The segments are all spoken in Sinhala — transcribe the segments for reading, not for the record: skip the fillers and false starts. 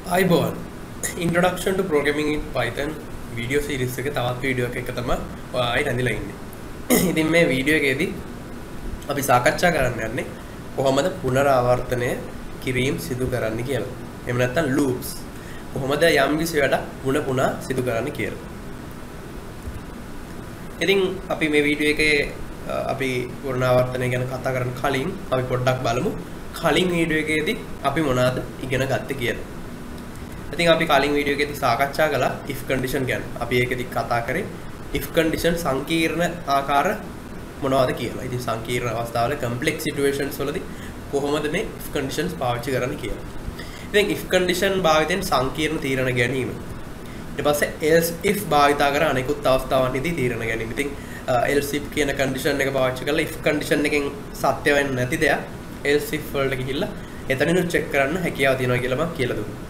iBoard Introduction to Programming in Python video series එක තවත් වීඩියෝ එකක් තමයි ආයි රැඳිලා ඉන්නේ. ඉතින් මේ වීඩියෝ එකේදී අපි සාකච්ඡා කරන්න යන්නේ කොහොමද පුනරාවර්තනය කිරීම සිදු කරන්න කියලා. එහෙම නැත්නම් loops. කොහොමද යම් කිසි වැඩක් පුන සිදු කරන්න කියලා. ඉතින් අපි මේ වීඩියෝ එකේ අපි පුනරාවර්තනය ගැන කතා කරන්න කලින් අපි පොඩ්ඩක් බලමු කලින් වීඩියෝ එකේදී අපි මොනවද ඉගෙන ගත්තේ කියලා. ඉතින් අපි කලින් වීඩියෝ එකේදී සාකච්ඡා කළා if condition ගැන. අපි ඒකෙදි කතා කරේ if condition සංකීර්ණ ආකාර මොනවද කියලා. ඉතින් සංකීර්ණ අවස්ථාවල complex situations වලදී කොහොමද මේ if conditions පාවිච්චි කරන්න කියලා. ඉතින් if condition භාවිතෙන් සංකීර්ණ තීරණ ගැනීම. ඊට පස්සේ else if භාවිතා කර අනෙකුත් අවස්ථාවන්හිදී තීරණ ගැනීම. ඉතින් else if කියන condition එක පාවිච්චි කරලා if condition එකෙන් සත්‍ය වෙන්නේ නැති දෙයක් else if වලට ගිහිල්ලා එතනිනුත් check කරන්න හැකියාව තියෙනවා කියලා මම කියලා දුන්නා.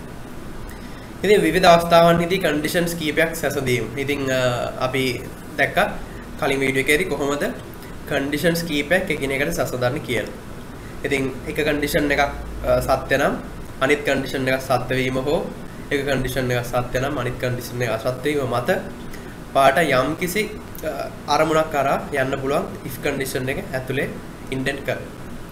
ඉතින් විවිධ අවස්ථාවන්හිදී conditions කීපයක් සැසඳීම. ඉතින් අපි දැක්ක කලින් වීඩියෝ එකේදී කොහොමද conditions කීපයක් එකිනෙකට සැසඳන්නේ කියලා. ඉතින් එක condition එකක් සත්‍ය නම් අනිත් condition එකක් සත්‍ය වීම හෝ එක condition එකක් සත්‍ය නම් අනිත් condition එක අසත්‍ය වීම මත පාට යම්කිසි අරමුණක් කරා යන්න පුළුවන් if condition එක ඇතුලේ indent කරලා.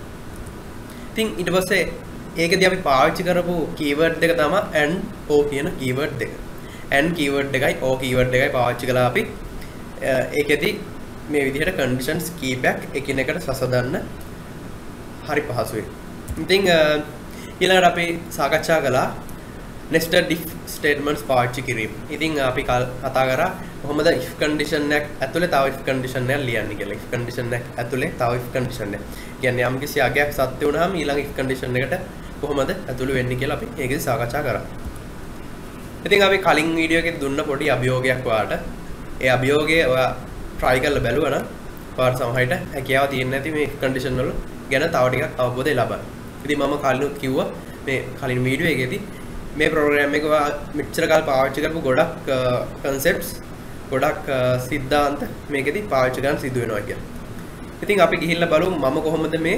ඉතින් ඊට පස්සේ ඒකදී අපි පාවිච්චි කරපු keyword දෙක තමයි and o කියන keyword දෙක. and keyword එකයි o keyword එකයි පාවිච්චි කළා අපි. ඒකෙදී මේ විදිහට conditions කීපයක් එකිනෙකට සසඳන්න හරි පහසුයි. ඉතින් ඊළඟට අපි සාකච්ඡා කළා nested if statements පාවිච්චි කිරීම. ඉතින් අපි කතා කරා කොහොමද if condition එකක් ඇතුලේ තව if condition එකක් ලියන්නේ කියලා. if condition එකක් ඇතුලේ තව if condition එකක්. කියන්නේ යම් කිසි අගයක් සත්‍ය වුණාම ඊළඟ if condition එකට කොහොමද ඇතුළු වෙන්නේ කියලා අපි ඒකෙදි සාකච්ඡා කරා. ඉතින් අපි කලින් වීඩියෝ එකේ දුන්න පොඩි අභියෝගයක් ඔයාලට. ඒ අභියෝගය ඔයා try කරලා බැලුවා නම් ඔයාලට සමහරවිට හැකියාව තියෙන්නේ නැති මේ if condition වල ගැන තව ටිකක් අවබෝධය ලබන්න. ඉතින් මම කලිනුත් කිව්වා මේ කලින් වීඩියෝ එකේදී මේ ප්‍රෝග්‍රෑම් එක ඔයා මෙච්චර කාල පාවිච්චි කරපු ගොඩක් concepts ගොඩක් සිද්ධාන්ත මේකෙදි පාවිච්චි කරන්න සිදු වෙනවා කියලා. ඉතින් අපි ගිහිල්ලා බලමු මම කොහොමද මේ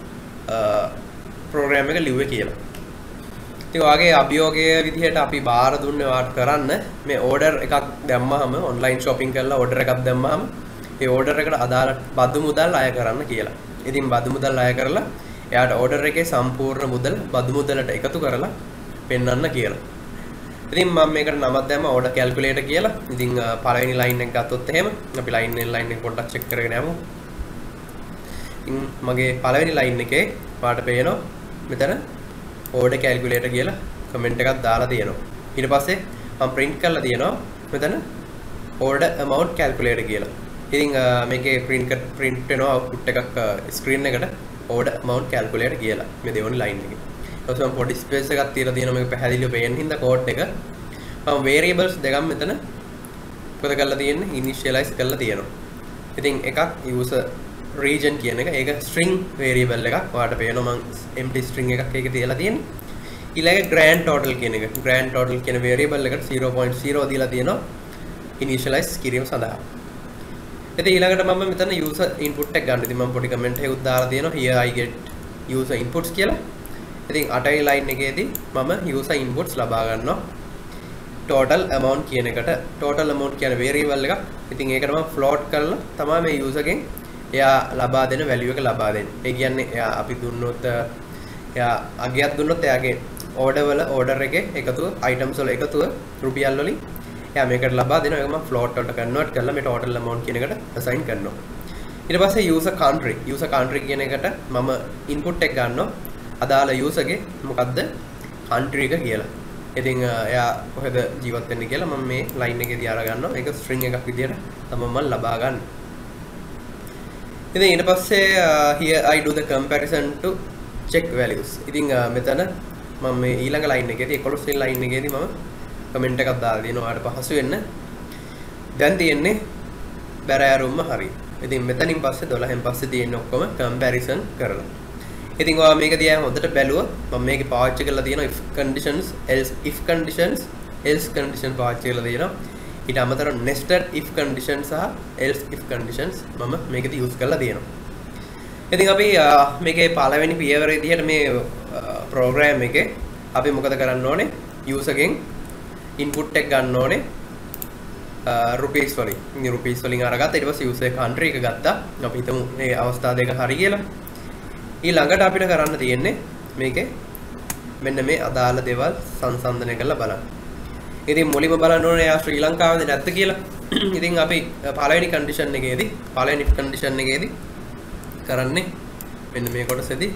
ප්‍රෝග්‍රෑම් එක ලිව්වේ කියලා. ඉතින් ඔයාගේ අභියෝගයේ විදිහට අපි බාර දුන්නේ ඔයාට කරන්න මේ ඕඩර් එකක් දැම්මහම ඔන්ලයින් shopping කරලා ඕඩර් එකක් දැම්මහම ඒ ඕඩර් එකට අදාළ බදු මුදල් අය කරන්න කියලා. ඉතින් බදු මුදල් අය කරලා එයාට ඕඩර් එකේ සම්පූර්ණ මුදල බදු මුදලට එකතු කරලා පෙන්වන්න කියලා. ඉතින් මම මේකට නමක් දැම්මා order calculator කියලා. ඉතින් පළවෙනි line එක ගත්තොත් එහෙම අපි line එක පොඩ්ඩක් check කරගෙන යමු. ඉතින් මගේ පළවෙනි line එකේ පාට පේනවා මෙතන order calculator කියලා comment එකක් දාලා තියෙනවා. ඊට පස්සේ මම print කරලා තියෙනවා මෙතන order amount calculator කියලා. ඉතින් මේකේ print වෙනවා output එකක් screen එකට order amount calculator කියලා. මේ දෙවෙනි line එකේ. ඊට පස්සේ මම පොඩි space එකක් තියලා තියෙනවා මේක පැහැදිලිව පේන්න හින්දා code එක. මම variables දෙකක් මෙතන මොකද කරලා තියෙන්නේ initialize කරලා තියෙනවා. ඉතින් එකක් user region කියන එක ඒක string variable එකක්. ඔයාලට පේනවා මම empty string එකක් ඒකේ තියලා තියෙන්නේ. ඊළඟ grand total කියන එක. grand total කියන variable එකට 0.0 දීලා තියෙනවා initialize කිරීම සඳහා. ඉතින් ඊළඟට මම මෙතන user input එක ගන්න. ඉතින් මම පොඩි comment එකක් දාලා තියෙනවා here I get user inputs කියලා. ඉතින් 8 වෙනි line එකේදී මම user inputs ලබා ගන්නවා total amount කියන එකට. total amount කියන variable එකක්. ඉතින් ඒකට මම float කරලා තමයි මේ user ගෙන් එයා ලබා දෙන value එක ලබා දෙන්නේ. ඒ කියන්නේ එයා අපි දුන්නොත් එයා අගයක් දුන්නොත් එයාගේ order එකේ එකතුව items වල එකතුව රුපියල් වලින් එයා මේකට ලබා දෙනවා. ඒක මම float වලට convert කරලා මේ total amount කියන එකට assign කරනවා. ඊට පස්සේ user country කියන එකට මම input එක ගන්නවා. අදාළ user ගේ මොකද්ද country එක කියලා. ඉතින් එයා කොහෙද ජීවත් වෙන්නේ කියලා මම මේ line එකේදී අර ගන්නවා. ඒක string එකක් විදියට තමයි මම ලබා ගන්න. ඉතින් ඊට පස්සේ here I do the comparison to check values. ඉතින් මෙතන මම මේ ඊළඟ line එකේදී 11 වෙනි line එකේදී මම comment එකක් දාලා දෙනවා ඔයාලට පහසු වෙන්න. දැන් තියෙන්නේ බැරෑරුම්ම හරි. ඉතින් මෙතනින් පස්සේ 12න් පස්සේ තියෙන්නේ ඔක්කොම comparison කරලා. ඉතින් ඔයා මේක දිහා හොඳට බැලුවොත් මම මේකේ පාවිච්චි කරලා තියෙනවා if conditions else condition පාවිච්චි කරලා තියෙනවා. ඊට අමතරව nested if conditions සහ else if conditions මම මේකදී use කරලා තියෙනවා. ඉතින් අපි මේකේ පළවෙනි පියවර විදිහට මේ program එකේ අපි මොකද කරන්න ඕනේ? user ගෙන් input එක ගන්න ඕනේ rupees වලින්. ඉතින් rupees වලින් අරගත්තා. ඊට පස්සේ user country එක ගත්තා. අපි හිතමු මේ අවස්ථා දෙක හරි කියලා. ඊළඟට අපිට කරන්න තියෙන්නේ මේකේ මෙන්න මේ අදාළ දේවල් සංසන්දනය කරලා බලන්න. ඉතින් මුලින්ම බලන්න ඕනේ යා ශ්‍රී ලංකාවේද නැද්ද කියලා. ඉතින් අපි පළවෙනි කන්ඩිෂන් එකේදී කරන්නේ මෙන්න මේ කොටසේදී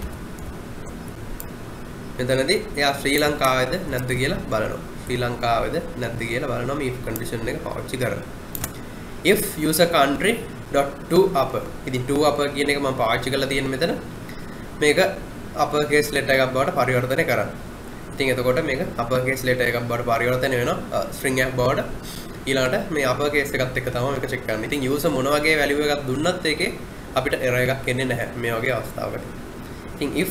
මෙතනදී එයා ශ්‍රී ලංකාවේද නැද්ද කියලා බලනවා. ශ්‍රී ලංකාවේද නැද්ද කියලා බලනවා මේ if condition එක පාවිච්චි කරලා. if user country dot to upper. ඉතින් to upper කියන එක මම පාවිච්චි කරලා තියෙන මෙතන. මේක upper case letter එකක් බවට පරිවර්තනය කරන්න. ඉතින් එතකොට මේක upper case letter එකක් බවට පරිවර්තනය වෙනවා string එකක් බවට. ඊළඟට මේ upper case එකත් එක්ක තමයි මේක check කරන්නේ. ඉතින් user මොන වගේ value එකක් දුන්නත් ඒකේ අපිට error එකක් එන්නේ නැහැ මේ වගේ අවස්ථාවකට. ඉතින් if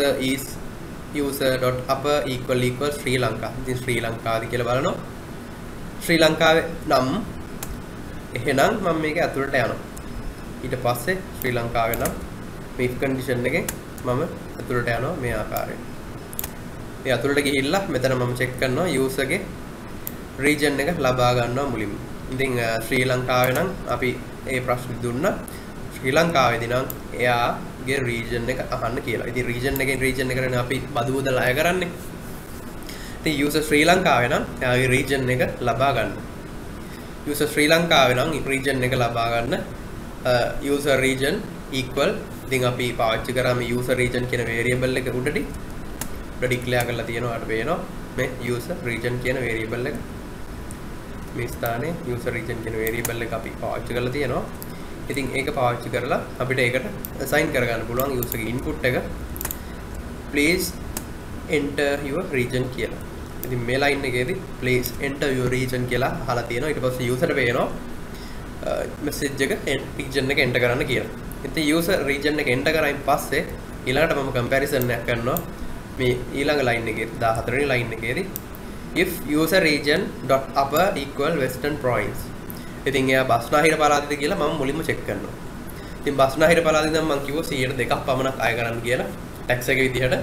user.upper equal Sri Lanka. ඉතින් ශ්‍රී ලංකාවද කියලා බලනවා. ශ්‍රී ලංකාවේ නම් එහෙනම් මම මේක ඇතුළට යනවා. ඊට පස්සේ ශ්‍රී ලංකාවේ නම් මේ if condition එකෙන් මම ඇතුළට යනවා මේ ආකාරයෙන්. මේ ඇතුළට ගිහිල්ලා මෙතන මම check කරනවා user ගේ region එක ලබා ගන්නවා මුලින්ම. ඉතින් ශ්‍රී ලංකාවේ නම් අපි ඒ ප්‍රශ්නේ දුන්නා. ශ්‍රී ලංකාවේදී නම් එයාගේ region එක අහන්න කියලා. ඉතින් region එකනේ අපි බදු මුදල් අය කරන්නේ. ඉතින් user ශ්‍රී ලංකාවේ නම් එයාගේ region එක ලබා ගන්න. user ශ්‍රී ලංකාවේ නම් region එක ලබා ගන්න user region equal ඉතින් අපි පාවිච්චි කරා මේ user region කියන variable එක උඩදී declare කරලා තියෙනවා අර පේනවා මේ user region කියන variable එක මේ ස්ථානයේ user region කියන variable එක අපි පාවිච්චි කරලා තියෙනවා. ඉතින් ඒක පාවිච්චි කරලා අපිට ඒකට assign කරගන්න පුළුවන් user ගේ input එක please enter your region කියලා. ඉතින් මේ line එකේදී please enter your region කියලා අහලා තියෙනවා. ඊට පස්සේ user ට පේනවා message එක region එක enter කරන්න කියලා. ඉතින් user region එක enter කරායින් පස්සේ ඊළඟට මම comparison එකක් කරනවා මේ ඊළඟ line එකේදී 14 වෙනි line එකේදී if user region dot upper equal western province. ඉතින් එයා බස්නාහිර පළාතද කියලා මම මුලින්ම check කරනවා. ඉතින් බස්නාහිර පළාතෙන් නම් මම කිව්වා 102ක් පමණක් අය කරන්න කියලා tax එකේ විදිහට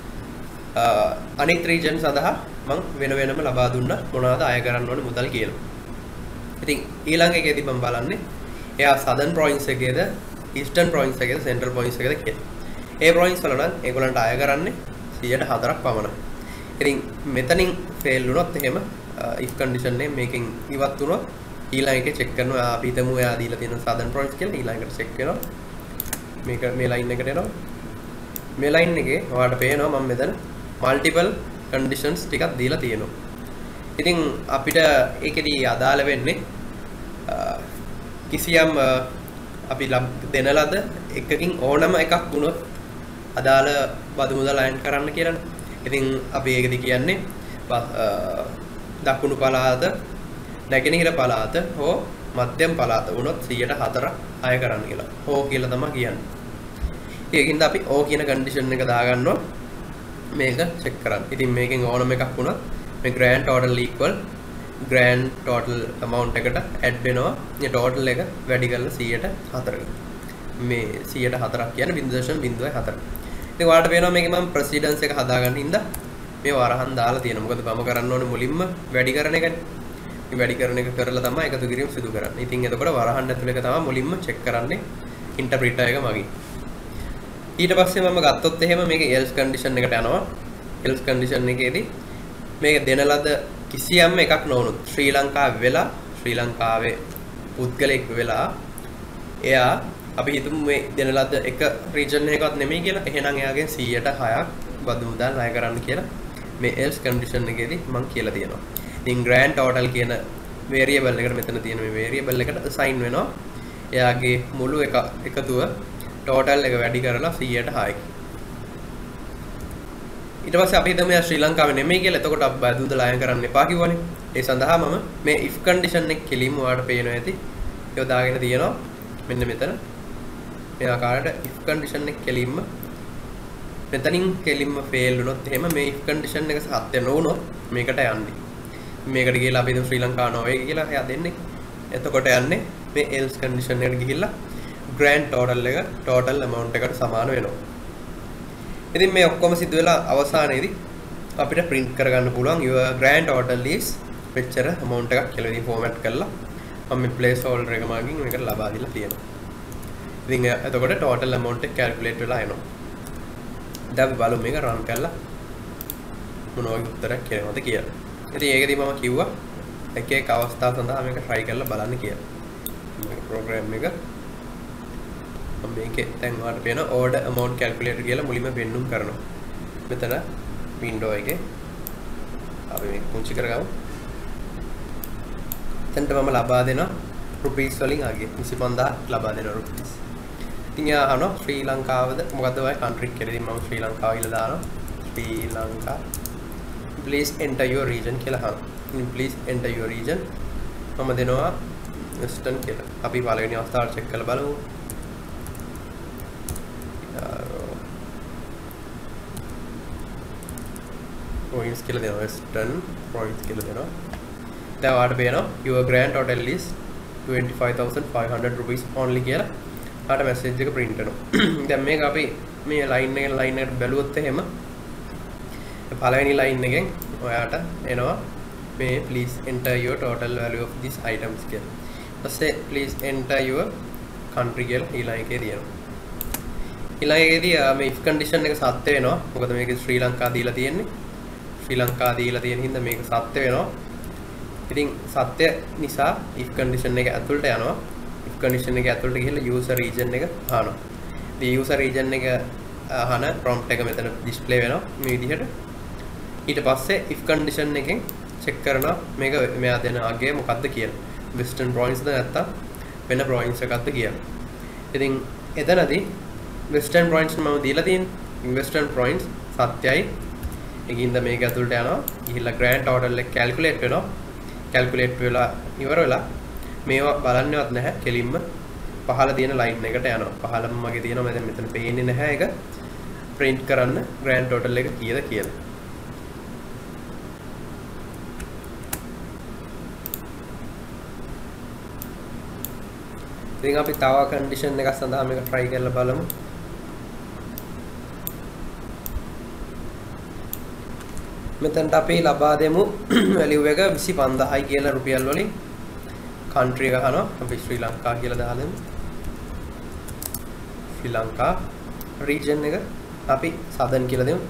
අනිත් region සඳහා මම වෙනම ලබා දුන්නා මොනවාද අය කරන්න ඕනේ මුදල් කියලා. ඉතින් ඊළඟ එකේදී මම බලන්නේ එයා southern province එකේද eastern province එකේද central province එකේද කියලා. ඒ province වල නම් ඒගොල්ලන්ට අය කරන්නේ 104ක් පමණයි. ඉතින් මෙතනින් fail වුණොත් එහෙම if condition එක මේකෙන් ඉවත් වුණොත් ඊළඟ එකේ check කරනවා අපි හිතමු එයා දීලා තියෙන southern province කියලා ඊළඟට check කරනවා. මේක මේ line එකට එනවා. මේ line එකේ ඔයාලට පේනවා මම මෙතන multiple conditions ටිකක් දීලා තියෙනවා. ඉතින් අපිට ඒකෙදී අදාළ වෙන්නේ කිසියම් අපි දෙන ලද එකකින් ඕනම එකක් වුණොත් අදාළ බදු මුදල් අයන් කරන්න කියලානේ. ඉතින් අපි ඒකදී කියන්නේ දකුණු පළාත, නැගෙනහිර පළාත හෝ මධ්‍යම පළාත වුණොත් 104 අය කරන්න කියලා. ඕ කියලා තමයි කියන්නේ. ඒකින්ද අපි ඕ කියන කන්ඩිෂන් එක දාගන්නවා මේක චෙක් කරන්න. ඉතින් මේකෙන් ඕනම එකක් වුණත් මේ grand total equal grand total amount එකට add වෙනවා. මේ total එක වැඩි කරලා 104කට. මේ 104ක් කියන්නේ 0.04. ඉතින් ඔයාලට පේනවා මේකේ මම precedence එක හදාගන්න හින්දා මේ වරහන් දාලා තියෙනවා. මොකද මම කරන්න ඕනේ මුලින්ම වැඩි කරන එකනේ. මේ වැඩි කරන එක කරලා තමයි එකතු කිරීම සිදු කරන්නේ. ඉතින් එතකොට වරහන් ඇතුළේ එක තමයි මුලින්ම check කරන්නේ interpreter එක මගින්. ඊට පස්සේ මම ගත්තොත් එහෙම මේක else condition එකට යනවා. else condition එකේදී මේක දෙන ලද කිසියම් එකක් නොවුනොත් ශ්‍රී ලංකාවේ පුද්ගලෙක් වෙලා එයා අපි හිතමු මේ දෙන ලද එක region එකකවත් නෙමෙයි කියලා. එහෙනම් එයාගෙන් 106ක් බදු මුදල් ණය කරන්න කියලා මේ else condition එකේදී මම කියලා තියෙනවා. ඉතින් grand total කියන variable එකට මෙතන තියෙන මේ variable එකට assign වෙනවා. එයාගේ මුළු එකතුව total එක වැඩි කරලා 106යි. ඊට පස්සේ අපි හිතමු ශ්‍රී ලංකාවේ නෙමෙයි කියලා. එතකොට අපි බදු මුදල් අයන් කරන්න එපා කිව්වනේ. ඒ සඳහා මම මේ if condition එක කෙලින්ම ඔයාලට පේනවා ඇති. ඒක දාගෙන තියෙනවා මෙන්න මෙතන. මේ ආකාරයට if condition එක කෙලින්ම මෙතනින් කෙලින්ම fail වුණොත් එහෙම මේ if condition එක සත්‍ය නොවුනොත් මේකට යන්නේ. මේකට ගිහලා අපි ශ්‍රී ලංකාව නොවේ කියලා එයා දෙන්නේ. එතකොට යන්නේ මේ else condition එකට ගිහිල්ලා grand total එක total amount එකට සමාන වෙනවා. ඉතින් මේ ඔක්කොම සිදු වෙලා අවසානයේදී අපිට print කරගන්න පුළුවන් your grand total is මෙච්චර amount එකක් කියලා ඉතින් format කරලා මම මේ place holder එක මාගින් මේකට ලබා දීලා තියෙනවා. ඉතින් එතකොට total amount එක calculate වෙලා එනවා. දැන් අපි බලමු මේක run කරලා මොන වගේ උත්තරයක් කියනවද කියලා. ඉතින් ඒකදී මම කිව්වා එක එක අවස්ථා සඳහා මේක try කරලා බලන්න කියලා. මේක program එක මම මේකේ දැන් ඔයාලට පේන order amount calculator කියලා මුලින්ම පෙන්නුම් කරනවා. මෙතන window එකේ අපි මේක පුංචි කරගමු. එතනට මම ලබා දෙනවා rupees වලින් ආගේ 25000 ලබා දෙනවා rupees. ඉතින් යා අහනවා ශ්‍රී ලංකාවද මොකද්ද ඔය country කියලා. ඉතින් මම ශ්‍රී ලංකාව කියලා දානවා. ශ්‍රී Lanka please enter your region කියලා අහනවා. ඉතින් please enter your region මම දෙනවා western කියලා. අපි පළවෙනි අවස්ථාවට check කරලා බලමු. province කියලා දෙනවා western province කියලා දෙනවා. දැන් ඔයාලට පේනවා your grand total is 25500 rupees only කියලා ඔයාලට message එක print වෙනවා. දැන් මේක අපි මේ line එකට බැලුවොත් එහෙම පළවෙනි line එකෙන් ඔයාලට එනවා මේ please enter your total value of these items කියලා. ඊපස්සේ please enter your country කියලා ඊළඟ එකේ තියෙනවා. ඊළඟ එකේදී මේ if condition එක සත්‍ය වෙනවා. මොකද මේකේ ශ්‍රී ලංකා දීලා තියෙන්නේ. ශ්‍රී ලංකා දීලා තියෙන හින්දා මේක සත්‍ය වෙනවා. ඉතින් සත්‍ය නිසා if condition එක ඇතුළට යනවා. if condition එක ඇතුළට ගිහලා user region එක අහනවා. ඉතින් user region එක අහන prompt එක මෙතන display වෙනවා මේ විදිහට. ඊට පස්සේ if condition එකෙන් check කරනවා මේක මෙයා දෙන අගය මොකක්ද කියලා. western province ද නැත්නම් වෙන province එකක්ද කියලා. ඉතින් එතනදී western province මම දීලා තියෙන්නේ. western province සත්‍යයි. ඒකින්ද මේක ඇතුළට යනවා. ගිහිල්ලා grand total එක calculate වෙනවා. calculate වෙලා ඉවර වෙලා මේවා බලන්නවත් නැහැ. කෙලින්ම පහළ තියෙන line එකට යනවා. පහළම මගේ තියෙනවා මම මෙතන පේන්නේ නැහැ ඒක. print කරන්න grand total එක කීයද කියලා. ඉතින් අපි තව condition එකක් සඳහා මේක try කරලා බලමු. මෙතනට අපි ලබා දෙමු value එක 25000යි කියලා රුපියල් වලින් country එක අහනවා. අපි ශ්‍රී ලංකා කියලා දාලා දෙමු. ශ්‍රී ලංකා region එක අපි southern කියලා දෙමු.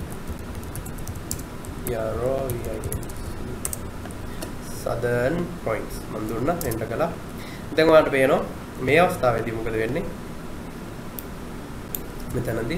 southern province මම දුන්නා enter කළා. දැන් ඔයාලට පේනවා මේ අවස්ථාවේදී මොකද වෙන්නේ? මෙතනදී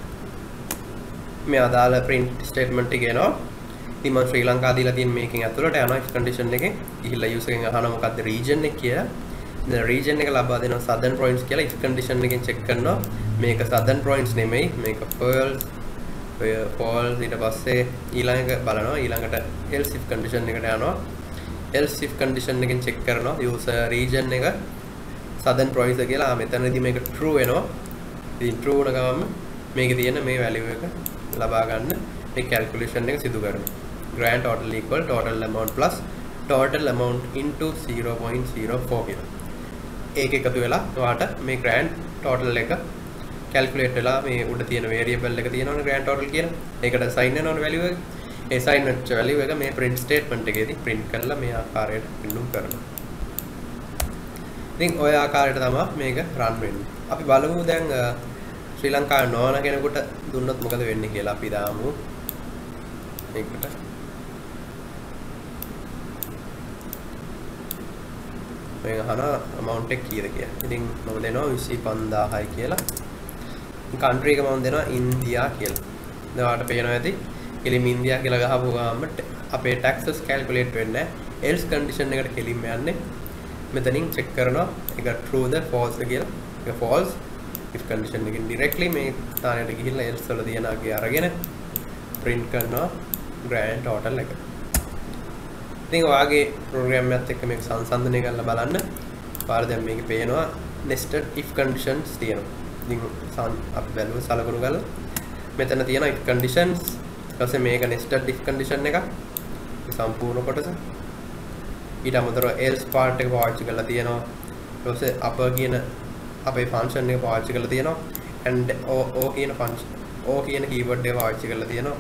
මේ අදාළ print statement එක එනවා. ඉතින් මම ශ්‍රී ලංකා දීලා තියෙන මේකෙන් ඇතුළට යනවා if condition එකෙන්. ගිහිල්ලා user එකෙන් අහනවා මොකක්ද region එක කියලා. දැන් region එක ලබා දෙනවා southern province කියලා. if condition එකෙන් check කරනවා මේක southern province නෙමෙයි මේක false ඊට පස්සේ ඊළඟ බලනවා ඊළඟට else if condition එකට යනවා. else if condition එකෙන් check කරනවා user region එක southern province කියලා. මෙතනදී මේක true වෙනවා. ඉතින් true වුණ ගමන් මේකේ තියෙන මේ value එක ලබා ගන්න මේ calculation එක සිදු කරනවා. grand total equal total amount plus total amount into 0.04 කියලා. ඒක එකතු වෙලා ඔයාලට මේ grand total එක calculate වෙලා මේ උඩ තියෙන variable එක තියෙනවනේ grand total කියලා. ඒකට assign වෙනවනේ value එක. ඒ assign වෙච්ච value එක මේ print statement එකේදී print කරලා මේ ආකාරයට පින්නුම් කරනවා. ඉතින් ඔය ආකාරයට තමයි මේක run වෙන්නේ. අපි බලමු දැන් ශ්‍රී ලංකාවේ නොවන කෙනෙකුට දුන්නොත් මොකද වෙන්නේ කියලා අපි දාමු. මේකට මේ අහන amount එක කීයද කියලා. ඉතින් මම දෙනවා 25000යි කියලා. country එක මම දෙනවා ඉන්දියා කියලා. දැන් ඔයාලට පේනවා ඇති. කෙලින්ම ඉන්දියා කියලා ගහපුව ගාම අපේ taxes calculate වෙන්නේ නැහැ. else condition එකට කෙලින්ම යන්නේ. මෙතනින් check කරනවා ඒක true ද false ද කියලා. ඒක false. if condition එකෙන් directly මේ ස්ථානයට ගිහිල්ලා else වල තියෙන අගේ අරගෙන print කරනවා grand total එක. ඉතින් ඔයාගේ program එකත් එක්ක මේක සංසන්දනය කරලා බලන්න. පාර දැන් මේකේ පේනවා nested if conditions තියෙනවා. ඉතින් අපි බැලුව සලකුණු ගාලා මෙතන තියෙනවා if conditions. ඊට පස්සේ මේක nested if condition එක සම්පූර්ණ කොටස. ඊට අමතරව else part එක පාවිච්චි කරලා තියෙනවා. ඊට පස්සේ upper කියන අපේ function එක පාවිච්චි කරලා තියෙනවා. and o කියන function o කියන keyword එක පාවිච්චි කරලා තියෙනවා.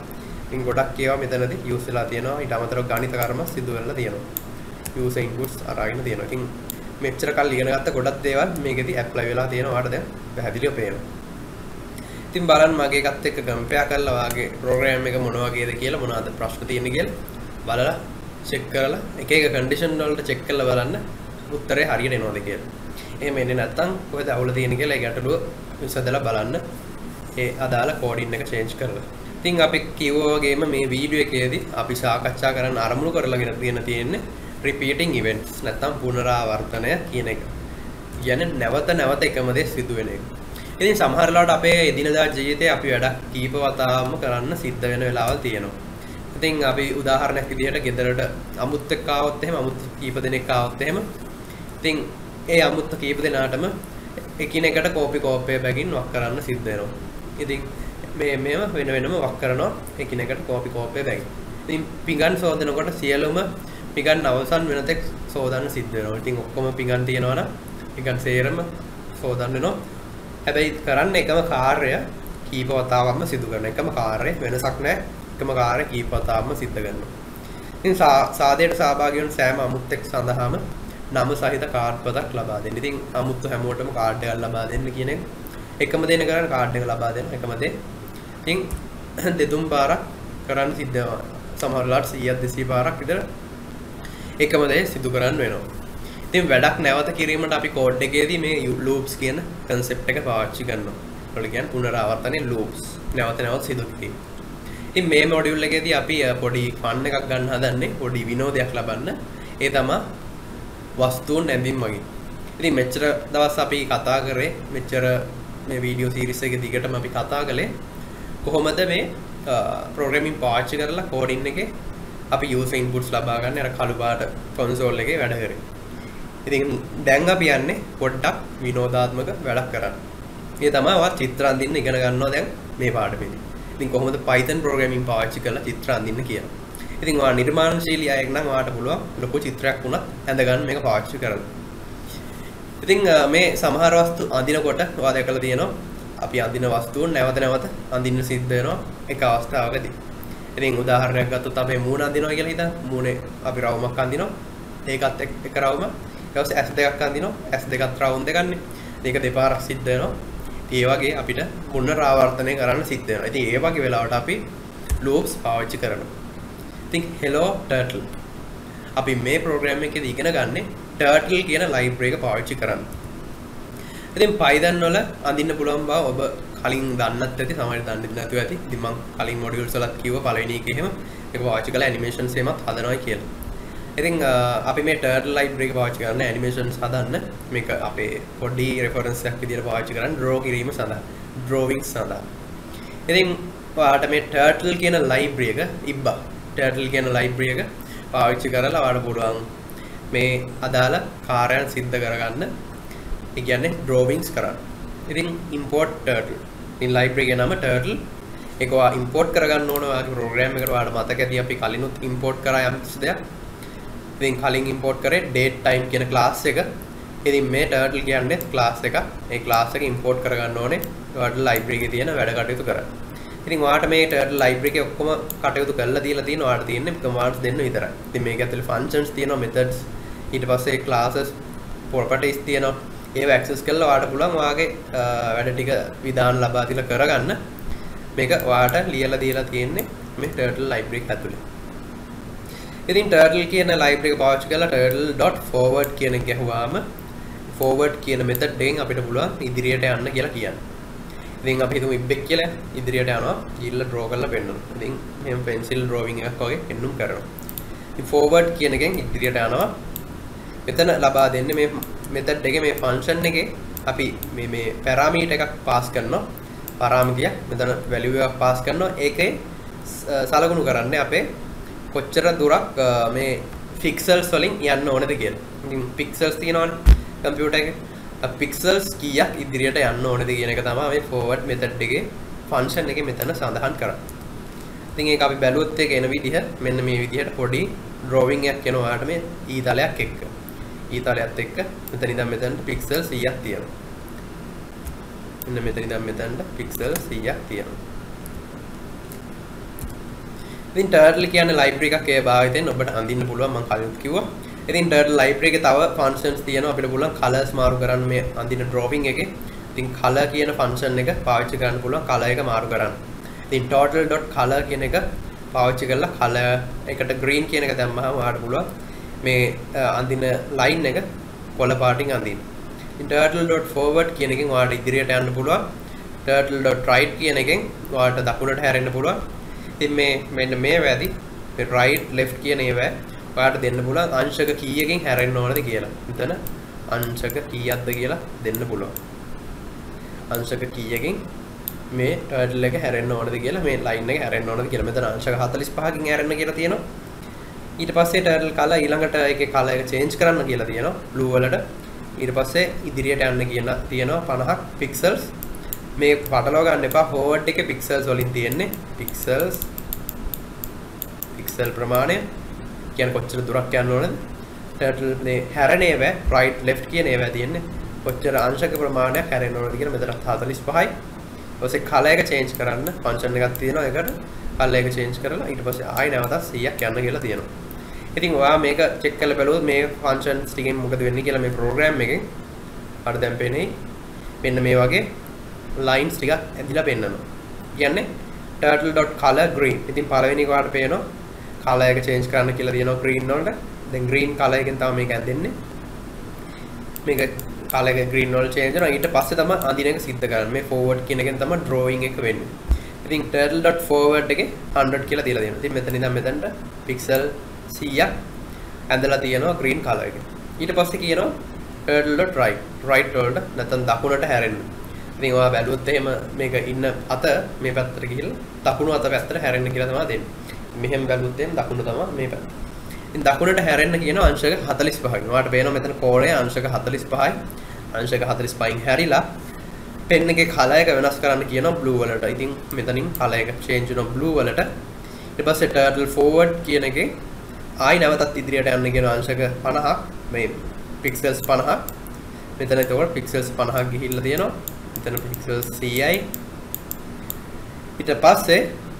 ඉතින් ගොඩක් ඒවා මෙතනදී යූස් වෙලා තියෙනවා. ඊට අමතරව ගණිත කර්ම සිදු වෙලා තියෙනවා. user inputs අරගෙන තියෙනවා. ඉතින් මෙච්චර කල් ඉගෙන ගත්ත ගොඩක් දේවල් මේකෙදි ඇප්ලයි වෙලා තියෙනවා. ඔයාලට දැන් පැහැදිලිව පේනවා. ඉතින් බලන්න මගේ එකත් එක්ක කම්පෙයාර් කරලා වාගේ ප්‍රෝග්‍රෑම් එක මොන වගේද කියලා මොනවාද ප්‍රශ්න තියෙන්නේ කියලා බලලා චෙක් කරලා එක එක කන්ඩිෂන් වලට චෙක් කරලා බලන්න උත්තරේ හරියට එනවද කියලා. එහෙම එන්නේ නැත්නම් කොහෙද අවුල තියෙන්නේ කියලා ඒ ගැටලුව විසඳලා බලන්න ඒ අදාළ කෝඩින් එක චේන්ජ් කරලා. ඉතින් අපි කිව්වා වගේම මේ වීඩියෝ එකේදී අපි සාකච්ඡා කරන්න අරමුණු කරලාගෙන තියෙන්නේ repeating events නැත්නම් පුනරාවර්තනය කියන එක. කියන්නේ නැවත නැවත එකම දේ සිදු වෙන එක. ඉතින් සමහර වෙලාවට අපේ එදිනදා ජීවිතේ අපි වැඩක් කීප වතාවක්ම කරන්න සිද්ධ වෙන වෙලාවල් තියෙනවා. ඉතින් අපි උදාහරණයක් විදිහට ගෙදරට අමුත්ත එක්ක ආවොත් එහෙම අමුත්ත කීප දෙනෙක් ආවොත් එහෙම ඉතින් ඒ අමුත්ත කීප දෙනාටම එකිනෙකට කෝපය බැගින් වක් කරන්න සිද්ධ වෙනවා. ඉතින් මේව වෙන වෙනම වක් කරනවා එකිනෙකට කෝපය බැගින්. ඉතින් පිඟන් සෝදනකොට සියලුම පිඟන් අවසන් වෙන තෙක් සෝදන්න සිද්ධ වෙනවා. ඉතින් ඔක්කොම පිඟන් තියෙනවා නම් පිඟන් සේරම සෝදන්න වෙනවා. හැබැයි කරන්න එකම කාර්යය කීප වතාවක්ම සිදු කරන එකම කාර්යය වෙනසක් නැහැ. එකම කාර්යය කීප වතාවක්ම සිද්ධ කරනවා. ඉතින් සාදයට සහභාගී වන සෑම අමුත්තෙක් සඳහාම නම සහිත කාඩ් පතක් ලබා දෙන්න. ඉතින් අමුත්තු හැමෝටම කාඩ් එකක් ලබා දෙන්න කියන එක එකම දෙන කරන් කාඩ් එක ලබා දෙන්න එකම දේ. ඉතින් දෙතුන් පාරක් කරන්න සිද්ධ වෙනවා. සමහර වෙලාවට 100ක් 200 පාරක් විතර එකම දේ සිදු කරන්න වෙනවා. ඉතින් වැඩක් නැවත කිරීමට අපි කෝඩ් එකේදී මේ loops කියන concept එක පාවිච්චි කරනවා. ඒවල කියන්නේ පුනරාවර්තනයේ loops නැවත නැවත සිදු කිරීම. ඉතින් මේ මොඩියුල් එකේදී අපි පොඩි ෆන් එකක් ගන්න හදන්නේ පොඩි විනෝදයක් ලබන්න. ඒ තමයි වස්තුන් නැඳීම් වගේ. ඉතින් මෙච්චර දවස් අපි කතා කරේ මෙච්චර මේ වීඩියෝ සීරීස් එකේ දිගටම අපි කතා කළේ කොහොමද මේ ප්‍රෝග්‍රෑමින් පාවිච්චි කරලා කෝඩින් එකේ අපි user inputs ලබා ගන්න අර කළු පාට console එකේ වැඩ කරේ. ඉතින් දැන් අපි යන්නේ පොඩ්ඩක් විනෝදාත්මක වැඩක් කරන්න. ඒ තමයි ඔයා චිත්‍ර අඳින්න ඉගෙන ගන්නවා දැන් මේ පාඩමේදී. ඉතින් කොහොමද Python programming පාවිච්චි කරලා චිත්‍ර අඳින්න කියලා. ඉතින් ඔයා නිර්මාණශීලී අයෙක් නම් ඔයාට පුළුවන් ලොකු චිත්‍රයක් වුණත් ඇඳ ගන්න මේක පාවිච්චි කරන්න. ඉතින් මේ සමහර වස්තු අඳිනකොට ඔයා දැකලා තියෙනවා අපි අඳින වස්තුන් නැවත නැවත අඳින්න සිද්ධ වෙනවා එක අවස්ථාවකදී. ඉතින් උදාහරණයක් ගත්තොත් අපේ මූණ අඳිනවා කියලා හිතන්න. මූණේ අපි රවුමක් අඳිනවා. ඒකත් එක රවුම. ඊට පස්සේ S දෙකක් අඳිනවා. S දෙකත් රවුම් දෙකන්නේ. මේක දෙපාරක් සිද්ධ වෙනවා. ඉතින් ඒ වගේ අපිට පුනරාවර්තනය කරන්න සිද්ධ වෙනවා. ඉතින් ඒ වගේ වෙලාවට අපි loops පාවිච්චි කරනවා. ඉතින් hello turtle. අපි මේ ප්‍රෝග්‍රෑම් එකේදී ඉගෙන ගන්නේ turtle කියන ලයිබ්‍රරි එක පාවිච්චි කරන්න. ඉතින් Python වල අඳින්න පුළුවන් බව ඔබ කලින් දන්නත් ඇති සමහරවිට දන්නේ නැතුව ඇති. ඉතින් මම කලින් මොඩියුල්ස් වලත් කිව්වා පළවෙනි එකේ එහෙම ඒක පාවිච්චි කරලා animations එහෙමත් හදනවා කියලා. ඉතින් අපි මේ turtle library එක පාවිච්චි කරන්නේ animations හදන්න. මේක අපේ පොඩි reference එකක් විදිහට පාවිච්චි කරන්නේ draw කිරීම සඳහා, drawings සඳහා. ඉතින් ඔයාලට මේ turtle කියන library එක ඉබ්බා turtle කියන library එක පාවිච්චි කරලා ඔයාලට පුළුවන් මේ අදාළ කාර්යයන් සිද්ධ කරගන්න. ඒ කියන්නේ drawings කරන්න. ඉතින් import turtle. ඉතින් library එකේ නම turtle. ඒක ඔයා import කරගන්න ඕන ඔයාගේ program එකට ඔයාලට මතක ඇති අපි කලිනුත් import කරා යම් කිසි දෙයක්. ඉතින් කලින් import කරේ date time කියන class එක. ඉතින් මේ turtle කියන්නේ class එකක්. ඒ class එක import කරගන්න ඕනේ ඔයාලට library එකේ තියෙන වැඩ කටයුතු කරන්න. ඉතින් ඔයාලට මේ turtle library එකේ ඔක්කොම කටයුතු කරලා දීලා තියෙනවා. ඔයාලට තියෙන්නේ commands දෙන්න විතරයි. ඉතින් මේක ඇතුලේ functions තියෙනවා, methods, ඊට පස්සේ classes, properties තියෙනවා. ඒව access කරලා ඔයාලට පුළුවන් ඔයාගේ වැඩ ටික විධාන ලබා දීලා කරගන්න. මේක ඔයාලට ලියලා දීලා තියෙන්නේ මේ turtle library එක ඇතුලේ. ඉතින් turtle කියන library එක පාවිච්චි කරලා turtle.forward කියන එක ගැහුවාම forward කියන method එකෙන් අපිට පුළුවන් ඉදිරියට යන්න කියලා කියන්න. ඉතින් අපි හිතමු ඉබ්බෙක් කියලා ඉදිරියට යනවා ගිහිල්ලා draw කරලා පෙන්නනවා. ඉතින් මෙහෙම pencil drawing එකක් වගේ පෙන්නුම් කරනවා. ඉතින් forward කියන එකෙන් ඉදිරියට යනවා. මෙතන ලබා දෙන්නේ මේ method එකේ මේ function එකේ අපි මේ parameter එකක් pass කරනවා. parameter මෙතන value එකක් pass කරනවා. ඒකේ සලකුණු කරන්නේ අපේ කොච්චර දුරක් මේ pixels වලින් යන්න ඕනද කියලා. ඉතින් pixels තියෙනවනේ කම්පියුටර් එකේ. pixels කීයක් ඉදිරියට යන්න ඕනද කියන එක තමයි මේ forward method එකේ function එකේ මෙතන සඳහන් කරන්නේ. ඉතින් ඒක අපි බැලුවොත් ඒක එන විදිහ මෙන්න මේ විදිහට පොඩි drawing එකක් එනවා ඔයාලට මේ ඊතලයක් එක්ක. ඊතලයත් එක්ක මෙතන ඉඳන් මෙතනට pixels 100ක් තියෙනවා. මෙන්න මෙතන ඉඳන් මෙතනට pixels 100ක් තියෙනවා. ඉතින් turtle කියන්නේ library එකක් ඒ භාවිතයෙන් ඔබට අඳින්න පුළුවන් මම කලින් කිව්වා. ඉතින් turtle library එකේ තව functions තියෙනවා අපිට පුළුවන් colors මාරු කරන්න මේ අඳින drawing එකේ. ඉතින් color කියන function එක පාවිච්චි කරන්න පුළුවන් color එක මාරු කරන්න. ඉතින් total.color කියන එක පාවිච්චි කරලා color එකට green කියන එක දැම්මම ඔයාලට පුළුවන් මේ අඳින line එක කොළ පාටින් අඳින්න. ඉතින් turtle.forward කියන එකෙන් ඔයාලට ඉදිරියට යන්න පුළුවන්. turtle.right කියන එකෙන් ඔයාලට දකුණට හැරෙන්න පුළුවන්. ඉතින් මේ මෙන්න මේ වැදි මේ right left කියන ඒවා ඔයාලට දෙන්න පුළුවන් අංශක කීයකින් හැරෙන්න ඕනද කියලා. මෙතන අංශක කීයක්ද කියලා දෙන්න පුළුවන්. අංශක කීයකින් මේ turtle එක හැරෙන්න ඕනද කියලා මේ line එක හැරෙන්න ඕනද කියලා. මෙතන අංශක 45කින් හැරෙන්න කියලා තියෙනවා. ඊට පස්සේ turtle color ඊළඟට ඒකේ color එක change කරන්න කියලා තියෙනවා blue වලට. ඊට පස්සේ ඉදිරියට යන්න කියන තියෙනවා 50ක් pixels. මේ පටලව ගන්න එපා forward එකේ pixels වලින් තියෙන්නේ pixel ප්‍රමාණය කියන්නේ කොච්චර දුරක් යන්න ඕනද turtle මේ හැරෙන ඒවා right left කියන ඒවා තියෙන්නේ කොච්චර අංශක ප්‍රමාණයක් හැරෙන්න ඕනද කියලා. මෙතන 45යි. ඊපස්සේ color එක change කරන්න function එකක් තියෙනවා. ඒකට color එක change කරලා ඊට පස්සේ ආයෙ නැවතත් 100ක් යන්න කියලා තියෙනවා. ඉතින් ඔයා මේක check කරලා බලුවොත් මේ functions ටිකෙන් මොකද වෙන්නේ කියලා මේ program එකෙන් අර දැන් පේන්නේ මෙන්න මේ වගේ lines ටිකක් ඇදිලා පෙන්නනවා. කියන්නේ turtle.color green. ඉතින් පළවෙනි එක ඔයාලට පේනවා color එක change කරන්න කියලා තියෙනවා green වලට. දැන් green color එකෙන් තමයි මේක ඇදෙන්නේ. මේක color එක green වලට change කරනවා. ඊට පස්සේ තමයි අඳින එක සිද්ධ කරන්නේ. මේ forward කියන එකෙන් තමයි drawing එක වෙන්නේ. ඉතින් turtle.forward එකේ 100 කියලා දීලා දෙනවා. ඉතින් මෙතන ඉඳන් මෙතනට pixel 100ක් ඇඳලා තියෙනවා green color එකෙන්. ඊට පස්සේ කියනවා turtle.right right වලට නැත්නම් දකුණට හැරෙන්න. ඉතින් ඔයා බැලුවොත් එහෙම මේක ඉන්න අත මේ පැත්තට ගිහිල්ලා දකුණු අත පැත්තට හැරෙන්න කියලා තමයි දෙන්නේ. මෙහෙම බැලුවොත් එහෙම දකුණ තමයි මේ පැත්ත. ඉතින් දකුණට හැරෙන්න කියන අංශක 45කින්. ඔයාලට පේනවා මෙතන කෝණය අංශක 45යි. අංශක 45න් හැරිලා පෙන් එකේ color එක වෙනස් කරන්න කියනවා blue වලට. ඉතින් මෙතනින් color එක change වෙනවා blue වලට. ඊට පස්සේ turtle forward කියන එකේ ආයි නැවතත් ඉදිරියට යන්න කියන අංශක 50ක් මේ pixels 50ක්. මෙතන එතකොට pixels 50ක් ගිහිල්ලා තියෙනවා. මෙතන pixels 100යි. ඊට පස්සේ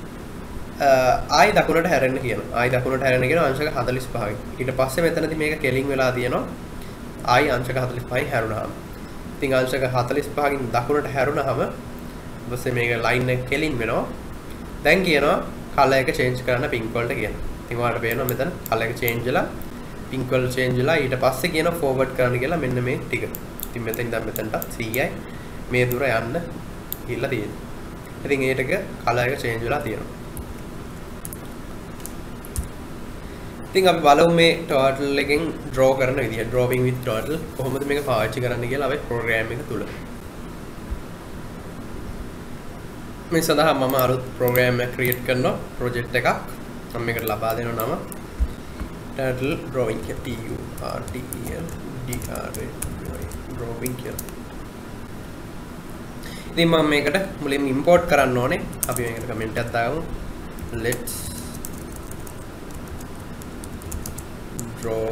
ආයි දකුණට හැරෙන්න කියනවා. ආයි දකුණට හැරෙන්න කියන අංශක 45යි. ඊට පස්සේ මෙතනදී මේක කෙලින් වෙලා තියෙනවා. ආයි අංශක 45යි හැරුණාම. ඉතින් අංශක 45කින් දකුණට හැරුණාම ඊපස්සේ මේක line එක කෙලින් වෙනවා. දැන් කියනවා color එක change කරන්න pink වලට කියනවා. ඉතින් ඔයාලට පේනවා මෙතන color එක change වෙලා pink වල change වෙලා ඊට පස්සේ කියනවා forward කරන්න කියලා මෙන්න මේ ටික. ඉතින් මෙතෙන් ඉඳන් මෙතනට 100යි මේ දුර යන්න ගිහිල්ලා තියෙනවා. ඉතින් ඒ ටික color එක change වෙලා තියෙනවා. ඉතින් අපි බලමු මේ turtle එකෙන් draw කරන විදිහ drawing with turtle කොහොමද මේක පාවිච්චි කරන්න කියලා අපි program එක තුල. මේ සඳහා මම අලුත් program එකක් create කරනවා project එකක්. මම මේකට ලබා දෙනවා නම turtle drawing drawing කියලා. ඉතින් මම මේකට මුලින්ම import කරන්න ඕනේ. අපි මේකට comment එකක් දාමු. let's draw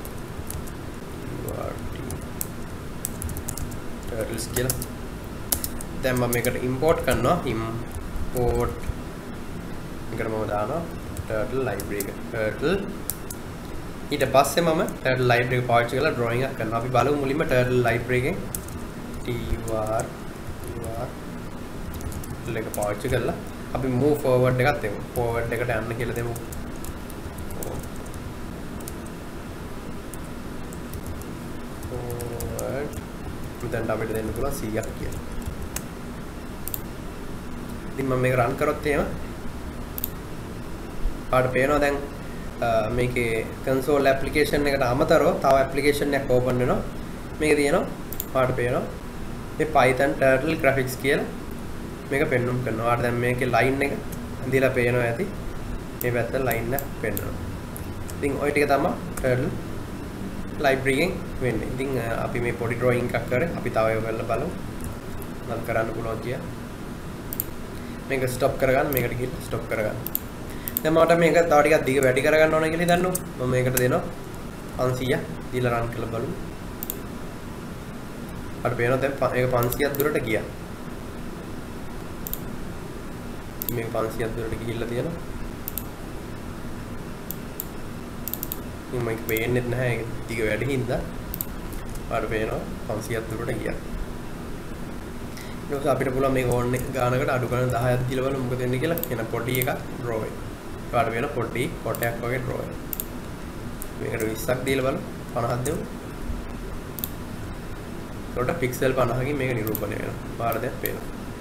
turtles කියලා. දැන් මම මේකට import කරනවා. import මේකට මම දානවා turtle library එක. turtle ඊට පස්සේ මම turtle library එක පාවිච්චි කරලා drawing එකක් කරනවා. අපි බලමු මුලින්ම turtle library එකෙන් tur එක පාවිච්චි කරලා අපි move forward එකත් දෙමු. forward එකට යන්න කියලා දෙමු. දැන් අපිට දෙන්න පුළුවන් 100ක් කියලා. ඉතින් මම මේක run කරොත් එහෙම පාඩ පේනවා දැන් මේකේ console application එකට අමතරව තව application එකක් open වෙනවා. මේක තියෙනවා පාඩ පේනවා මේ Python turtle graphics කියලා මේක පෙන්වුම් කරනවා. ආට දැන් මේකේ line එක ඇඳිලා පේනවා ඇති. මේ පැත්තට line එක පෙන්වනවා. ඉතින් ওই ටික තමයි turtle library එකෙන් වෙන්නේ. ඉතින් අපි මේ පොඩි drawing එකක් කරේ අපි තව ඒක කරලා බලමු. නම් කරන්න පුළුවන් කිය. මේක stop කරගන්න මේකට ගිහින් stop කරගන්න. දැන් මට මේක තව ටිකක් දිග වැඩි කරගන්න ඕන කියලා හිතන්නු. මම මේකට දෙනවා 500ක් දීලා run කරලා බලමු. අර පේනවා දැන් ඒක 500ක් දුරට ගියා. මේක 500ක් දුරට ගිහිල්ලා තියෙනවා. මම පේන්නේ නැහැ ඒක ටික වැඩි හින්දා ඔයාලට පේනවා 500ක් දුරට ගියා. ඊට පස්සේ අපිට පුළුවන් මේක ඕන් එක ගානකට අඩු කරන 10ක් දීලා බලමු මොකද වෙන්නේ කියලා. එන පොඩි එකක් ඩ්‍රෝ වෙයි. ඔයාලට වෙන පොඩි කොටයක් වගේ ඩ්‍රෝ වෙයි. මේකට 20ක් දීලා බලමු 50ක් දෙමු. ඒකට පික්සල් 50කින් මේක නිරූපණය වෙනවා. ඔයාලට දැන් පේනවා.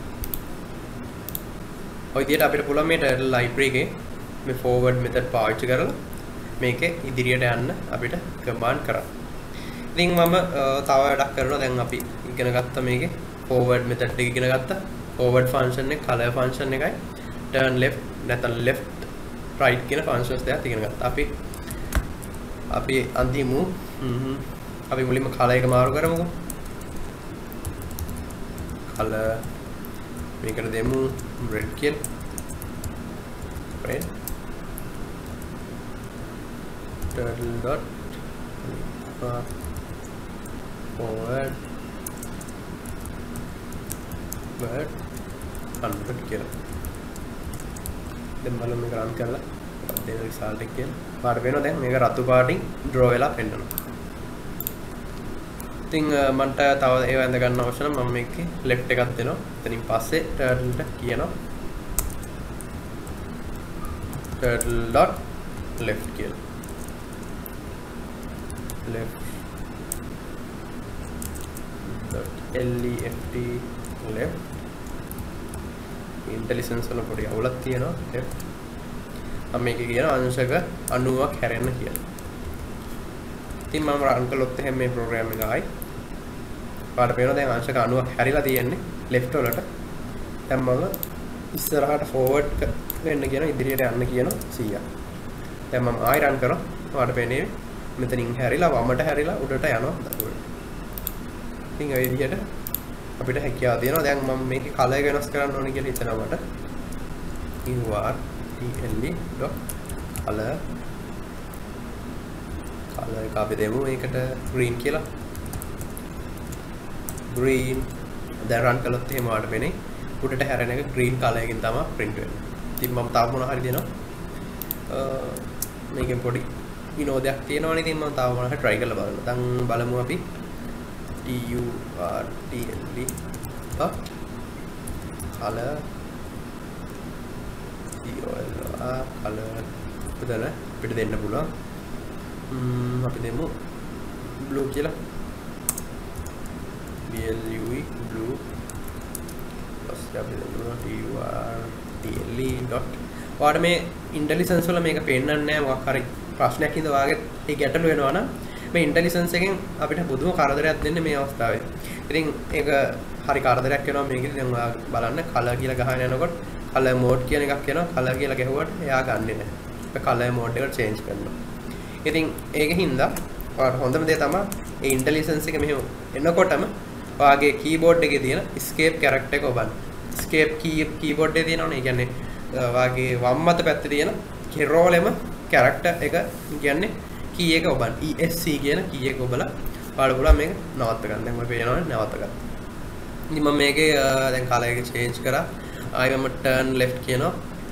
ඔය විදිහට අපිට පුළුවන් මේ Turtle library එකේ මේ forward method පාවිච්චි කරලා මේකේ ඉදිරියට යන්න අපිට command කරන්න. ඉතින් මම තව වැඩක් කරනවා. දැන් අපි ඉගෙන ගත්ත මේකේ forward method එක ඉගෙන ගත්තා. forward function එක, color function එකයි, turn left නැත්නම් left right කියන functions දෙකක් ඉගෙන ගත්තා. අපි අන්තිමු අපි මුලින්ම color එක මාරු කරමුකෝ. color මේකට දෙමු red කියලා. red turtle dot forward bird convert කියලා. දැන් බලමු මේක run කරලා දෙන result එක කියලා. පාට වෙනවා දැන් මේක රතු පාටින් draw වෙලා පෙන්නනවා. ඉතින් මන්ට තව ඒව ඇඳ ගන්න අවශ්‍ය නම් මම මේකේ left එකක් දෙනවා. එතනින් පස්සේ turtle ට කියනවා turtle dot left කියලා. left dot left left intelligence වල පොඩි අවුලක් තියෙනවා. left මම මේකේ කියන අංශක 90ක් හැරෙන්න කියලා. ඉතින් මම රන් කළොත් එහෙනම් මේ ප්‍රෝග්‍රෑම් එක ආයි පාඩ පේනවා දැන් අංශක 90ක් හැරිලා තියෙන්නේ left වලට. දැන් මම ඉස්සරහට forward වෙන්න කියන ඉදිරියට යන්න කියන 100ක්. දැන් මම ආයි රන් කරා. පාඩ පේන්නේ මෙතනින් හැරිලා වමට හැරිලා උඩට යනවා දකුණට. ඉතින් ඒ විදිහට අපිට හැකියාව තියෙනවා. දැන් මම මේකේ කලර් වෙනස් කරන්න ඕනේ කියලා හිතනවා මට. color එක අපි දෙමු මේකට green කියලා. green දැන් run කළොත් එහෙම වාට වෙන්නේ උඩට හැරෙන එක green color එකකින් තමයි print වෙන්නේ. ඉතින් මම තාම මොනවා හරි දෙනවා. මේකෙන් පොඩි විනෝදයක් තියෙනවනේ. ඉතින් මම තාම මොනවා හරි try කරලා බලන්න. දැන් බලමු අපි color color පුතන අපිට දෙන්න පුළුවන්. අපි දෙමු blue කියලා. blue blue ඊට අපි දෙමු turtle dot. ඔයාලට මේ intelligence වල මේක පේන්නන්නේ නැහැ. මොකක් හරි ප්‍රශ්නයක් හින්දා වාගේ ඒ ගැටලු වෙනවා නම් මේ intelligence එකෙන් අපිට බුදුම කරදරයක් දෙන්නේ මේ අවස්ථාවේ. ඉතින් ඒක හරි කරදරයක් වෙනවා මේකෙදි. දැන් ඔයා බලන්න color කියලා ගහගෙන යනකොට color mode කියන එකක් එනවා. color කියලා ගැහුවට එයා ගන්නෙ නැහැ. ඒක color mode එකට change කරනවා. ඉතින් ඒකින් හින්දා ඔයාලට හොඳම දේ තමයි මේ intelligence එක මෙහෙම එනකොටම ඔයාගේ keyboard එකේ තියෙන escape character එක ඔබන්න. escape keyboard එකේ තියෙනවනේ. ඒ කියන්නේ ඔයාගේ වම් අත පැත්තේ තියෙන කෙරෝලෙම character එක කියන්නේ key එක ඔබන්න. ESC කියන key එක ඔබලා ඔයාලට පුළුවන් මේක නවත්ත ගන්න. දැන් මම පේනවනේ නවත්ත ගන්න. ඉතින් මම මේකේ දැන් color එක change කරා. ආයෙ මම turn left කියනවා.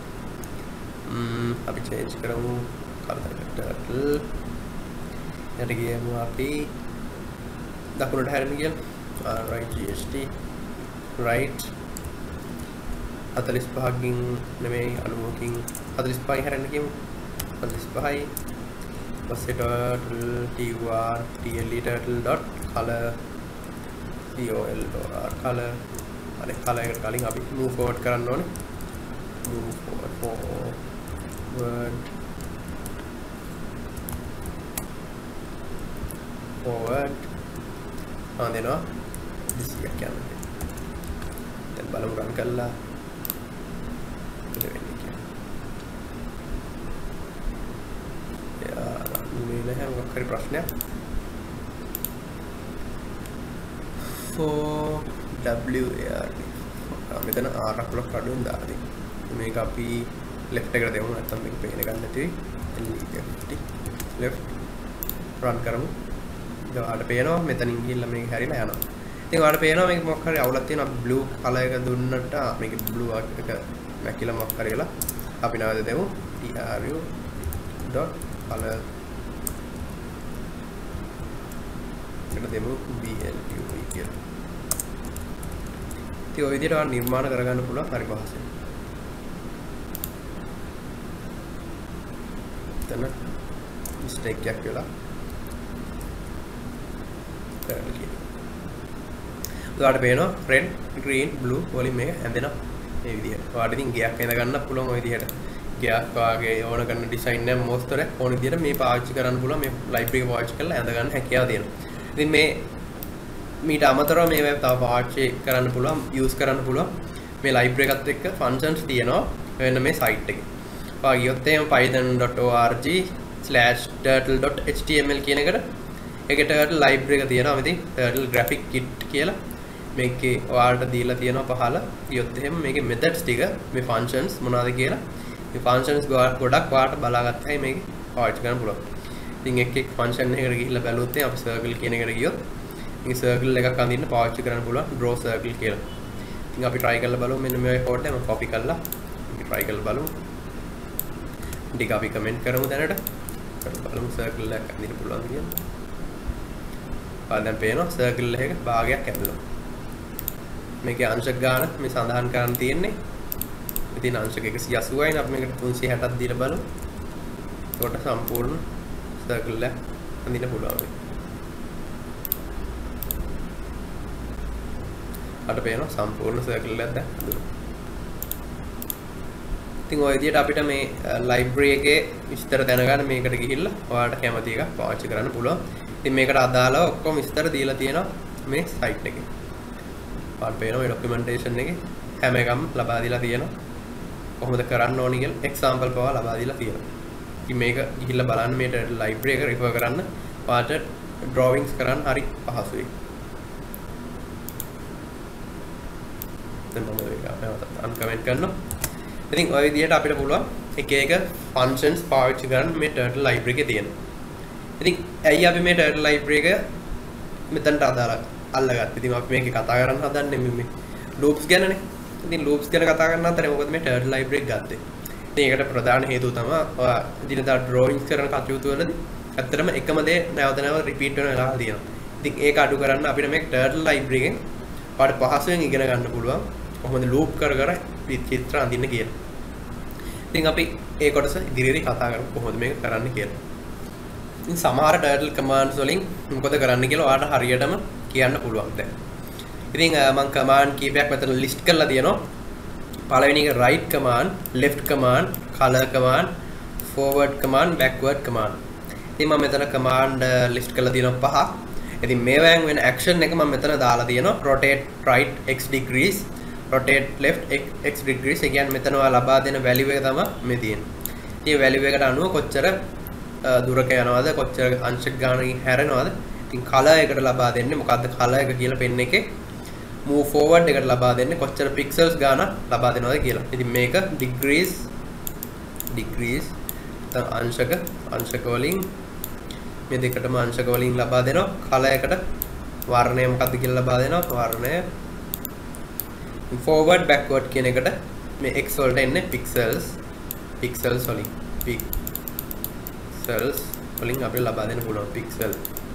අපි change කරමු color එක turtle. යට ගියමු අපි දකුණට හැරෙන්න කියලා. right GST right 45කින් නෙමෙයි 90කින් 45යි හැරෙන්න කියමු. 45යි පස්සේ turtle turtle dot color color අනේ color එකට කලින් අපි move forward කරන්න ඕනේ. move forward දෙනවා 200ක් යනවා. දැන් බලමු run කරලා වෙන්නේ කියලා. මේ නැහැ මොකක් හරි ප්‍රශ්නයක්. for WAR මෙතන R අකුරක් අඩුවෙන් දාලා මේක අපි left එකට දෙමු. නැත්නම් මේක පේන ගන්න නැති left run කරමු. ඔයාලට පේනවා මෙතනින් ගිහිල්ලා මේක හැරිලා යනවා. ඉතින් ඔයාලට පේනවා මේක මොකක් හරි අවුලක් තියෙනවා. blue color එක දුන්නට මේක blue එක මැකිලා මොකක් හරි වෙලා අපි නැවත දෙමු tru.color එකට දෙමු BLUE කියලා. ඉතින් ඔය විදිහට ඔයාලා නිර්මාණ කරගන්න පුළුවන් හරි පහසුයි. එතන mistake එකක් වෙලා ඔයාලට පේනවා red green blue වලින් මේක හැදෙනවා මේ විදිහට. ඔයාලට ඉතින් ගයක් හඳ ගන්න පුළුවන් ඔය විදිහට. ගයක් වාගේ ඕන කරන ඩිසයින් එක මොස්තර ඕන විදිහට මේ පාවිච්චි කරන්න පුළුවන් මේ ලයිබ්‍රරි එක පාවිච්චි කරලා හඳ ගන්න හැකියාව තියෙනවා. ඉතින් මේ මීට අමතරව මේවා තව පාවිච්චි කරන්න පුළුවන් යූස් කරන්න පුළුවන් මේ ලයිබ්‍රරි එකත් එක්ක ෆන්ක්ෂන්ස් තියෙනවා වෙන මේ සයිට් එකේ. ඔයා ගියොත් එහෙම python.org/turtle.html කියන එකට ඒකේ turtle library එක තියෙනවා. ඉතින් turtle graphic kit කියලා මේකේ ඔයාලට දීලා තියෙනවා පහළ. ගියොත් එහෙම මේකේ methods ටික මේ functions මොනවද කියලා මේ functions ගොඩක් ඔයාලට බලාගත්තයි මේක පාවිච්චි කරන්න පුළුවන්. ඉතින් එක් function එකකට ගිහිල්ලා බැලුවොත් අපි circle කියන එකට ගියොත් මේ circle එකක් අඳින්න පාවිච්චි කරන්න පුළුවන් draw circle කියලා. ඉතින් අපි try කරලා බලමු මෙන්න මේ code එක copy කරලා අපි try කරලා බලමු. ටික අපි comment කරමු දැනට. බලමු circle එකක් අඳින්න පුළුවන් කියලා. දැන් පේනවා circle එකක භාගයක් ඇතුළේ. මේකේ අංශක ගාන මේ සඳහන් කරන්න තියෙන්නේ. ඉතින් අංශක 180යි නේ අපි මේකට 360ක් දීලා බලමු. ඒකට සම්පූර්ණ circle එක අඳින්න පුළුවන්. අට පේනවා සම්පූර්ණ circle එකක් දැන් අඳුරනවා. ඉතින් ඔය විදිහට අපිට මේ library එකේ විස්තර දැනගන්න මේකට ගිහිල්ලා ඔයාලට කැමති එකක් පාවිච්චි කරන්න පුළුවන්. ඉතින් මේකට අදාළව ඔක්කොම විස්තර දීලා තියෙනවා මේ site එකේ. ඔයාලට පේනවා මේ documentation එකේ හැම එකම ලබා දීලා තියෙනවා. කොහොමද කරන්න ඕනි කියලා example පවා ලබා දීලා තියෙනවා. ඉතින් මේක ගිහිල්ලා බලන්න මේ library එක refer කරන්න ඔයාලට drawings කරන්න හරි පහසුයි. දැන් මම මේක uncomment කරනවා. ඉතින් ඔය විදිහට අපිට පුළුවන් එක එක functions පාවිච්චි කරන්න මේ turtle library එකේ තියෙනවා. ඉතින් ඇයි අපි මේ turtle library එක මෙතනට අල්ලගත්තේ? ඉතින් අපි මේකේ කතා කරන්න හදන්නේ මේ loops ගැනනේ. ඉතින් loops ගැන කතා කරන අතරේ මොකද මේ turtle library එක ගත්තේ? ඉතින් ඒකට ප්‍රධාන හේතුව තමයි ඔයා දිනදා drawings කරන කටයුතු වලදී ඇත්තටම එකම දේ නැවත නැවත repeat වෙන වෙලාවල් තියෙනවා. ඉතින් ඒක අඩු කරන්න අපිට මේ turtle library එකෙන් ඔයාලට පහසුවෙන් ඉගෙන ගන්න පුළුවන් කොහොමද loop කර චිත්‍ර අඳින්න කියලා. ඉතින් අපි ඒ කොටස ඉදිරියේදී කතා කරමු කොහොමද මේක කරන්න කියලා. ඉතින් සමහර turtle commands වලින් මොකද කරන්න කියලා ඔයාලට හරියටම කියන්න පුළුවන් දැන්. ඉතින් මම command කීපයක් මෙතන list කරලා තියෙනවා. පළවෙනි එක right command, left command, color command, forward command, backward command. ඉතින් මම මෙතන command list කරලා තියෙනවා 5ක්. ඉතින් මේවෙන් වෙන action එක මම මෙතන දාලා තියෙනවා rotate right x degrees, rotate left x degrees. ඒ කියන්නේ මෙතන ඔයා ලබා දෙන value එක තමයි මේ තියෙන්නේ. මේ value එකට අනුව කොච්චර දුරක යනවද, කොච්චර අංශක ගානකින් හැරෙනවද. ඉතින් color එකට ලබා දෙන්නේ මොකද්ද color එක කියලා පෙන්න එකේ move forward එකට ලබා දෙන්නේ කොච්චර pixels ගාන ලබා දෙනවද කියලා. ඉතින් මේක degrees අංශක වලින් මේ දෙකටම අංශක වලින් ලබා දෙනවා. color එකට වර්ණය මොකද්ද කියලා ලබා දෙනවා. වර්ණය forward backward කියන එකට මේ x වලට එන්නේ pixels වලින් අපිට ලබා දෙන්න පුළුවන් pixel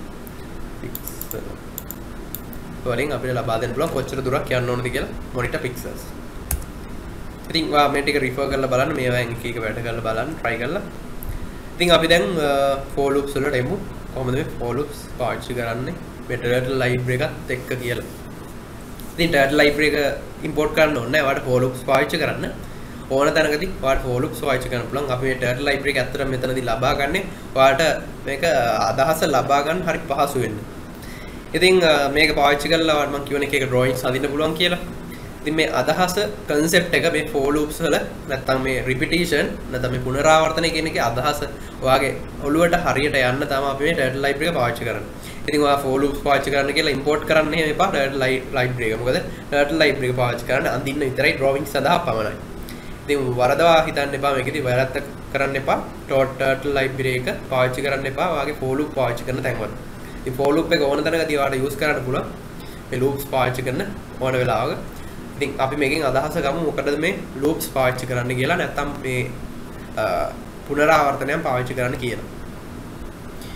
වලින් අපිට ලබා දෙන්න පුළුවන් කොච්චර දුරක් යන්න ඕනද කියලා monitor pixels. ඉතින් ඔයා මේ ටික refer කරලා බලන්න මේවායින් එක එක වැඩ කරලා බලන්න try කරලා. ඉතින් අපි දැන් for loops වලට එමු. කොහොමද මේ for loops පාවිච්චි කරන්නේ මේ turtle library එකත් එක්ක කියලා. ඉතින් turtle library එක import කරන්න ඕනේ නැහැ. ඔයාලට for loops පාවිච්චි කරන්න ඕන තැනකදී ඔයාලට for loops පාවිච්චි කරන්න පුළුවන්. අපි මේ turtle library එක ඇත්තටම මෙතනදී ලබා ගන්නේ ඔයාලට මේක අදහස ලබා ගන්න හරි පහසු වෙන්න. ඉතින් මේක පාවිච්චි කරලා ඔයාලට මම කියවන එක drawings හදින්න පුළුවන් කියලා. ඉතින් මේ අදහස concept එක මේ for loops වල නැත්තම් මේ repetition නැත්නම් මේ පුනරාවර්තනය කියන එකේ අදහස ඔයාගේ ඔළුවට හරියට යන්න තමයි අපි මේ turtle library එක පාවිච්චි කරන්නේ. ඉතින් ඔයා for loops පාවිච්චි කරන්න කියලා import කරන්න එහෙම එපා turtle library එක. මොකද turtle library එක පාවිච්චි කරන්නේ අඳින්න විතරයි drawing සඳහා පමණයි. ඉතින් වරදවා හිතන්න එපා මේකෙදි වැරද්ද කරන්න එපා. turtle library එක පාවිච්චි කරන්න එපා ඔයාගේ for loop පාවිච්චි කරන තැන්වල. ඉතින් for loop එක ඕන තැනකදී ඔයාලට use කරන්න පුළුවන්. මේ loops පාවිච්චි කරන ඕන වෙලාවක. ඉතින් අපි මේකෙන් අදහස ගමු මොකටද මේ loops පාවිච්චි කරන්න කියලා නැත්නම් මේ පුනරාවර්තනයන් පාවිච්චි කරන්න කියලා.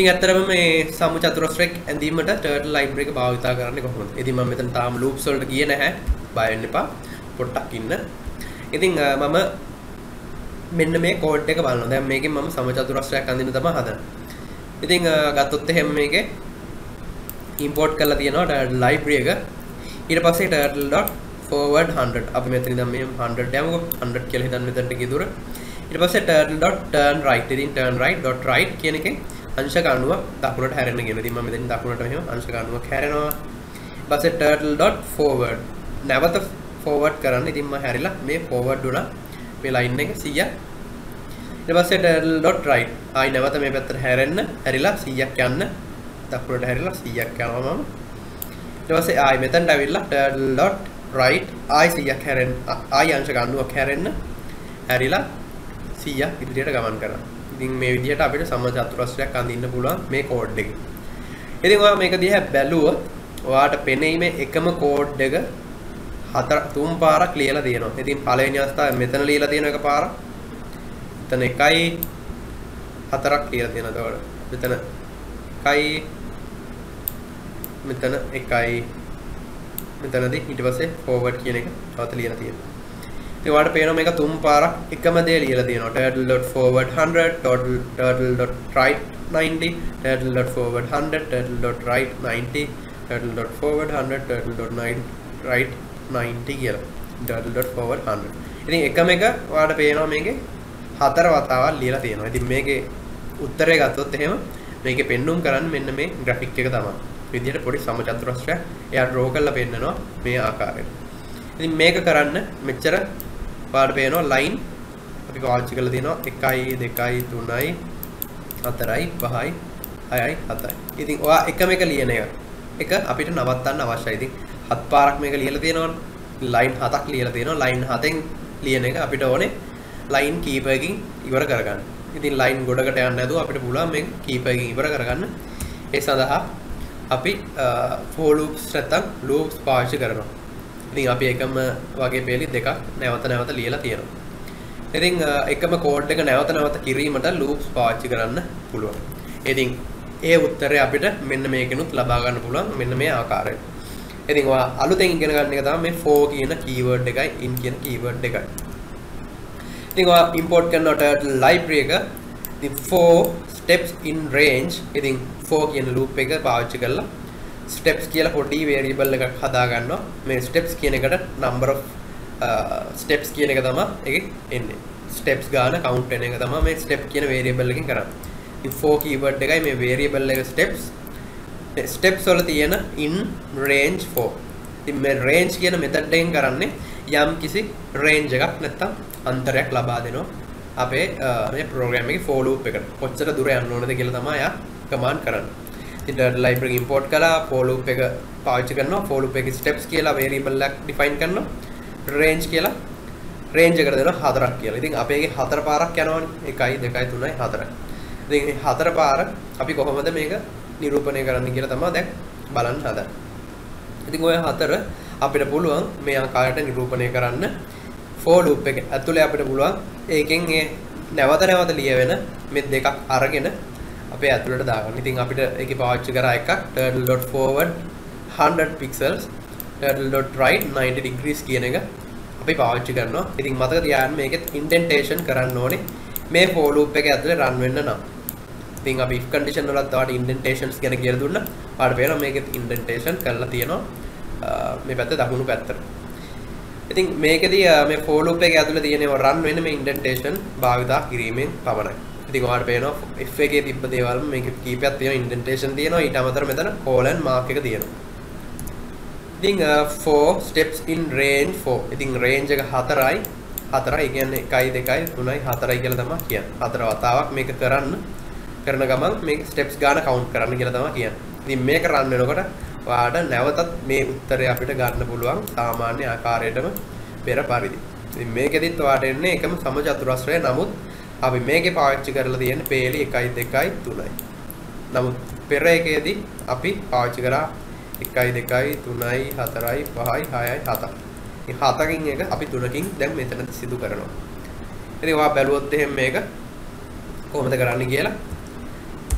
ඉතින් ඇත්තටම මේ සමු චතුරස්‍රයක් ඇඳීමට turtle library එක භාවිත කරන්නේ කොහොමද? ඉතින් මම මෙතන තාම loops වලට ගියේ නැහැ. බය වෙන්න එපා. පොඩ්ඩක් ඉන්න. ඉතින් මම මෙන්න මේ කෝඩ් එක බලනවා. දැන් මේකෙන් මම සම චතුරස්‍රයක් අඳින්න තමයි හදන්නේ. ඉතින් ගත්තොත් එහෙම මේකේ import කරලා තියෙනවා turtle library එක. ඊට පස්සේ turtle.forward 100 අපි මෙතන ඉඳන් මේ 100 යමුකෝ. 100 කියලා හිතන්න මෙතනට ගිය දුර. ඊට පස්සේ turtle.turnright. ඉතින් turnright.right කියන එකේ අංශක 90ක් දකුණට හැරෙන්න කියන. ඉතින් මම මෙතන දකුණට මෙහෙම අංශක 90ක් හැරෙනවා. ඊට පස්සේ turtle.forward නැවත forward කරන්න. ඉතින් මම හැරිලා මේ forward වුණා. මේ line එක 100ක්. ඊට පස්සේ turtle.right ආයි නැවත මේ පැත්තට හැරෙන්න. හැරිලා 100ක් යන්න. දකුණට හැරිලා 100ක් යනවා මම. ඊට පස්සේ ආයි මෙතනට ඇවිල්ලා turtle.right ආයි 100ක් හැරෙන්න. ආයි අංශක 90ක් හැරෙන්න. හැරිලා 100ක් ඉදිරියට ගමන් කරනවා. ඉතින් මේ විදිහට අපිට සම චතුරස්‍රයක් අඳින්න පුළුවන් මේ කෝඩ් එකේ. ඉතින් ඔයා මේක දිහා බැලුවොත් ඔයාට පෙනෙයි මේ එකම කෝඩ් එක තුන් පාරක් ලියලා තියෙනවා. ඉතින් පළවෙනි අවස්ථාවේ මෙතන ලියලා තියෙන එක පාරක්. මෙතන 1යි 4ක් ලියලා තියෙනවා. එතකොට මෙතන 1යි මෙතනදී ඊට පස්සේ forward කියන එක තවත් ලියලා තියෙනවා. ඉතින් ඔයාලට පේනවා මේක තුන් පාරක් එකම දේ ලියලා තියෙනවා. turtle.forward 100, turtle.right 90, turtle.forward 100, turtle.right 90, turtle.forward 100, turtle.right 90 කියලා. turtle.forward 100. ඉතින් එකම එක ඔයාලට පේනවා මේකේ හතර වතාවක් ලියලා තියෙනවා. ඉතින් මේකේ උත්තරය ගත්තොත් එහෙම මේකේ පෙන්눔 කරන්නේ මෙන්න මේ graphic එක තමයි. විදිහට පොඩි සමචතුරස්‍රයක් එයා draw කරලා පෙන්නනවා මේ ආකාරයට. ඉතින් මේක කරන්න මෙච්චර ඔයාලට පේනවා line අපි පාවිච්චි කරලා තියෙනවා 1යි 2යි 3යි 4යි 5යි 6යි 7යි. ඉතින් ඔයා එකම එක ලියන එක අපිට නවත්තන්න අවශ්‍යයි. ඉතින් හත් පාරක් මේක ලියලා තියෙනවනේ. line 7ක් ලියලා තියෙනවා. line 7ෙන් ලියන එක අපිට ඕනේ line කීපයකින් ඉවර කරගන්න. ඉතින් line ගොඩකට යන්න නැතුව අපිට පුළුවන් මේක කීපයකින් ඉවර කරගන්න. ඒ සඳහා අපි for loops නැත්නම් loops පාවිච්චි කරනවා. ඉතින් අපි එකම වගේ පෙළි දෙකක් නැවත නැවත ලියලා තියෙනවා. ඉතින් එකම කෝඩ් එක නැවත නැවත කිරීමට loops පාවිච්චි කරන්න පුළුවන්. ඉතින් ඒ උත්තරය අපිට මෙන්න මේකෙනුත් ලබා ගන්න පුළුවන් මෙන්න මේ ආකාරයට. ඉතින් ඔයා අලුතෙන් ඉගෙන ගන්න එක තමයි මේ for කියන keyword එකයි in කියන keyword එකයි. ඉතින් ඔයා import කරන turtle library එක ඉතින් for steps in range ඉතින් for කියන loop එක පාවිච්චි කරලා steps කියලා පොඩි variable එකක් හදා ගන්නවා. මේ steps කියන එකට number of steps කියන එක තමයි ඒකේ එන්නේ. steps ගාන count වෙන එක තමයි මේ step කියන variable එකෙන් කරන්නේ. ඉතින් for keyword එකයි මේ variable එක steps වල තියෙන in range for. ඉතින් මේ range කියන method එකෙන් කරන්නේ යම් කිසි range එකක් නැත්තම් අන්තරයක් ලබා දෙනවා අපේ මේ program එකේ for loop එකට. කොච්චර දුර යන්න ඕනද කියලා තමයි යා command කරන්නේ. ඉතින් turtle library import කළා for loop එක පාවිච්චි කරනවා. for loop එකේ steps කියලා variable එකක් define කරනවා. range කියලා range එකට දෙනවා 4ක් කියලා. ඉතින් අපේගේ 4 පාරක් යනවනේ. 1යි 2යි 3යි 4යි. ඉතින් මේ 4 පාර අපි කොහොමද මේක නිරූපණය කරන්න කියලා තමයි දැන් බලන්න හදන්නේ. ඉතින් ඔය 4 අපිට පුළුවන් මේ ආකාරයට නිරූපණය කරන්න for loop එක ඇතුලේ අපිට පුළුවන් ඒකෙන් ඒ නැවත නැවත ලියවෙන මේ දෙකක් අරගෙන අපේ ඇතුලට දාගන්න. ඉතින් අපිට ඒකේ පාවිච්චි කරා එකක් turtle.forward 100 pixels, turtle.right 90 degrees කියන එක අපි පාවිච්චි කරනවා. ඉතින් මතක තියාගන්න මේකෙත් indentation කරන්න ඕනේ මේ for loop එක ඇතුලේ run වෙන්න නම්. ඉතින් අපි if condition වලත් තවට indentations ගැන කියලා දුන්නා. ඔයාලට පේනවා මේකෙත් indentation කරලා තියෙනවා මේ පැත්ත දකුණු පැත්තට. ඉතින් මේකෙදී මේ for loop එකේ ඇතුලේ තියෙනවා run වෙන මේ indentation භාවිතා කිරීමෙන් පමණයි. ඉතින් ඔයාලට පේනවා if එකේ තිබ්බ දේවල් මේක කීපයක් තියෙනවා indentation තියෙනවා ඊට අමතරව මෙතන colon mark එක තියෙනවා. ඉතින් for steps in range for. ඉතින් range එක 4යි. 4යි කියන්නේ 1යි 2යි 3යි 4යි කියලා තමයි කියන්නේ. 4 වතාවක් මේක කරන ගමන් මේක steps ගාන count කරන්න කියලා තමයි කියන්නේ. ඉතින් මේක run වෙනකොට ඔයාලට නැවතත් මේ උත්තරය අපිට ගන්න පුළුවන් සාමාන්‍ය ආකාරයටම පෙර පරිදි. ඉතින් මේකෙදිත් ඔයාලට එන්නේ එකම සමචතුරස්‍රය. නමුත් අපි මේකේ පාවිච්චි කරලා තියෙන පේලි 1යි 2යි 3යි. නමුත් පෙර එකේදී අපි පාවිච්චි කරා 1යි 2යි 3යි 4යි 5යි 6යි 7යි. මේ 7කින් එක අපි 3කින් දැන් මෙතන සිදු කරනවා. ඉතින් ඔයා බැලුවොත් එහෙනම් මේක කොහොමද කරන්නේ කියලා.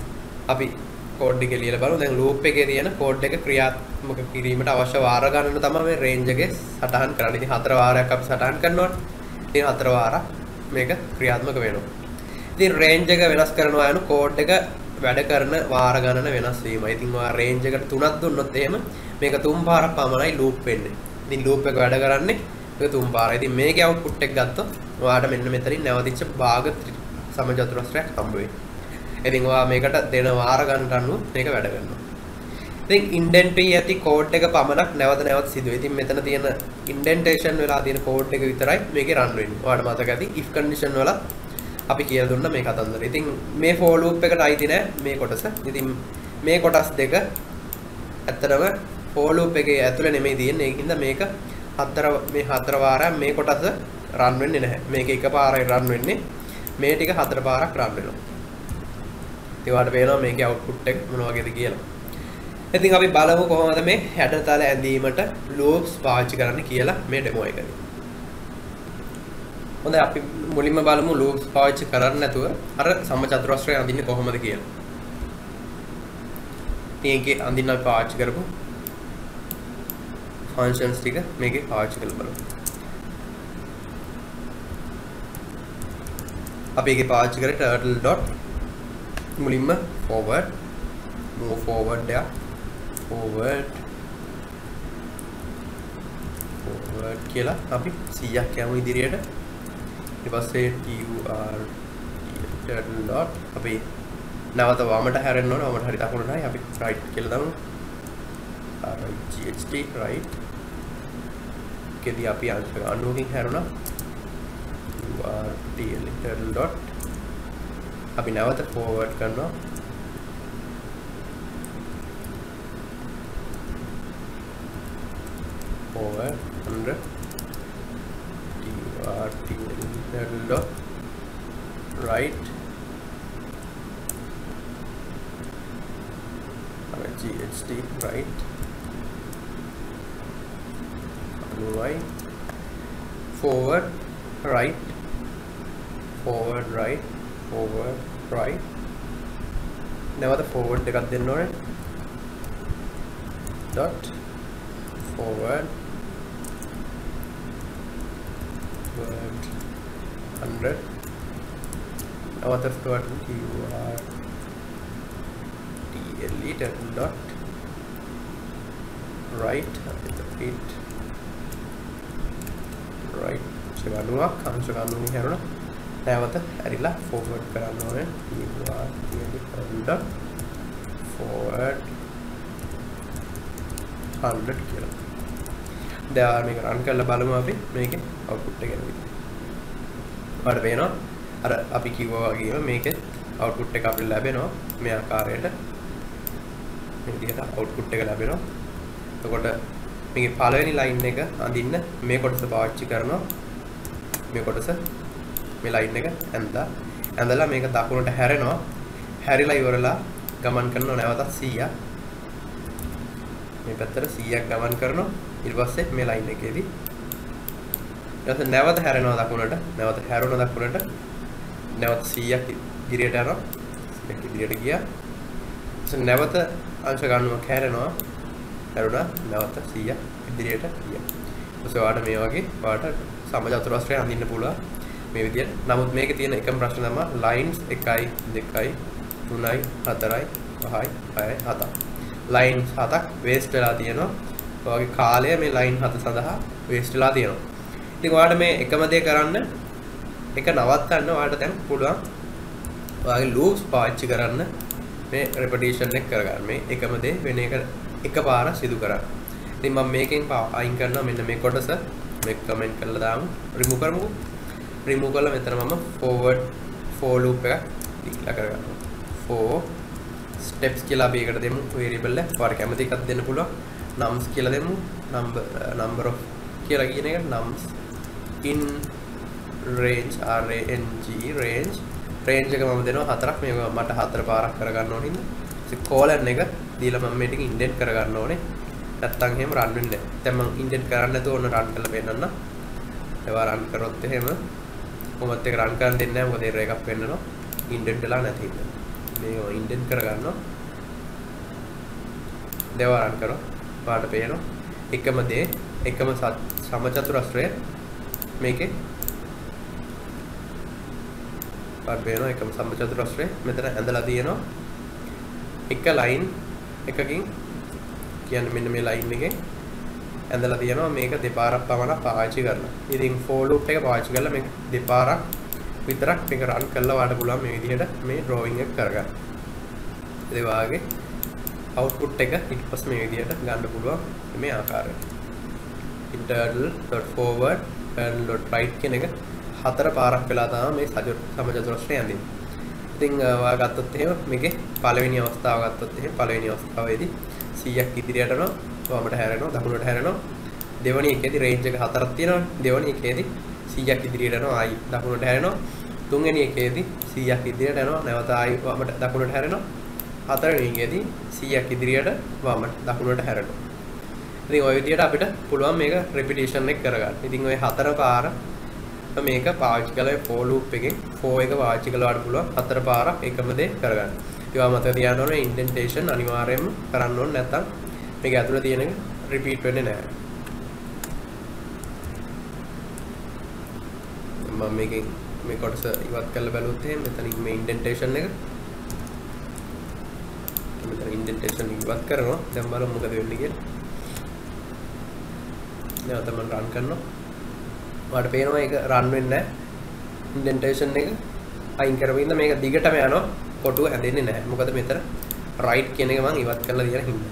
අපි කෝඩ් එක ලියලා බලමු. දැන් ලූප් එකේ තියෙන කෝඩ් එක ක්‍රියාත්මක කිරීමට අවශ්‍ය වාර ගණන තමයි මේ රේන්ජ් එකේ සටහන් කරන්නේ. ඉතින් 4 වාරයක් අපි සටහන් කරනවානේ. ඉතින් 4 වාරක් මේක ක්‍රියාත්මක වෙනවා. ඉතින් රේන්ජ් එක වෙනස් කරනවා යන කෝඩ් එක වැඩ කරන වාර ගණන වෙනස් වීමයි. ඉතින් ඔයා රේන්ජ් එකට 3ක් දුන්නොත් එහෙම මේක 3 පාරක් පමණයි ලූප් වෙන්නේ. ඉතින් ලූප් එක වැඩ කරන්නේ මේක 3 පාරයි. ඉතින් මේකේ අවුට්පුට් එක ගත්තොත් ඔයාලට මෙන්න මෙතනින් නැවතිච්ච භාග සමචතුරස්‍රයක් හම්බ වෙයි. ඉතින් ඔයා මේකට දෙන වාර ගණනට අනුව මේක වැඩ කරනවා. ඉතින් ඉන්ඩෙන්ට් වී ඇති කෝඩ් එක පමණක් නැවත නැවත සිදුවේ. ඉතින් මෙතන තියෙන ඉන්ඩෙන්ටේෂන් වෙලා තියෙන කෝඩ් එක විතරයි මේකේ රන් වෙන්නේ. ඔයාලට මතක ඇති if condition වල අපි කියලා දුන්න මේ කතන්දර. ඉතින් මේ for loop එකට අයිති නෑ මේ කොටස. ඉතින් මේ කොටස් දෙක ඇත්තටම for loop එකේ ඇතුලේ නෙමෙයි තියෙන්නේ. ඒකින්ද මේක හතර වාරයක් මේ කොටස රන් වෙන්නේ නැහැ. මේක එකපාරයි රන් වෙන්නේ. මේ ටික 4 පාරක් රන් වෙනවා. ඉතින් ඔයාලට පේනවා මේකේ අවුට්පුට් එක මොන වගේද කියලා. ඉතින් අපි බලමු කොහොමද මේ හැඩතල ඇඳීමට loops පාවිච්චි කරන්න කියලා මේ ඩෙමෝ එකේ. හොඳයි අපි මුලින්ම බලමු loops පාවිච්චි කරන්නේ නැතුව අර සමචතුරස්‍රය අඳින්නේ කොහොමද කියලා. මේකේ අඳින්න අපි පාවිච්චි කරපු functions ටික මේකේ පාවිච්චි කරලා බලමු. අපි ඒකේ පාවිච්චි කරේ turtle dot මුලින්ම forward move forward there forward කියලා අපි 100ක් යමු ඉදිරියට. ඊට පස්සේ turtle dot අපි නැවත වමට හැරෙන්න ඕන. වමට හරි දකුණටයි අපි right කියලා දාමු. ght right කෙදී අපි අංශ 90කින් හැරුණා. turtle dot අපි නැවත forward කරනවා. forward 100 turtle dot right ght right right forward right forward right forward right නැවත forward එකක් දෙන්න ඕනේ. dot forward 100 නැවත turtle turtle dot right right චගනුවක් අංශ ගණනුනේ හැරුණා. නැවත ඇරිලා forward කරන්න ඕනේ. turtle dot forward 100 කියලා. දැන් මේක රන් කරලා බලමු අපි මේකේ output එක එනවා. ඔයාලට පේනවා අර අපි කිව්වා වගේම මේකේ output එක අපිට ලැබෙනවා මේ ආකාරයට. මේ විදිහට output එක ලැබෙනවා. එතකොට මේකේ පළවෙනි line එක අඳින්න මේ කොටස පාවිච්චි කරනවා. මේ කොටස මේ line එක ඇඳලා මේක දකුණට හැරෙනවා. හැරිලා ඉවරලා ගමන් කරනවා නැවතත් 100ක්. මේ පැත්තට 100ක් ගමන් කරනවා. ඊට පස්සේ මේ line එකේදී ඊට පස්සේ නැවත හැරෙනවා දකුණට. නැවත හැරුණ දකුණට නැවත 100ක් ඉදිරියට යනවා. 100ක් ඉදිරියට ගියා. ඊට නැවත අංශ ගණනුවක් හැරෙනවා. හැරුණා නැවත 100ක් ඉදිරියට ගියා. ඊට ඔයාලට මේ වගේ ඔයාලට සමචතුරස්‍රය අඳින්න පුළුවන් මේ විදියට. නමුත් මේකේ තියෙන එකම ප්‍රශ්න තමයි lines 1 2 3 4යි 5යි 6යි 7යි. lines 7ක් waste වෙලා තියෙනවා. ඔයගේ කාලය මේ line 7 සඳහා waste වෙලා තියෙනවා. ඉතින් ඔයාලට මේ එකම දේ කරන්න එක නවත්තන්න ඔයාලට දැන් පුළුවන් ඔයාගේ loops පාවිච්චි කරන්න මේ repetition එක කරගන්න. මේ එකම දේ වෙන එකපාර සිදු කරන්න. ඉතින් මම මේකෙන් අයින් කරනවා මෙන්න මේ කොටස. මේක කමෙන්ට් කරලා දාමු. remove කරමු. remove කරලා මෙතන මම forward for loop එක ඩික්ලෙයාර් කරගන්නවා. for steps කියලා අපි ඒකට දෙමු variable එක. ඔයාලට කැමති එකක් දෙන්න පුළුවන්. nums කියලා දෙමු. number of කියලා කියන එක nums in range range එක මම දෙනවා 4ක්. මේක මට 4 පාරක් කරගන්න ඕනේ ඉතින් colon එක දීලා මම මේ ටික indent කරගන්න ඕනේ. නැත්තම් එහෙම run වෙන්නේ නැහැ. දැන් මම indent කරන්න නැතුව ඕන run කරලා පෙන්නන්න. ඒවා run කරොත් එහෙම කොහොමද ඒක run කරන්න දෙන්නේ නැහැ. මොකද error එකක් වෙන්නනවා indent වෙලා නැති හින්දා. මේ ඉන්ඩෙන්ට් කරගන්නවා දේව රන් කරා පාට පේනවා එකම දේ එකම සමචතුරස්‍රය මේකේ පාට පේනවා එකම සමචතුරස්‍රය මෙතන ඇඳලා තියෙනවා එක ලයින් එකකින් කියන්නේ මෙන්න මේ ලයින් එකේ ඇඳලා තියෙනවා මේක දෙපාරක් පමණ පාවිච්චි කරලා. ඉතින් for loop එක පාවිච්චි කරලා මේක දෙපාරක් විතරක් මේක run කරලා වාට පුළුවන් මේ විදිහට මේ drawing එක කරගන්න. ඒ වාගේ output එක ඊට පස්සේ මේ විදිහට ගන්න පුළුවන් මේ ආකාරයට. internal.forward internal.right කියන එක හතර පාරක් වෙලා තමයි මේ සමචතුරස්‍රය ඇඳෙන්නේ. ඉතින් ඔයා ගත්තොත් එහෙම මේකේ පළවෙනි අවස්ථාව ගත්තොත් එහෙම පළවෙනි අවස්ථාවේදී 100ක් ඉදිරියට යනවා වමට හැරෙනවා දකුණට හැරෙනවා දෙවෙනි එකේදී රේන්ජ් එක හතරක් තියෙනවා දෙවෙනි එකේදී 100ක් ඉදිරියට යනවා ආයි දකුණට හැරෙනවා තුන්වෙනි එකේදී 100ක් ඉදිරියට යනවා නැවත ආයි වමට දකුණට හැරෙනවා හතරවෙනි එකේදී 100ක් ඉදිරියට වමට දකුණට හැරෙනවා ඉතින් ওই විදිහට අපිට පුළුවන් මේක රිපිටිෂන් එක කරගන්න. ඉතින් ওই හතර පාර මේක පාවිච්චි කළා for loop එකෙන් for එක පාවිච්චි කළාට පුළුවන් හතර පාරක් එකම දේ කරගන්න. ඒවා මතක තියාගන්න ඕනේ indentation අනිවාර්යයෙන්ම කරන්න ඕනේ නැත්නම් මේක ඇතුළේ තියෙන එක රිපීට් වෙන්නේ නැහැ. මම මේකෙන් මේ කොටස ඉවත් කරලා බලුවොත් එහෙනම් මෙතනින් මේ indentation එක මෙතන indentation ඉවත් කරනවා. දැන් බලමු මොකද වෙන්නේ කියලා. නැවත මම run කරනවා. ඔයාලට පේනවා ඒක run වෙන්නේ නැහැ. indentation එක අයින් කරමින්ද මේක දිගටම යනවා. කොටුව ඇදෙන්නේ නැහැ. මොකද මෙතන right කියන එක මම ඉවත් කරලා තියෙන හින්දා.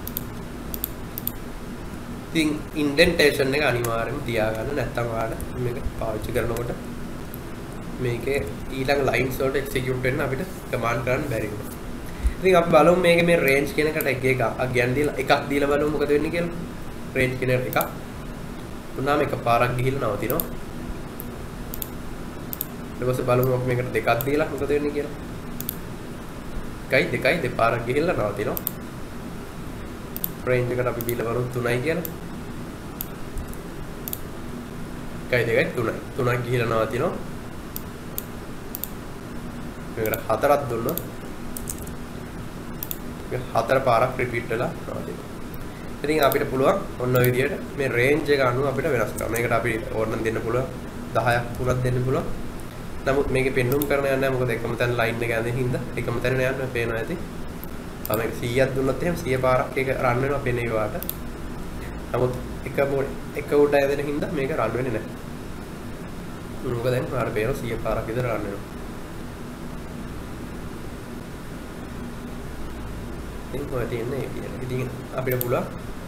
ඉතින් indentation එක අනිවාර්යයෙන්ම තියාගන්න නැත්නම් ඔයාලට මේක පාවිච්චි කරනකොට මේකේ ඊළඟ lines වලට execute වෙන්න අපිට command කරන්න බැරි වෙනවා. ඉතින් අපි බලමු මේකේ මේ range කියන එකට එකක් දීලා එකක් දීලා බලමු මොකද වෙන්නේ කියලා. range කියන එකක් උනාම එකපාරක් ගිහිල්ලා නවතිනවා. ඊට පස්සේ බලමු අපි මේකට දෙකක් දීලා මොකද වෙන්නේ කියලා. එකයි දෙපාරක් ගිහිල්ලා නවතිනවා. range එකට අපි දීලා බලමු 3යි කියලා. එකයි දෙකයි 3යි. 3ක් ගිහිල්ලා නවතිනවා. මේකට 4ක් දුන්නොත් මේක 4 පාරක් රිපීට් වෙලා නවතිනවා. ඉතින් අපිට පුළුවන් ඔන්න ඔය විදිහට මේ range එක අනුව අපිට වෙනස් කරන්න. මේකට අපි ඕනනම් දෙන්න පුළුවන් 10ක් පුරක් දෙන්න පුළුවන්. නමුත් මේකේ පෙන්නුම් කරන්න යන්නේ නැහැ මොකද එකම තැන line එක ඇඳෙන හින්දා එකම තැන යන්න පේනවා ඇති. අපි මේක 100ක් දුන්නොත් එහෙම 100 පාරක් එක රන් වෙනවා පේනේ වාට. නමුත් එක උඩ ඇදෙන හින්දා මේක රන් වෙන්නේ නැහැ. මොකද දැන් ඔයාලට පේනවා 100 පාරක් විතර රන් වෙනවා. ඉතින් ඔය තියෙන්නේ ඉතින් අපිට පුළුවන්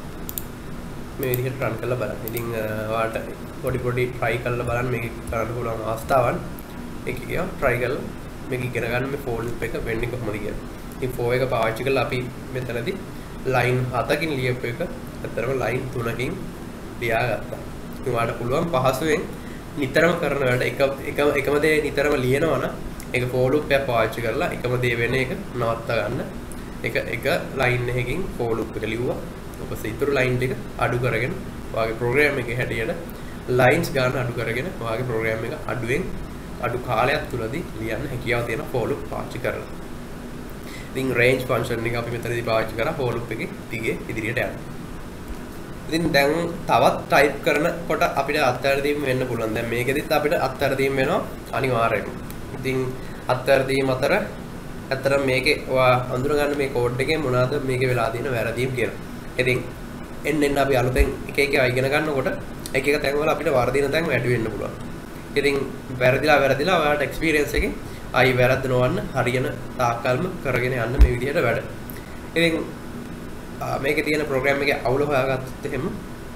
මේ විදිහට run කරලා බලන්න. ඉතින් ඔයාලට පොඩි try කරලා බලන්න මේක කරන්න පුළුවන් අවස්ථාවන් ඒක කියව try කරලා මේක ඉගෙන ගන්න මේ for loop එක වෙන්නේ කොහොමද කියලා. ඉතින් for එක පාවිච්චි කරලා අපි මෙතනදී line 7කින් ලියපු එක අතරම line 3කින් ලියාගත්තා. ඉතින් ඔයාලට පුළුවන් පහසුවෙන් නිතරම කරන වැඩ එකම දේ නිතරම ලියනවා නම් ඒක for loop එක පාවිච්චි කරලා එකම දේ වෙන එක නවත්ත ගන්න. එක line එකකින් for loop එක ලිව්වා. ඊට පස්සේ ඊතුරු line ටික අඩු කරගෙන ඔයාගේ program එකේ හැටියට lines ගන්න අඩු කරගෙන ඔයාගේ program එක අඩු කාලයක් තුලදී ලියන්න හැකියාව තියෙන for loop පාවිච්චි කරලා. ඉතින් range function එක අපි මෙතනදී පාවිච්චි කරා for loop එකේ දිගේ ඉදිරියට යන්න. ඉතින් දැන් තවත් type කරනකොට අපිට අත්හැරදීම් වෙන්න පුළුවන්. දැන් මේකෙදිත් අපිට අත්හැරදීම් වෙනවා අනිවාර්යයෙන්ම. ඉතින් අත්හැරදීම් අතර ඇත්තට මේකේ ඔයා අඳුර ගන්න මේ කෝඩ් එකේ මොනවාද මේකේ වෙලා තියෙන වැරදීම් කියලා. ඉතින් එන්න අපි අලුතෙන් එක ඉගෙන ගන්නකොට එක තැන් වල අපිට වර්ධින තැන් වැඩි වෙන්න පුළුවන්. ඉතින් වැරදිලා ඔයාලට එක්ස්පීරියන්ස් එකෙන් ආයි වැරද්ද නොවන්න හරියන තාක්කල්ම කරගෙන යන්න මේ විදිහට වැඩ. ඉතින් මේකේ තියෙන ප්‍රෝග්‍රෑම් එකේ අවුල හොයාගත්තොත් එහෙම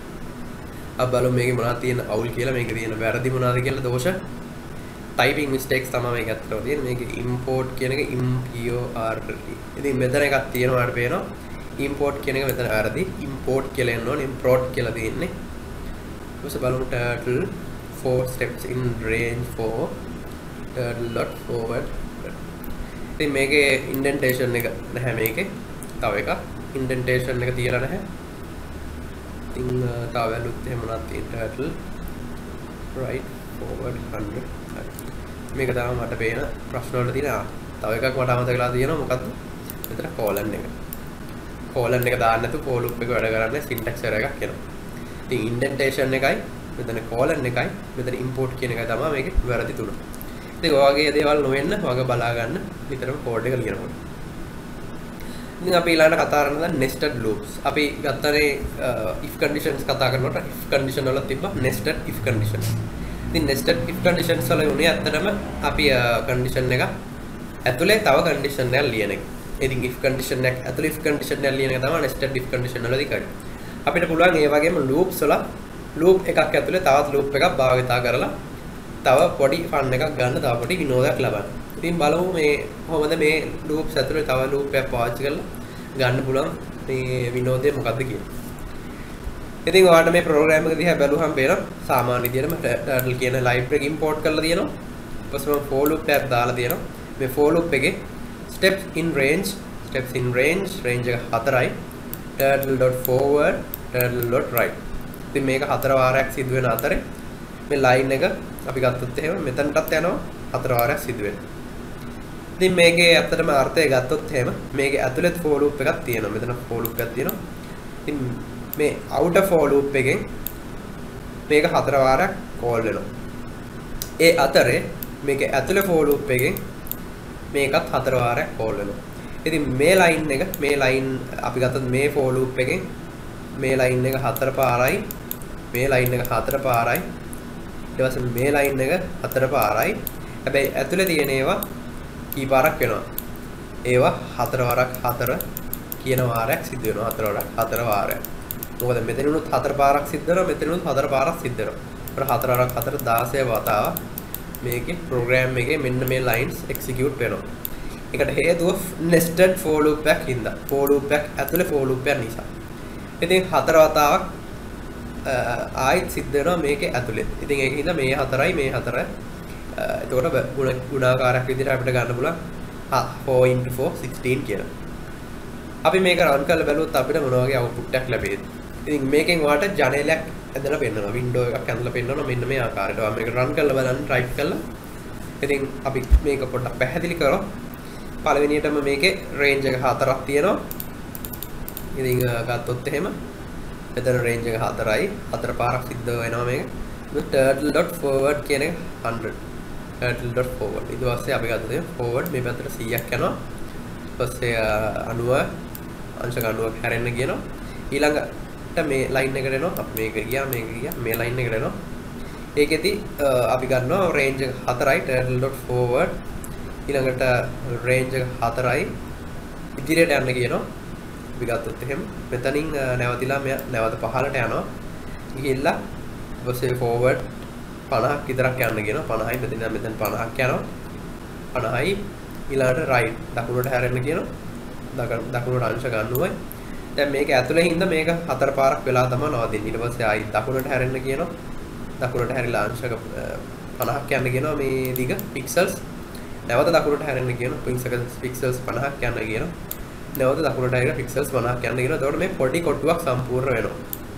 අපි බලමු මේකේ මොනවද තියෙන අවුල් කියලා මේකේ තියෙන වැරදි මොනවද කියලා දෝෂ typing mistakes තමයි මේක ඇත්තටම තියෙන්නේ. මේකේ import කියන එක import. ඉතින් මෙතන එකක් තියෙනවා අපිට පේනවා import කියන එක මෙතන වැරදි. import කියලා එන්න ඕනේ import කියලා තියෙන්නේ. ඊට බලමු turtle 4 steps in range 4 turtle.forward. ඉතින් මේකේ indentation එක නැහැ මේකේ. තව එකක් indentation එක තියලා නැහැ. ඉතින් තව වැලුත් එහෙම මොනවද තියෙන්නේ turtle right forward 100. මේක තමයි මට පේන ප්‍රශ්න වල තියෙන තව එකක් මට අමතක වෙලා තියෙනවා මොකද්ද? මෙතන colon එක. colon එක දාන්න නැතුව for loop එක වැඩ කරන්නේ syntax error එකක් එනවා. ඉතින් indentation එකයි මෙතන colon එකයි මෙතන import කියන එකයි තමයි මේකේ වැරදි තුන. ඉතින් ඔය වගේ දේවල් නොවෙන්න වග බලා ගන්න විතරම කෝඩ් එක ලියනකොට. ඉතින් අපි ඊළඟට කතා කරන දා nested loops. අපි ගත්තනේ if conditions කතා කරනකොට if condition වල තිබ්බා nested if conditions. ඉතින් nested if conditions වල උනේ ඇත්තටම අපි condition එක ඇතුලේ තව condition එකක් ලියන එක. ඉතින් if condition එක ඇතුලේ if condition එකක් ලියන එක තමයි nested if condition වලදී කරන්නේ. අපිට පුළුවන් ඒ වගේම loops වල loop එකක් ඇතුලේ තවත් loop එකක් භාවිතා කරලා තව පොඩි fun එකක් ගන්න, තව පොඩි විනෝදයක් ලබන්න. ඉතින් බලමු මේ කොහොමද මේ loops ඇතුලේ තව loop එකක් පාවිච්චි කරලා ගන්න පුළුවන් මේ විනෝදය මොකද්ද කියලා. ඉතින් ඔයාලට මේ program එක දිහා බැලුවහම පේනවා සාමාන්‍ය විදිහටම turtle කියන library එක import කරලා තියෙනවා. ඊපස්සේ මම for loop එකක් දාලා තියෙනවා. මේ for loop එකේ steps in range range එක 4යි. turtle.forward turtle.right. ඉතින් මේක 4 වාරයක් සිදු වෙන අතරේ මේ line එක අපි ගත්තොත් එහෙම මෙතනටත් යනවා 4 වාරයක් සිදු වෙනවා. ඉතින් මේකේ ඇත්තටම අර්ථය ගත්තොත් එහෙම මේකේ ඇතුළේ for loop එකක් තියෙනවා. මෙතන for loop එකක් තියෙනවා. ඉතින් මේ outer for loop එකෙන් මේක 4 වාරයක් call වෙනවා. ඒ අතරේ මේකේ ඇතුළේ for loop එකෙන් මේකත් 4 වාරයක් call වෙනවා. ඉතින් මේ line අපි ගත්තොත් මේ for loop එකෙන් මේ line එක 4 පාරයි, මේ line එක 4 පාරයි, ඊට පස්සේ මේ line එක 4 පාරයි. හැබැයි ඇතුලේ තියෙන ඒවා කී පාරක් වෙනවා? ඒවා 4 වරක් 4 කියන වාරයක් සිද්ධ වෙනවා. 4 වරක් 4 වාරයක්. මොකද මෙතනිනුත් 4 පාරක් සිද්ධ වෙනවා, මෙතනිනුත් 4 පාරක් සිද්ධ වෙනවා. ඒතර 4 වරක් 4 16 වතාවක් මේකේ program එකේ මෙන්න මේ lines execute වෙනවා. ඒකට හේතුව nested for loop එකක් හින්දා. for loop එකක් ඇතුලේ for loop එකක් නිසා. ඉතින් 4 වතාවක් ආයිත් සිද්ධ වෙනවා මේකේ ඇතුලේ. ඉතින් ඒක හින්දා මේ 4යි මේ 4යි. එතකොට ගුණාකාරයක් විදිහට අපිට ගන්න පුළුවන් 4 × 4 16 කියලා. අපි මේක run කරලා බැලුවොත් අපිට මොන වගේ output එකක් ලැබෙයිද? ඉතින් මේකෙන් ඔයාලට ජනේලයක් ඇදලා පෙන්නනවා. window එකක් ඇදලා පෙන්නනවා මෙන්න මේ ආකාරයට. ඔයා මේක run කරලා බලන්න try කරලා. ඉතින් අපි මේක පොඩ්ඩක් පැහැදිලි කරමු. පළවෙනියටම මේකේ range එක 4ක් තියෙනවා. ඉතින් ගත්තොත් එහෙම මෙතන range එක 4යි. 4 පාරක් සිද්ධ වෙනවා මේක. turtle.forward කියන එක 100. turtle.forward. ඊට පස්සේ අපි ගත්තොත් forward මේ පැත්තට 100ක් යනවා. ඊට පස්සේ 90 අංශක 90ක් හැරෙන්න කියනවා. ඊළඟට මේ line එකට එනවා. අපි මේක ගියා මේ line එකට එනවා. ඒකෙදි අපි ගන්නවා range එක 4යි turtle.forward. ඊළඟට range එක 4යි ඉදිරියට යන්න කියනවා. අපි ගත්තොත් එහෙම මෙතනින් නැවතිලා මෙයා නැවත පහළට යනවා. ගිහිල්ලා ඊපස්සේ forward 50ක් විතරක් යන්න කියනවා. 50යි මෙතන 50ක් යනවා. 50යි ඊළඟට right දකුණට හැරෙන්න කියනවා. දකුණට අංශ ගන්නවා. දැන් මේක ඇතුලේ හින්දා මේක 4 පාරක් වෙලා තමයි නවතින්නේ. ඊට පස්සේ ආයි දකුණට හැරෙන්න කියනවා. දකුණට හැරිලා අංශක 50ක් යන්න කියනවා මේ දිග pixels. නැවත දකුණට හැරෙන්න කියනවා. pixels 50ක් යන්න කියනවා. නැවත දකුණට හැරිලා pixels 50ක් යන්න කියනවා. එතකොට මේ පොඩි කොටුවක් සම්පූර්ණ වෙනවා.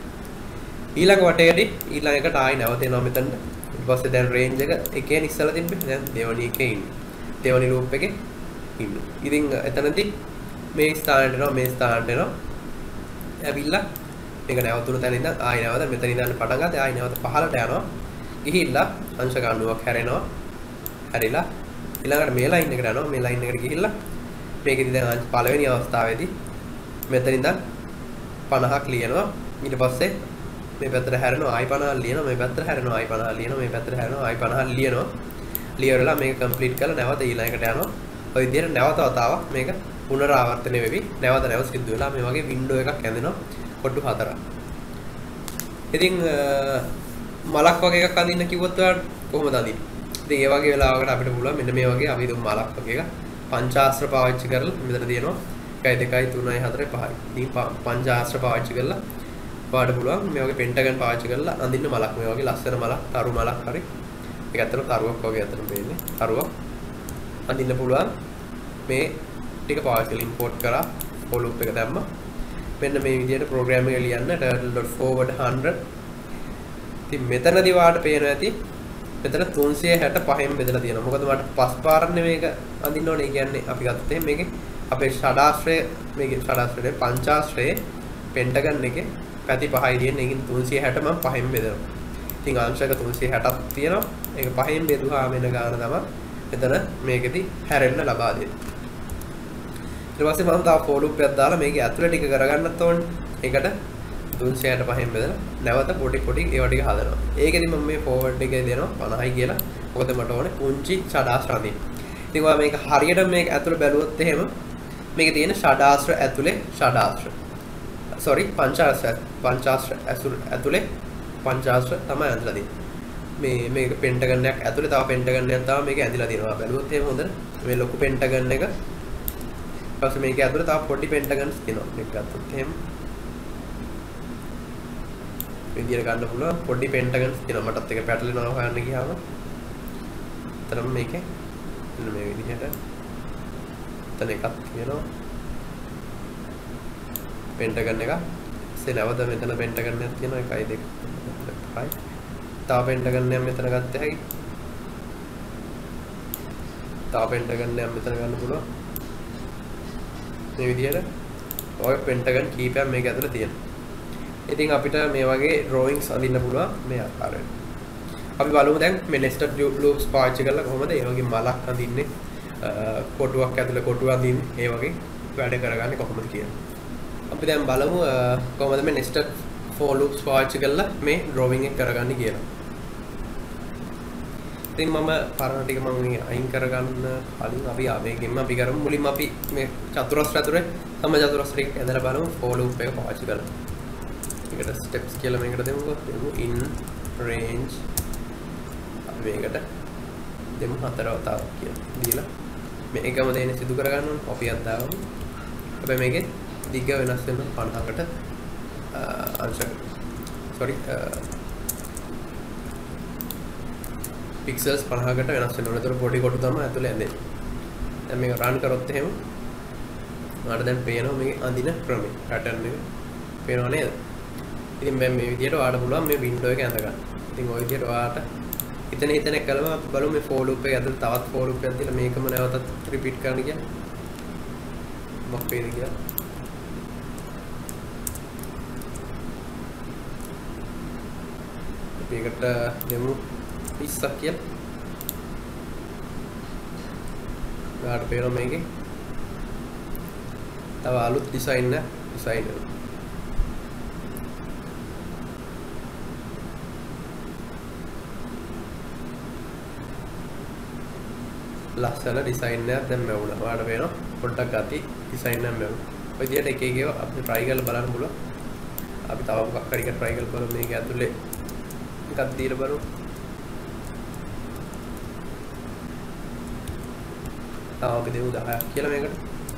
ඊළඟ වටේදී ඊළඟ එකට ආයි නැවත එනවා මෙතනට. ඊට පස්සේ දැන් range එක එකේන ඉස්සලා තිබ්බේ. දැන් දෙවනි එකේ ඉන්නේ. දෙවනි loop එකේ ඉන්නේ. ඉතින් එතනදී මේ ස්ථානට එනවා මේ ස්ථානට එනවා. ඇවිල්ලා මේක නැවතුණු තැන ඉඳන් ආයි නැවත මෙතන ඉඳන් පටන් ගත්තා. ආයි නැවත පහළට යනවා. ගිහිල්ලා අංශ ගණනුවක් හැරෙනවා. හැරිලා ඊළඟට මේ line එකට යනවා. මේ line එකට ගිහිල්ලා මේකෙදි දැන් පළවෙනි අවස්ථාවේදී මෙතන ඉඳන් 50ක් ලියනවා. ඊට පස්සේ මේ පැත්තට හැරෙනවා ආයි 50ක් ලියනවා. මේ පැත්තට හැරෙනවා ආයි 50ක් ලියනවා. මේ පැත්තට හැරෙනවා ආයි 50ක් ලියනවා. ලියවලා මේක කම්ප්ලීට් කරලා නැවත ඊළඟට යනවා. ඔය විදිහට නැවත වතාවක් මේක පුනරාවර්තනය වෙවි. නැවත සිද්ධ වෙලා මේ වගේ වින්ඩෝ එකක් ඇඳෙනවා. කොටු 4ක්. ඉතින් මලක් වගේ එකක් අඳින්න කිව්වොත් ඔයාලට කොහොමද අඳින්නේ? ඉතින් ඒ වගේ වෙලාවකට අපිට පුළුවන් මෙන්න මේ වගේ අපි දුම් මලක් වගේ එකක් පංචාස්ත්‍ර පාවිච්චි කරලා මෙතන තියෙනවා 1 2 3 4 5යි. ඉතින් පංචාස්ත්‍ර පාවිච්චි කරලා ඔයාලට පුළුවන් මේ වගේ පෙන්ටගන් පාවිච්චි කරලා අඳින්න මලක් මේ වගේ ලස්සන මලක්, තරු මලක් හරි. ඒක ඇත්තටම තරුවක් වගේ අතන පේන්නේ. තරුවක් අඳින්න පුළුවන්. මේ ටික පාවිච්චි කරලා import කරා for loop එක දැම්මා. මෙන්න මේ විදිහට program එක ලියන්න turtle.forward 100. ඉතින් මෙතනදී වාට පේනවා ඇති මෙතන 365න් බෙදලා තියෙනවා. මොකද මට පස් පාරක් නෙමෙයි මේක අඳින්න ඕනේ. ඒ කියන්නේ අපි ගත්තොත් එහෙනම් මේකේ අපේ ෂඩාශ්‍රය මේකේ ෂඩාශ්‍රයේ පංචාශ්‍රයේ පෙන්ටගන් එකේ පැති 5යි තියෙන්නේ. ඒකින් 360 මම 5න් බෙදනවා. ඉතින් අංශක 360ක් තියෙනවා. ඒක 5න් බෙදුවාම එන ගාන තමයි මෙතන මේකෙදි හැරෙන්න ලබා දෙන්නේ. ඊට පස්සේ මම තව for loop එකක් දාලා මේකේ ඇතුළේ ටික කරගන්නත් ඕනේ. ඒකට 365න් බෙදලා නැවත පොඩි ඒවා ටික හදනවා. ඒකෙදි මම මේ forward එකේ දෙනවා 50යි කියලා. මොකද මට ඕනේ පුංචි ෂඩාශ්‍ර අඳින්න. ඉතින් ඔයා මේක හරියට මේක ඇතුළේ බැලුවොත් එහෙම මේකේ තියෙන ෂඩාශ්‍ර ඇතුලේ ෂඩාශ්‍ර. sorry පංචාශ්‍ර ඇතුලේ පංචාශ්‍ර තමයි ඇඳලා තියෙන්නේ. මේක පෙන්ටගන් එකක් ඇතුලේ තව පෙන්ටගන් එකක් තමයි මේක ඇඳලා තියෙනවා. බැලුවොත් එහෙම හොඳට මේ ලොකු පෙන්ටගන් එක ඊපස්සේ මේක ඇතුලේ තව පොඩි පෙන්ටගන්ස් තියෙනවා. මේක ගත්තොත් එහෙම විදියට ගන්න පුළුවන් පොඩි පෙන්ටගන්ස් තියෙනවා. මටත් ඒක පැටලෙනවා හොයන්න ගියාම. තරම් මේකේ මෙන්න මේ විදිහට එතන එකක් තියෙනවා. පෙන්ටගන් එක. ඉතින් නැවත මෙතන පෙන්ටගන් එකක් තියෙනවා. 1 2 3 තව පෙන්ටගන් එකක් මෙතන ගත්ත හැකි. තව පෙන්ටගන් එකක් මෙතන ගන්න පුළුවන්. මේ විදිහට ඔය පෙන්ටගන් කීපයක් මේක ඇතුලේ තියෙනවා. ඉතින් අපිට මේ වගේ drawings අඳින්න පුළුවන් මේ ආකාරයෙන්. අපි බලමු දැන් මේ nested loops පාවිච්චි කරලා කොහොමද ඒ වගේ මලක් අඳින්නේ, කොටුවක් ඇතුලේ කොටුව අඳින්නේ, ඒ වගේ වැඩ කරගන්නේ කොහොමද කියලා. අපි දැන් බලමු කොහොමද මේ nested for loops පාවිච්චි කරලා මේ drawing එක කරගන්නේ කියලා. ඉතින් මම පරණ ටික මම අයින් කරගන්න කලින් අපි මේකෙන්ම අපි කරමු. මුලින්ම අපි මේ චතුරස්‍ර ඇතුලේ තම චතුරස්‍රයක ඇඳලා බලමු for loop එක පාවිච්චි කරලා. මේකට steps කියලා මේකට දෙමුකෝ. in range මේකට දෙමු 4 වතාවක් කියලා. දීලා මේකම දෙන්නේ සිදු කරගන්න ඕනේ. කොපියක් දාගමු. හැබැයි මේකේ දිග වෙනස් වෙන 50කට අංශක sorry pixels 50කට වෙනස් වෙනවා. ඒතර පොඩි කොටු තමයි ඇතුලේ ඇඳෙන්නේ. දැන් මේක run කරොත් එහෙම ඔයාලට දැන් පේනවා මේ අඳින ක්‍රමය. pattern එක පේනව නේද? ඉතින් මේ විදිහට ඔයාලට පුළුවන් මේ window එක ඇඳ ගන්න. ඉතින් ওই විදිහට ඔයාලට හිතන කළම බලමු මේ for loop එක ඇතුලේ තවත් for loop එකක් දීලා මේකම නැවතත් repeat කරන්න කියලා. මොකක් වේද කියලා. මේකට දෙමු 20ක් කියලා. ඔයාලට පේනවා මේකේ තව අලුත් design එක. ලස්සන ඩිසයින් එකක් දැන් ලැබුණා. ඔයාලට පේනවා පොඩ්ඩක් ගති ඩිසයින් එකක් ලැබුණා. ඔය විදිහට එක එක ඒවා අපි try කරලා බලන්න පුළුවන්. අපි තව මොකක් හරි try කරලා බලමු. මේක ඇතුලේ එකක් දීලා බලමු. තව අපි දෙමු 10ක් කියලා මේකට.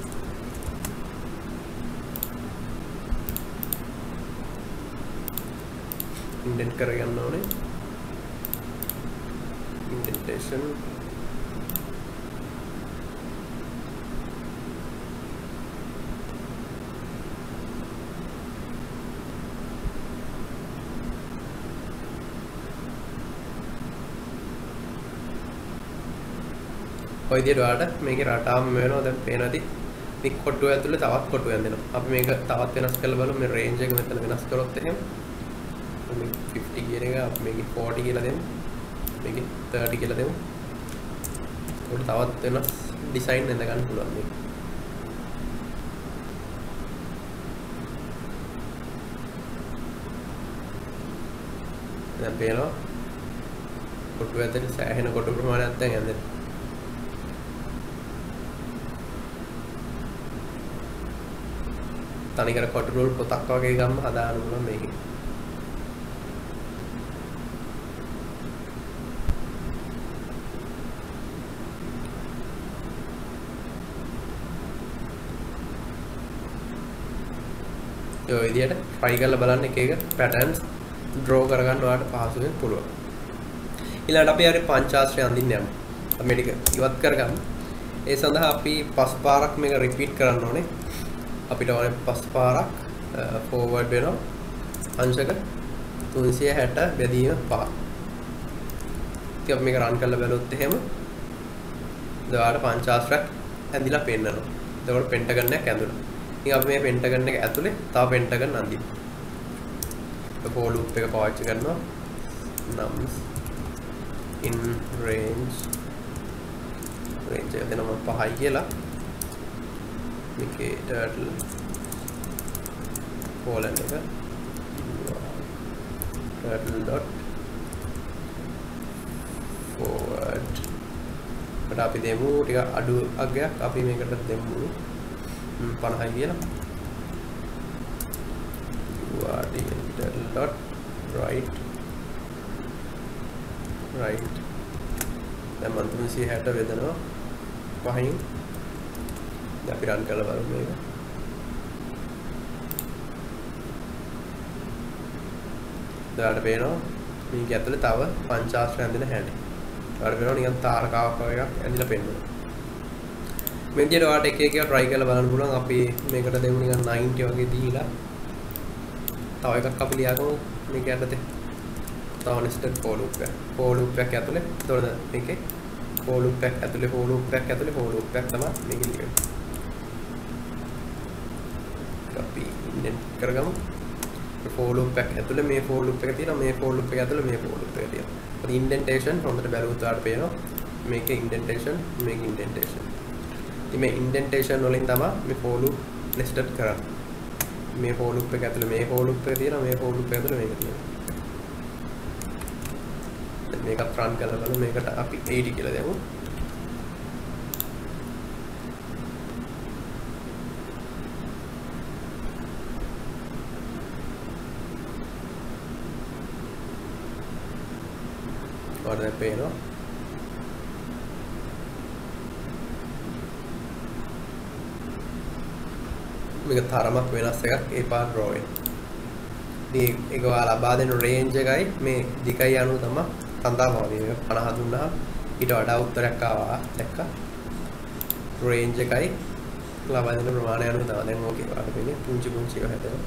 indent කරගන්න ඕනේ. indentation ඔය විදිහට ඔයාලට මේකේ රටාවම වෙනවා. දැන් පේනවාද? මේ කොටුව ඇතුලේ තවත් කොටුවක් දෙනවා. අපි මේක තවත් වෙනස් කරලා බලමු. මේ රේන්ජ් එක මෙතන වෙනස් කරොත් එහෙම මේ 50 කියන එක අපි මේකේ 40 කියලා දෙමු. මේකේ 30 කියලා දෙමු. උඩ තවත් වෙනස් ඩිසයින් එන්න ගන්න පුළුවන් මේක. දැන් පේනවා කොටුව ඇතුලේ සෑහෙන කොටු ප්‍රමාණයක් දැන් යන්නේ. තනිකර කොටු රෝල් පොතක් වගේ ගම්ම හදාන්න පුළුවන් මේකේ. ඔය විදිහට try කරලා බලන්න එක එක patterns draw කරගන්න ඔයාලට පහසුවෙන් පුළුවන්. ඊළඟට අපි හරි පංචාශ්‍රය අඳින්න යමු. අපි මේක ඉවත් කරගමු. ඒ සඳහා අපි පස් පාරක් මේක repeat කරන්න ඕනේ. අපිට ඕනේ පස් පාරක් forward වෙනවා අංශක 360 බෙදීම 5. ඉතින් අපි මේක රන් කරලා බලුවොත් එහෙම ඔයාලට පංචාශ්‍රයක් ඇඳිලා පෙන්නනවා. එතකොට පෙන්ටගන් එකක් ඇඳුණා. ඉතින් අපි මේ පෙන්ටගන් එක ඇතුලේ තව පෙන්ටගන් අඳිමු. for loop එක පාවිච්චි කරනවා nums in range එක දෙනවා 5යි කියලා මේකේ turtle colon එක turtle dot forward කට අපි දෙමු ටික අඩු අගයක් අපි මේකට දෙමු 50යි කියලා turtle dot right දැන් මම 360 වෙදනවා පහින් දැන් අපි රන් කරලා බලමු මේක දාට පේනවා මේක ඇතුලේ තව පංචාශ්‍ර ඇඳෙන හැටි. ඔයාලට පේනවා නිකන් තාරකාවක් වගේ එකක් ඇඳිලා පෙන්නනවා. මේ විදිහට ඔයාලට එක එක try කරලා බලන්න පුළුවන්. අපි මේකට දෙමු නිකන් 90 වගේ දීලා තව එකක් අපි ලියාගමු මේක යටතේ. තව nested for loop එක. for loop එක ඇතුලේ. එතකොට මේකේ for loop එක ඇතුලේ for loop එක ඇතුලේ for loop එක තමයි මේක ලියන්නේ. අපි ඉන්ඩෙන්ට් කරගමු. for loop එක ඇතුලේ මේ for loop එක තියෙනවා මේ for loop එක ඇතුලේ මේ for loop එක තියෙනවා. ඒ indentation හොඳට බැලුවොත් ඔයාලට පේනවා මේකේ indentation මේකේ indentation. ඉතින් මේ indentation වලින් තමයි මේ for loop nested කරන්නේ. මේ for loop එක ඇතුලේ මේ for loop එක තියෙනවා මේ for loop එක ඇතුලේ මේක තියෙනවා. දැන් මේකත් run කරලා බලමු මේකට අපි 80 කියලා දෙමු. ඔයාලට පේනවා මේක තරමක් වෙනස් එකක් ඒ පාර draw වෙන. ඉතින් ඒක ඔයාලා ලබා දෙන range එකයි මේ දිගයි අනුව තමයි තඳාම වගේ 50 දුන්නා ඊට වඩා උත්තරයක් ආවා දැක්කා. range එකයි ලබා දෙන ප්‍රමාණය අනුව තමයි දැන් ඕකේ ඔයාලට වෙන්නේ පුංචි පුංචි ඒවා හැදෙනවා.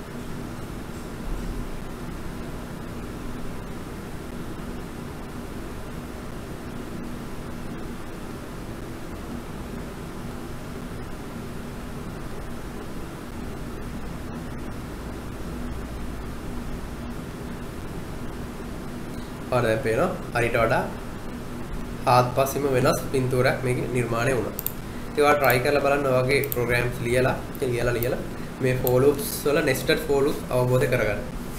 ඔයාලට පේනවා හරියට වඩා හාත්පසින්ම වෙනස් පින්තූරයක් මේකේ නිර්මාණය වුණා. ඉතින් ඔයාලා try කරලා බලන්න ඔයගේ programs ලියලා මේ for loops වල nested for loops අවබෝධ කරගන්න.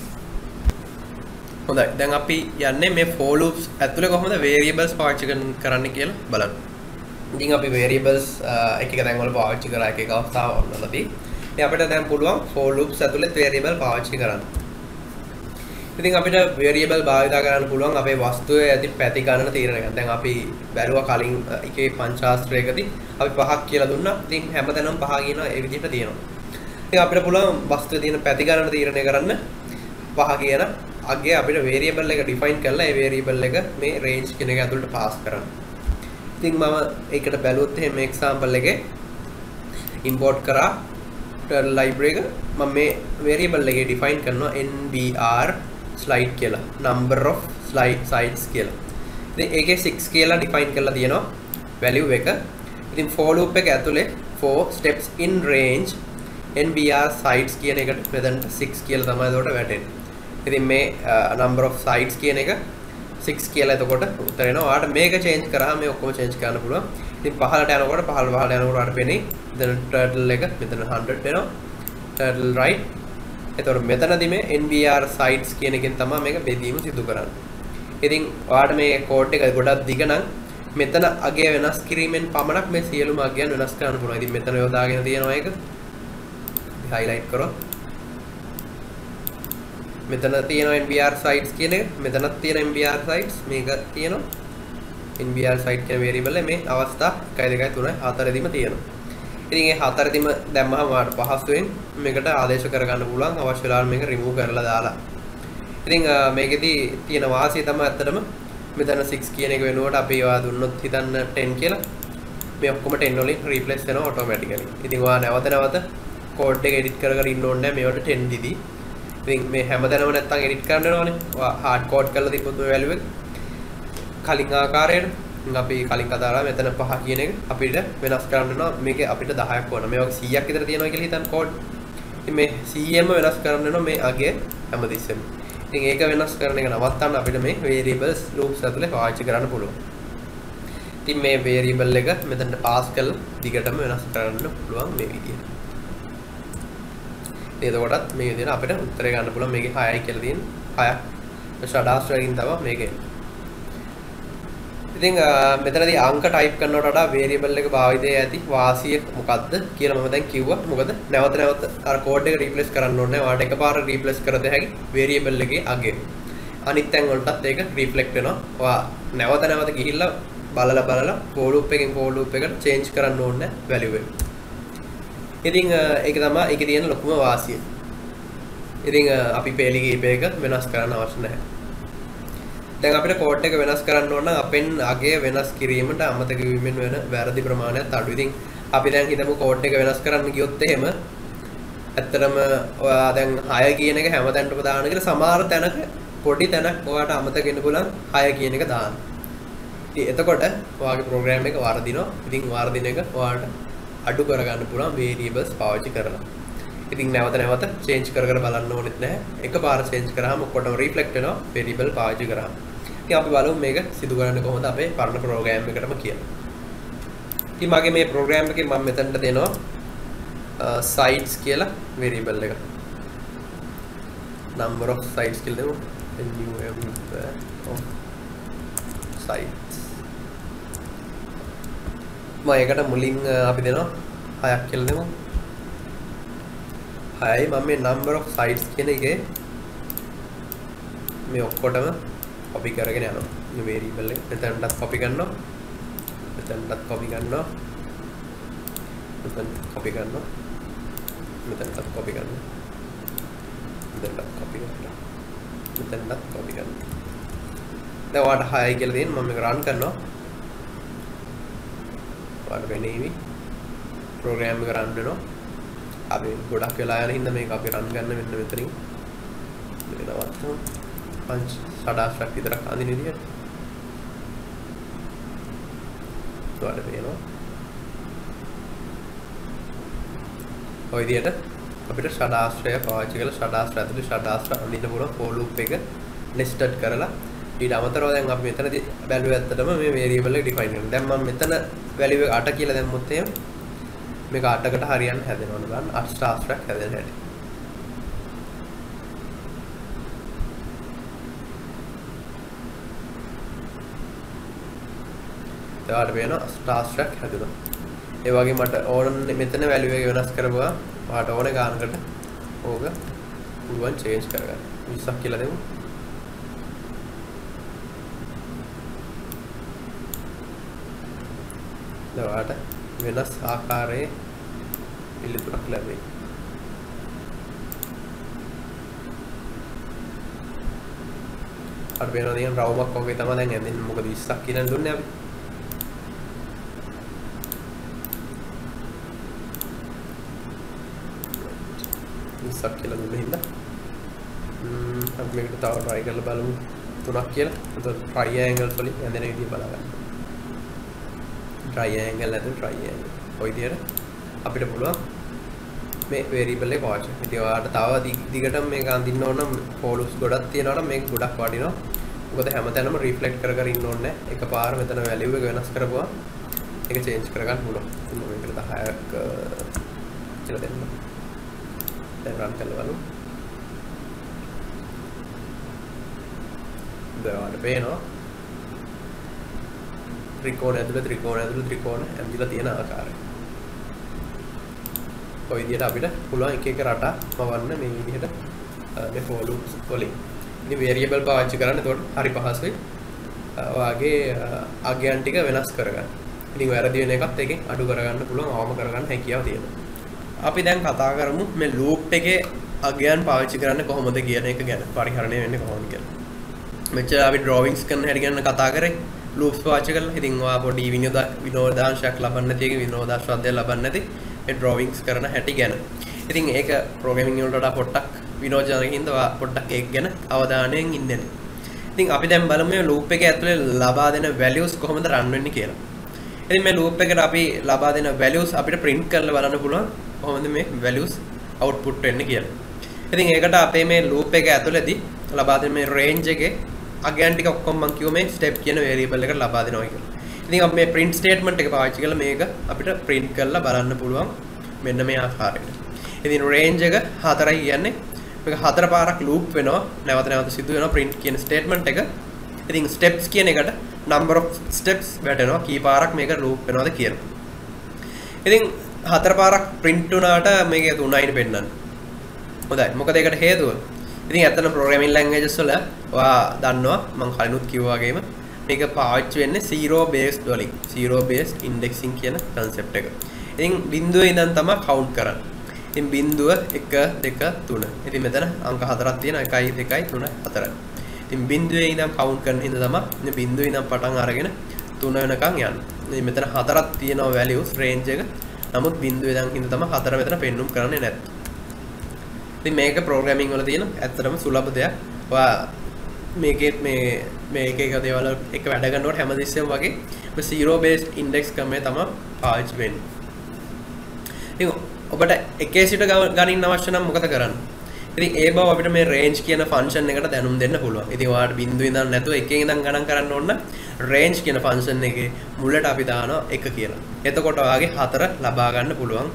හොඳයි. දැන් අපි යන්නේ මේ for loops ඇතුලේ කොහොමද variables පාවිච්චි කරන්න කියලා බලන්න. ඉතින් අපි variables එක තැන් වල පාවිච්චි කරා එක අවස්ථාවල් වලදී. ඉතින් අපිට දැන් පුළුවන් for loops ඇතුලේ variable පාවිච්චි කරන්න. ඉතින් අපිට variable භාවිතා කරන්න පුළුවන් අපේ වස්තුවේ ඇති පැති ගණන තීරණය කරන්න. දැන් අපි බැලුවා කලින් එකේ පංචාශ්‍රයකදී අපි 5ක් කියලා දුන්නා. ඉතින් හැමතැනම 5 කියනවා ඒ විදිහට තියෙනවා. ඉතින් අපිට පුළුවන් වස්තුවේ තියෙන පැති ගණන තීරණය කරන්න 5 කියන අගය අපිට variable එක define කරලා ඒ variable එක මේ range කියන එක ඇතුළට pass කරන්න. ඉතින් මම ඒකට බැලුවොත් එහෙනම් මේ example එකේ import කරා turtle library එක මම මේ variable එකේ define කරනවා nbr slide කියලා number of sides කියලා. ඉතින් ඒකේ 6 කියලා define කරලා තියෙනවා value එක. ඉතින් for loop එක ඇතුලේ for steps in range nbr sides කියන එකට මෙතන 6 කියලා තමයි එතකොට වැටෙන්නේ. ඉතින් මේ number of sides කියන එක 6 කියලා එතකොට උත්තර එනවා. ඔයාලට මේක change කරාම මේ ඔක්කොම change කරන්න පුළුවන්. ඉතින් පහළට යනකොට පහළට යනකොට ඔයාලට වෙන්නේ මෙතන turtle එක මෙතන 100 වෙනවා. turtle right එතකොට මෙතනදී මේ NBR sites කියන එකෙන් තමයි මේක බෙදීම සිදු කරන්නේ. ඉතින් ඔයාලට මේ කෝඩ් එක ගොඩක් දිග නම් මෙතන අගය වෙනස් කිරීමෙන් පමණක් මේ සියලුම අගයන් වෙනස් කරන්න පුළුවන්. ඉතින් මෙතන යොදාගෙන තියෙනවා ඒක. highlight කරොත් මෙතන තියෙනවා NBR sites කියන එක. මෙතනත් තියෙන NBR sites මේක තියෙනවා. NBR site කියන variable එක මේ අවස්ථා 1 2 3 4 දිම තියෙනවා. ඉතින් මේ 4 දිම දැම්මම ඔයාලට පහසුවෙන් මේකට ආදේශ කරගන්න පුළුවන් අවශ්‍ය වෙලාවට මේක remove කරලා දාලා. ඉතින් මේකෙදී තියෙන වාසිය තමයි ඇත්තටම මෙතන 6 කියන එක වෙනුවට අපි ඔයා දුන්නොත් හිතන්න 10 කියලා මේ ඔක්කොම 10 වලින් replace වෙනවා automatically. ඉතින් ඔයා නැවත code එක edit කර ඉන්න ඕනේ නැහැ මේවට 10 දිදී. ඉතින් මේ හැමදැනම නැත්තම් edit කරන්න වෙනවනේ. ඔයා hard code කරලා තිබ්බොත් ඔය value එක කලින් ආකාරයට අපි කලින් කතා කරා මෙතන 5 කියන එක අපිට වෙනස් කරන්න වෙනවා මේකේ අපිට 10ක් වුණා මේ වගේ 100ක් විතර තියෙනවා කියලා හිතන්න කෝඩ් ඉතින් මේ 100ෙම වෙනස් කරන්න වෙනවා මේ අගය හැමතිස්සෙම ඉතින් ඒක වෙනස් කරන එක නවත්තන්න අපිට මේ variables loops ඇතුලේ පාවිච්චි කරන්න පුළුවන් ඉතින් මේ variable එක මෙතනට pass කරලා දිගටම වෙනස් කරන්න පුළුවන් මේ විදිහට එතකොටත් මේ විදිහට අපිට උත්තරය ගන්න පුළුවන් මේකේ 6යි කියලා තියෙන 6ක් ෂඩාස්ත්‍රයෙන් තමයි මේකේ ඉතින් මෙතනදී අංක ටයිප් කරනකොට වඩා variable එක භාවිතයේ ඇති වාසිය මොකක්ද කියලා මම දැන් කිව්වා. මොකද නැවත නැවත අර කෝඩ් එක රීප්ලේස් කරන්න ඕනේ. ඔයාලට එකපාර රීප්ලේස් කරද හැකි variable එකේ අගය. අනිත් තැන් වලටත් ඒක රිෆ්ලෙක්ට් වෙනවා. ඔයා නැවත නැවත ගිහිල්ලා බලලා for loop එකෙන් for loop එකට change කරන්න ඕනේ value එක. ඉතින් ඒක තමයි ඒකේ තියෙන ලොකුම වාසිය. ඉතින් අපි පේලි කීපයක වෙනස් කරන්න අවශ්‍ය නැහැ. දැන් අපිට කෝඩ් එක වෙනස් කරන්න ඕන නම් අපෙන් අගය වෙනස් කිරීමට අමතක වීමෙන් වෙන වැරදි ප්‍රමාණයක් අඩු. ඉතින් අපි දැන් හිතමු කෝඩ් එක වෙනස් කරන්න ගියොත් එහෙම ඇත්තටම ඔයා දැන් 6 කියන එක හැමතැනටම දාන්න කියලා සමහර තැනක පොඩි තැනක් ඔයාට අමතක වෙන්න පුළුවන් 6 කියන එක දාන්න. ඉතින් එතකොට ඔයාගේ ප්‍රෝග්‍රෑම් එක වර්ධිනවා. ඉතින් වර්ධින එක ඔයාලට අඩු කරගන්න පුළුවන් variables පාවිච්චි කරලා. ඉතින් නැවත නැවත change කර බලන්න ඕනෙත් නැහැ. එකපාර change කරාම ඔක්කොටම reflect වෙනවා variable පාවිච්චි කරාම. ඉතින් අපි බලමු මේක සිදු කරන්නේ කොහොමද අපේ පරණ program එකටම කියලා. ඉතින් මගේ මේ program එකේ මම මෙතනට දෙනවා sites කියලා variable එක. number of sites කියලා දෙමු. of sites. මම ඒකට මුලින් අපි දෙනවා 6ක් කියලා දෙමු. 6යි මම මේ number of sites කියන එකේ මේ ඔක්කොටම copy කරගෙන යනවා. මේ variable එක මෙතනටත් copy කරනවා. මෙතනටත් copy කරනවා. මෙතනට copy කරනවා. මෙතනටත් copy කරනවා. මෙතනටත් copy කරනවා. මෙතනටත් copy කරනවා. දැන් ඔයාලට 6යි කියලා දෙන්න මම මේක run කරනවා. ඔයාලට වෙනේවි program එක run වෙනවා. අපි ගොඩක් වෙලා යන හින්දා මේක අපි run ගන්න වෙන මෙතනින් මෙතනවත් පංච සඩාස්ටක් විතරක් අඳින විදියට ඔයාලට පේනවා ඔය විදියට අපිට සඩාස්ත්‍රය පාවිච්චි කරලා සඩාස්ත්‍ර ඇතුලේ සඩාස්ත්‍ර අඳින්න පුළුවන් for loop එක nested කරලා ඊට අමතරව දැන් අපි මෙතනදී value ඇත්තටම මේ variable එක define කරනවා. දැන් මම මෙතන value එක 8 කියලා දැම්මොත් එහෙම මේක 8කට හරියන්න හැදෙනවනේ බලන්න 8 ස්ටාර්ස්ට්‍රක් හැදෙන හැටි. ඊට වෙනවා ස්ටාර්ස්ට්‍රක් හැදෙනවා. ඒ වගේ මට ඕන මෙතන වැලියු එක වෙනස් කරපුවා මට ඕන ගානකට ඕක පුළුවන් චේන්ජ් කරගන්න. 20ක් කියලා දෙමු. දවාට වෙනස් ආකාරයේ පිළිතුරක් ලැබෙයි. අර වෙනවා නිකන් රවුමක් වගේ තමයි දැන් ඇඳෙන්නේ. මොකද 20ක් කියලා දුන්නේ අපි. ඉස්සක් කියලා දුන්නේ හින්දා අපි මේකට තව try කරලා බලමු 3ක් කියලා. එතකොට triangle වලින් ඇඳෙන විදිය බලා ගන්න. triangle නැත්නම් triangle. ඔය විදියට අපිට පුළුවන් මේ variable එක පාවිච්චි කරන්න. ඉතින් ඔයාලට තව දිගටම මේක අඳින්න ඕන නම් for loops ගොඩක් තියෙනවා නම් මේක ගොඩක් වටිනවා. මොකද හැමතැනම reflect කර කර ඉන්න ඕනේ නැහැ. එකපාර මෙතන value එක වෙනස් කරපුවා ඒක change කරගන්න පුළුවන්. ඉතින් මේකට 10ක් කියලා දෙන්න. දැන් run කරලා බලමු. දැන් පේනවා ත්‍රිකෝණ ඇතුළේ ඇඳිලා තියෙන ආකාරය. ඔය විදිහට අපිට පුළුවන් එක එක රටා මවන්න මේ විදිහට මේ for loops වලින්. ඉතින් variable පාවිච්චි කරන්න එතකොට හරි පහසුයි. ඔයාගේ අගයන් ටික වෙනස් කරගන්න. ඉතින් වැරදි වෙන එකත් එකෙන් අඩු කරගන්න පුළුවන්, අවම කරගන්න හැකියාව තියෙනවා. අපි දැන් කතා කරමු මේ loop එකේ අගයන් පාවිච්චි කරන්න කොහොමද කියන එක ගැන. පරිහරණය වෙන්නේ කොහොමද කියලා. මෙච්චර අපි drawings කරන හැටි ගැන කතා කරේ. loops පාවිච්චි කරලා. ඉතින් ඔයා පොඩි විනෝදාංශයක් ලබන්න නැති එක විනෝදාස්වාදයක් ලබන්න නැති මේ drawings කරන හැටි ගැන. ඉතින් ඒක programming වලට වඩා පොඩ්ඩක් විනෝදජනකින්ද ඔයා පොඩ්ඩක් ඒක ගැන අවධානයෙන් ඉන්න. ඉතින් අපි දැන් බලමු මේ loop එකේ ඇතුලේ ලබා දෙන values කොහොමද run වෙන්නේ කියලා. ඉතින් මේ loop එකට අපි ලබා දෙන values අපිට print කරලා බලන්න පුළුවන් කොහොමද මේ values output වෙන්නේ කියලා. ඉතින් ඒකට අපේ මේ loop එක ඇතුලේදී ලබා දෙන මේ range එකේ අගයන් ටික ඔක්කොම මම කිව්ව මේ step කියන variable එකට ලබා දෙනවා කියලා. ඉතින් අපි මේ print statement එක පාවිච්චි කරලා මේක අපිට print කරලා බලන්න පුළුවන් මෙන්න මේ ආකාරයට. ඉතින් range එක 4යි කියන්නේ මේක 4 පාරක් loop වෙනවා නැවත නැවත සිදු වෙනවා print කියන statement එක. ඉතින් steps කියන එකට number of steps වැටෙනවා කී පාරක් මේක loop වෙනවද කියලා. ඉතින් 4 පාරක් print වුණාට මේකේ 3යිනේ පෙන්නන්නේ. හොඳයි. මොකද ඒකට හේතුව? ඉතින් ඇත්තටම programming languages වල ඔයා දන්නවා මම කලිනුත් කිව්වා වගේම මේක පාවිච්චි වෙන්නේ zero based වලින්. zero based indexing කියන concept එක. ඉතින් බිඳුවේ ඉඳන් තමයි count කරන්නේ. ඉතින් බිඳුව 1 2 3. ඉතින් මෙතන අංක 4ක් තියෙනවා 1 2 3 4. ඉතින් බිඳුවේ ඉඳන් count කරන හින්දා තමයි මේ බිඳුවේ ඉඳන් පටන් අරගෙන 3 වෙනකන් යන්නේ. ඉතින් මෙතන 4ක් තියෙනවා values range එක. නමුත් බිඳුවේ ඉඳන් හින්දා තමයි 4 මෙතන පෙන්නුම් කරන්නේ නැත්තේ. ඉතින් මේක programming වල තියෙන ඇත්තටම සුලභ දෙයක්. ඔයා මේකේ මේ එක දේවල් එක වැඩ කරනකොට හැමදෙස්සෙම වගේ මේ zero based index ක්‍රමය තමයි පාවිච්චි වෙන්නේ. ඉතින් ඔබට එකේ සිට ගණන් අවශ්‍ය නම් මොකද කරන්නේ? ඉතින් ඒ බව අපිට මේ range කියන function එකට දැනුම් දෙන්න පුළුවන්. ඉතින් ඔයාලට බිඳුවේ ඉඳන් නැතුව එකේ ඉඳන් ගණන් කරන්න ඕන නම් range කියන function එකේ මුලට අපි දානවා 1 කියලා. එතකොට ඔයාගේ 4 ලබා ගන්න පුළුවන්.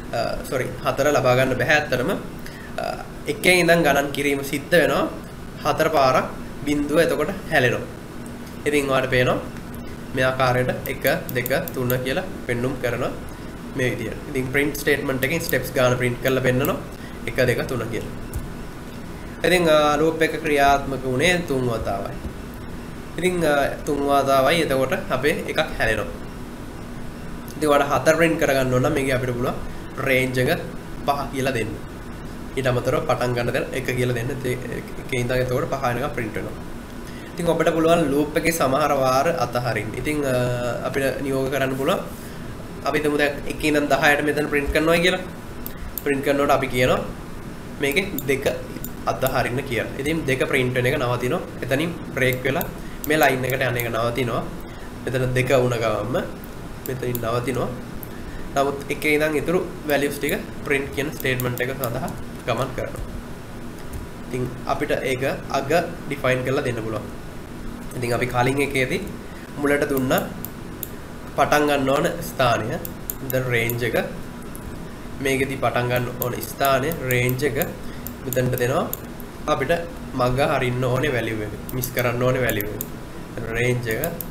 4 ලබා ගන්න බෑ ඇත්තටම. එකේ ඉඳන් ගණන් කිරීම සිද්ධ වෙනවා 4 පාරක් බිඳුව එතකොට හැලෙනවා. ඉතින් ඔයාලට පේනවා මේ ආකාරයට 1 2 3 කියලා පෙන්නුම් කරනවා මේ විදියට. ඉතින් print statement එකෙන් steps ගන්න print කරලා පෙන්නනවා 1 2 3 කියලා. ඉතින් loop එක ක්‍රියාත්මක වුණේ 3 වතාවයි. ඉතින් 3 වතාවයි එතකොට අපේ එකක් හැලෙනවා. ඉතින් ඔයාලට 4 print කරගන්න ඕන නම් මේකේ අපිට පුළුවන් range එක 5 කියලා දෙන්න. ඊට අමතරව පටන් ගන්න දැන් 1 කියලා දෙන්න. ඒකේ ඉඳන් එතකොට 5 වෙනකම් print වෙනවා. ඉතින් ඔබට පුළුවන් loop එකේ සමහර වාර අතහරින්න. ඉතින් අපිට නියෝග කරන්න පුළුවන් අපි හිතමු දැන් 1 ඉඳන් 10ට මෙතන print කරනවා කියලා. print කරනකොට අපි කියනවා මේකේ 2 අතහරින්න කියලා. ඉතින් 2 print වෙන එක නවතිනවා. එතනින් break වෙලා මේ line එකට යන එක නවතිනවා. මෙතන 2 වුණ ගමන්ම මෙතනින් නවතිනවා. නමුත් එකේ ඉඳන් ඉතුරු values ටික print කියන statement එක සඳහා ගමන් කරනවා. ඉතින් අපිට ඒක අග define කරලා දෙන්න පුළුවන්. ඉතින් අපි කලින් එකේදී මුලට දුන්න පටන් ගන්න ඕන ස්ථානය දැන් range එක මේකෙදි පටන් ගන්න ඕන ස්ථානය range එක මෙතනට දෙනවා අපිට මග හරින්න ඕනේ value එක මිස් කරන්න ඕනේ value එක range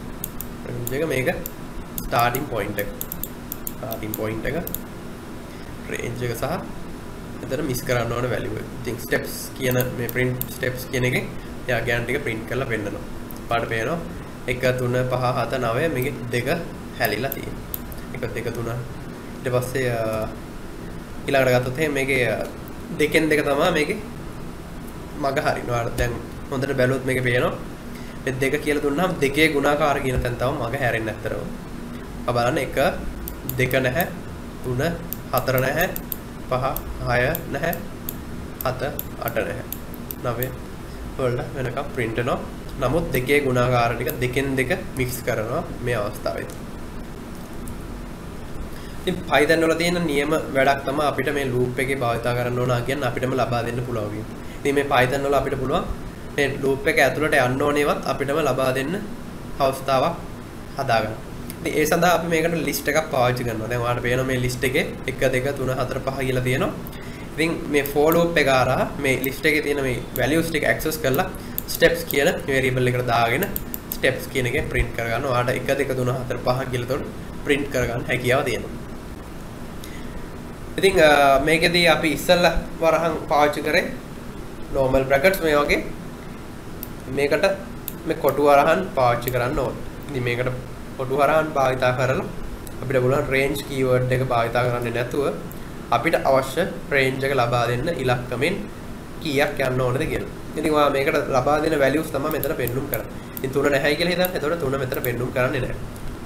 එක මේක starting point එක range එක සහ මෙතන මිස් කරන්න ඕනේ value එක. ඉතින් steps කියන මේ print steps කියන එකෙන් එයා ගෑන් ටික print කරලා පෙන්නනවා. පාඩ පේනවා 1 3 5 7 9 මේකේ 2 හැලිලා තියෙනවා. 1 2 3 ඊට පස්සේ ඊළඟට ගත්තොත් එහෙනම් මේකේ දෙකෙන් දෙක තමයි මේකේ මග හරිනවා. දැන් හොඳට බැලුවොත් මේකේ පේනවා මේ 2 කියලා දුන්නාම දෙකේ ගුණාකාර කියන තැන තමයි මග හැරෙන්නේ නැත්තරම. ඔබ බලන්න 1 2 නැහැ 3 4 නැහැ 5 6 නැහැ 7 8 නැහැ 9 වලට වෙනකම් print වෙනවා. නමුත් දෙකේ ගුණාකාර ටික දෙකෙන් දෙක mix කරනවා මේ අවස්ථාවේදී. ඉතින් Python වල තියෙන නියම වැඩක් තමයි අපිට මේ loop එකේ භාවිතා කරන්න ඕන කියන්නේ අපිටම ලබා දෙන්න පුළුවන් වගේ. ඉතින් මේ Python වල අපිට පුළුවන් මේ loop එක ඇතුළට යන්න ඕනේවත් අපිටම ලබා දෙන්න අවස්ථාවක් හදාගන්න. ඉතින් ඒ සඳහා අපි මේකට list එකක් පාවිච්චි කරනවා. දැන් ඔයාලට පේනවා මේ list එකේ 1 2 3 4 5 කියලා තියෙනවා. ඉතින් මේ for loop එක හරහා මේ list එකේ තියෙන මේ values ටික access කරලා steps කියන variable එකට දාගෙන steps කියන එකෙන් print කරගන්න. ඔයාලට 1 2 3 4 5 කියලා උඩ print කරගන්න හැකියාව තියෙනවා. ඉතින් මේකෙදී අපි ඉස්සෙල්ලා වරහන් පාවිච්චි කරේ normal brackets මේ වගේ මේකට මේ කොටු වරහන් පාවිච්චි කරන්න ඕනේ. ඉතින් මේකට කොටු වරහන් භාවිතා කරලා අපිට පුළුවන් range keyword එක භාවිතා කරන්නේ නැතුව අපිට අවශ්‍ය range එක ලබා දෙන්න ඉලක්කමෙන් කීයක් යන්න ඕනද කියලා. ඉතින් ඔයා මේකට ලබා දෙන values තමයි මෙතන පෙන්නුම් කරන්නේ. ඉතින් 3 නැහැයි කියලා හිතන්න. එතකොට 3 මෙතන පෙන්නුම් කරන්නේ නැහැ.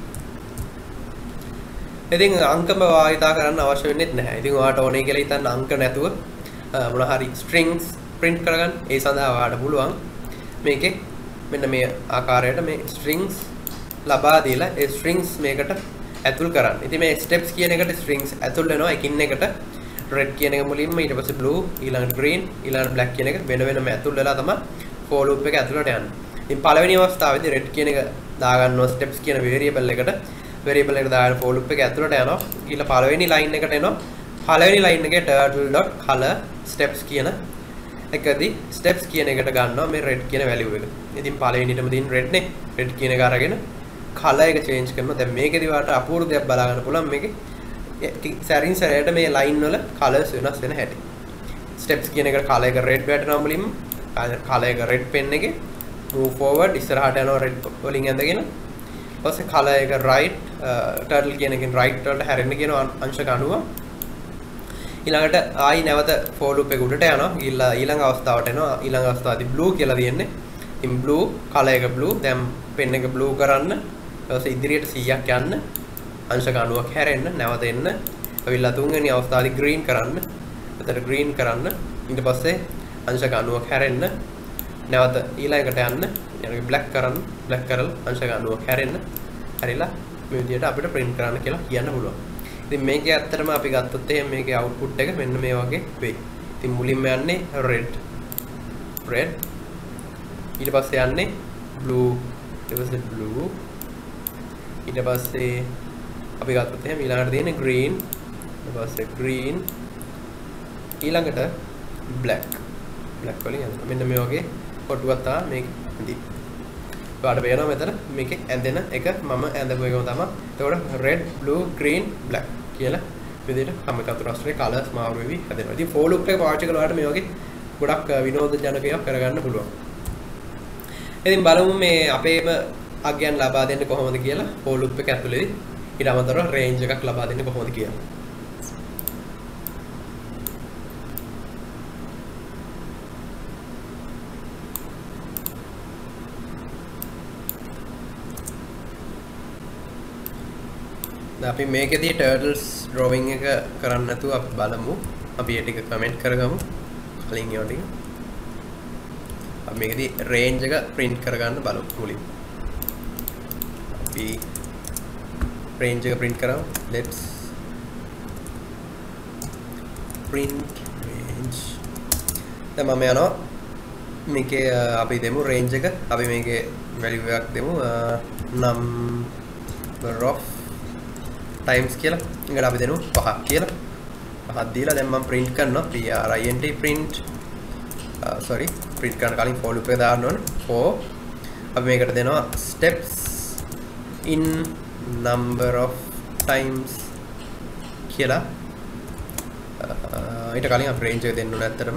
ඉතින් අංකම භාවිතා කරන්න අවශ්‍ය වෙන්නේ නැහැ. ඉතින් ඔයාට ඕනේ කියලා හිතන්න අංක නැතුව මොන හරි strings print කරගන්න. ඒ සඳහා ඔයාට පුළුවන් මේකේ මෙන්න මේ ආකාරයට මේ strings ලබා දීලා ඒ strings මේකට ඇතුල් කරන්න. ඉතින් මේ steps කියන එකට strings ඇතුල් වෙනවා එකින් එකට red කියන එක මුලින්ම ඊට පස්සේ blue ඊළඟට green ඊළඟට black කියන එක වෙන වෙනම ඇතුල් වෙලා තමයි for loop එක ඇතුළට යන්නේ. ඉතින් පළවෙනි අවස්ථාවේදී red කියන එක දාගන්නවා steps කියන variable එකට දාගෙන for loop එක ඇතුළට යනවා. ඊළඟ පළවෙනි line එකට එනවා. පළවෙනි line එකේ turtle.color steps කියන එකදී steps කියන එකට ගන්නවා මේ red කියන value එක. ඉතින් පළවෙනිටම තියෙන red නේ. red කියන එක අරගෙන color එක change කරනවා. දැන් මේකේදී වාට අපූර්ව දෙයක් බලා ගන්න පුළුවන් මේකේ සැරින් සැරයට මේ line වල colors වෙනස් වෙන හැටි. steps කියන එකට color එක red වැටෙනවා මුලින්ම. color එක red pen එකේ move forward ඉස්සරහට යනවා red වලින් ඇඳගෙන. ඊපස්සේ color එක right turtle කියන එකෙන් right වලට හැරෙන්න කියන අංශක අනුව ඊළඟට ආයි නැවත for loop එක උඩට යනවා. ඊළඟ අවස්ථාවට එනවා. ඊළඟ අවස්ථාවේදී blue කියලා තියෙන්නේ. ඉතින් blue color එක blue දැන් pen එක blue කරන්න. ඊට පස්සේ ඉදිරියට 100ක් යන්න. අංශක 90ක් හැරෙන්න නැවත එන්න. අවිලා තුන්වෙනි අවස්ථාවේදී green කරන්න. එතකොට green කරන්න. ඊට පස්සේ අංශක 90ක් හැරෙන්න. නැවත ඊළඟට යන්න. ඊළඟ black කරන්න. black කරලා අංශක 90ක් හැරෙන්න. හැරිලා මේ විදිහට අපිට print කරන්න කියලා කියන්න පුළුවන්. ඉතින් මේකේ ඇත්තටම අපි ගත්තොත් එහෙනම් මේකේ output එක මෙන්න මේ වගේ වෙයි. ඉතින් මුලින්ම යන්නේ red ඊට පස්සේ යන්නේ blue ඊට පස්සේ blue ඊට පස්සේ අපි ගත්තොත් එහෙනම් ඊළඟට තියෙන්නේ green ඊට පස්සේ green ඊළඟට black වලින් යනවා. මෙන්න මේ වගේ කොටුවක් තමයි මේක ඉතින් ඔයාලට පේනවා මෙතන මේකේ ඇඳෙන එක මම ඇඳපු එකම තමයි. එතකොට red blue green black කියලා විදිහට හැම චතුරස්‍රයේ කලර්ස් මාරු වෙවි හැදෙනවා. ඉතින් for loop එක පාවිච්චි කළාට මේ වගේ ගොඩක් විනෝදජනක එකක් කරගන්න පුළුවන්. ඉතින් බලමු මේ අපේම අගයන් ලබා දෙන්නේ කොහොමද කියලා for loop එක ඇතුළේ ඊට අමතරව range එකක් ලබා දෙන්නේ කොහොමද කියලා. අපි මේකෙදී turtles drawing එක කරන්න නැතුව අපි බලමු. අපි ඒ ටික කමෙන්ට් කරගමු. කලින් ඒවා ටික. අපි මේකෙදී range එක print කරගන්න බලමු මුලින්. අපි range එක print කරමු. Let's print range. දැන් මම යනවා මේකේ අපි දෙමු range එක. අපි මේකේ value එකක් දෙමු. number of times කියලා. ඊට අපි දෙනවා 5ක් කියලා. 5ක් දීලා දැන් මම print කරනවා print print print කරන කලින් for loop එක දාන්න ඕනේ. for අපි මේකට දෙනවා steps in number of times කියලා. ඊට කලින් අපි range එක දෙන්න ඕනේ ඇත්තටම.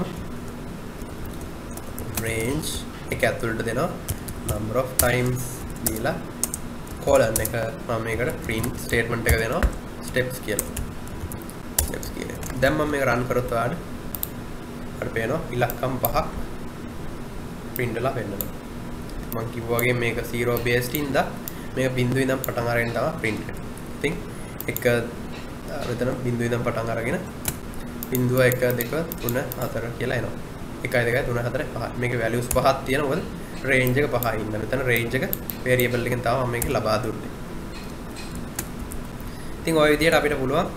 range එක ඇතුළට දෙනවා number of times දීලා colon එක මම මේකට print statement එක දෙනවා steps කියලා. දැන් මම මේක run කරොත් ඔයාලට පේනවා ඉලක්කම් 5ක් print වෙලා වෙන්නවා. මම කිව්වා වගේ මේක 0 based ඉඳලා මේක බිංදුව ඉඳන් පටන් අරගෙන තමයි print වෙන්නේ. ඉතින් එක මෙතන බිංදුව ඉඳන් පටන් අරගෙන බිංදුව 1 2 3 4 කියලා එනවා. 1 2 3 4 5. මේකේ values 5ක් තියෙනවා. මොකද range එක 5යි ඉන්න. මෙතන range එක variable එකෙන් තමයි මම මේක ලබා දුන්නේ. ඉතින් ওই විදිහට අපිට පුළුවන්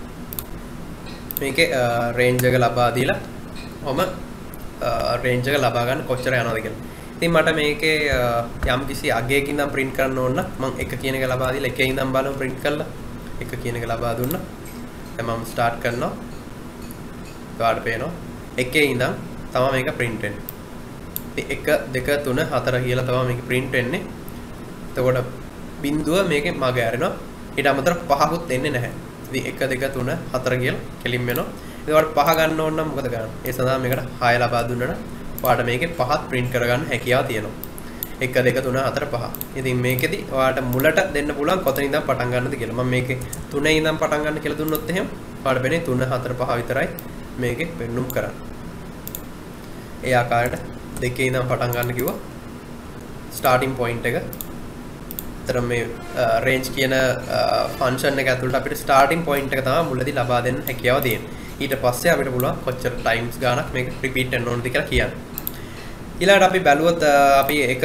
මේකේ range එක ලබා දීලා ඔම range එක ලබා ගන්න කොච්චර යනවද කියලා. ඉතින් මට මේකේ යම් කිසි අගයකින් ඉඳන් print කරන්න ඕන නම් මම 1 කියන එක ලබා දීලා 1 ඉඳන් බලමු print කරලා 1 කියන එක ලබා දුන්නා. දැන් මම start කරනවා. ඔයාලට පේනවා 1 ඉඳන් තමයි මේක print වෙන්නේ. 1 2 3 4 කියලා තමයි මේක print වෙන්නේ. එතකොට බිංදුව මේකේ මග ඇරෙනවා. ඊට අමතරව පහකුත් එන්නේ නැහැ. ඉතින් 1 2 3 4 කියලා කෙලින් වෙනවා. ඒකට පහ ගන්න ඕන නම් මොකද කරන්නේ? ඒ සඳහා මේකට 6 ලබා දුන්නා නම් ඔයාලට මේකේ පහත් print කරගන්න හැකියාව තියෙනවා. 1 2 3 4 5. ඉතින් මේකෙදි ඔයාලට මුලට දෙන්න පුළුවන් කොතන ඉඳන් පටන් ගන්නද කියලා. මම මේකේ 3 ඉඳන් පටන් ගන්න කියලා දුන්නොත් එහෙම ඔයාලට වෙන්නේ 3 4 5 විතරයි මේකේ පෙන්නුම් කරන්නේ. ඒ ආකාරයට දෙකේ ඉඳන් පටන් ගන්න කිව්වා starting point එක. අතර මේ range කියන function එක ඇතුළට අපිට starting point එක තමයි මුලදී ලබා දෙන්න හැකියාව තියෙන්නේ. ඊට පස්සේ අපිට පුළුවන් කොච්චර times ගානක් මේක repeat වෙන්න ඕනද කියලා කියන්න. ඊළඟට අපි බැලුවොත් අපි එක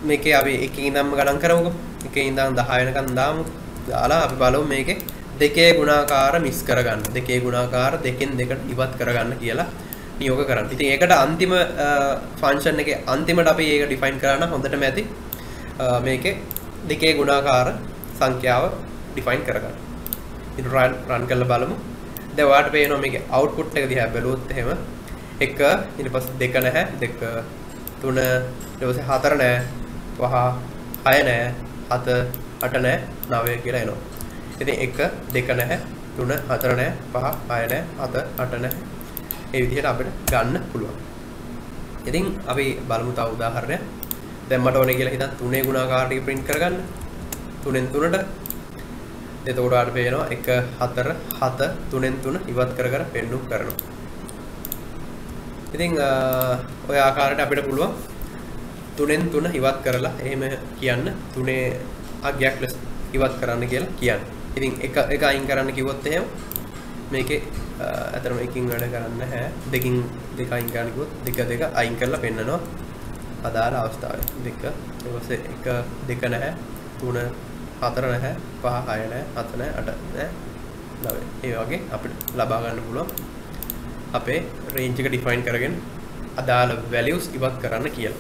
මේකේ අපි එකකින් ඉඳන්ම ගණන් කරමුකෝ. එකේ ඉඳන් 10 වෙනකන් දාමු. දාලා අපි බලමු මේකේ දෙකේ ගුණාකාර මිස් කරගන්න. දෙකේ ගුණාකාර දෙකෙන් දෙකට ඉවත් කරගන්න කියලා නියෝග කරන්න. ඉතින් ඒකට අන්තිම ෆන්ක්ෂන් එකේ අන්තිමට අපි ඒක ඩිෆයින් කරන්න හොඳටම ඇති. මේකේ දෙකේ ගුණාකාර සංඛ්‍යාව ඩිෆයින් කරගන්න. ඉතින් රන් කරලා බලමු. දැන් ඔයාලට පේනවා මේකේ අවුට්පුට් එක දිහා බැලුවොත් එහෙම 1 ඊට පස්සේ 2 නැහැ 2 3 ඊට පස්සේ 4 නැහැ 5 6 නැහැ 7 8 නැහැ 9 කියලා එනවා. ඉතින් 1 2 නැහැ 3 4 නැහැ 5 6 නැහැ 7 8 නැහැ. ඒ විදිහට අපිට ගන්න පුළුවන්. ඉතින් අපි බලමු තව උදාහරණයක්. දැන් මට ඕනේ කියලා හිතන් 3 ගුණාකාර ටික print කරගන්න. 3න් 3ට එතකොට ඔයාලට පේනවා 1 4 7 3න් 3 ඉවත් කර කර පෙන්නු කරනවා. ඉතින් ඔය ආකාරයට අපිට පුළුවන් 3න් 3 ඉවත් කරලා එහෙම කියන්න 3 අගයක් ලෙස ඉවත් කරන්න කියලා කියන්න. ඉතින් එක අයින් කරන්න කිව්වොත් එහෙම මේකේ අතරම එකකින් වැඩ කරන්න නැහැ. දෙකකින් දෙක අයින් කරන්න කිව්වොත් දෙක අයින් කරලා පෙන්නනවා අදාළ අවස්ථාවේ. 2 ඊට පස්සේ 1 2 නැහැ 3 4 නැහැ 5 6 නැහැ 7 නැහැ 8 නැහැ 9. ඒ වගේ අපිට ලබා ගන්න පුළුවන් අපේ රේන්ජ් එක ඩිෆයින් කරගෙන අදාළ වැලියුස් ඉවත් කරන්න කියලා.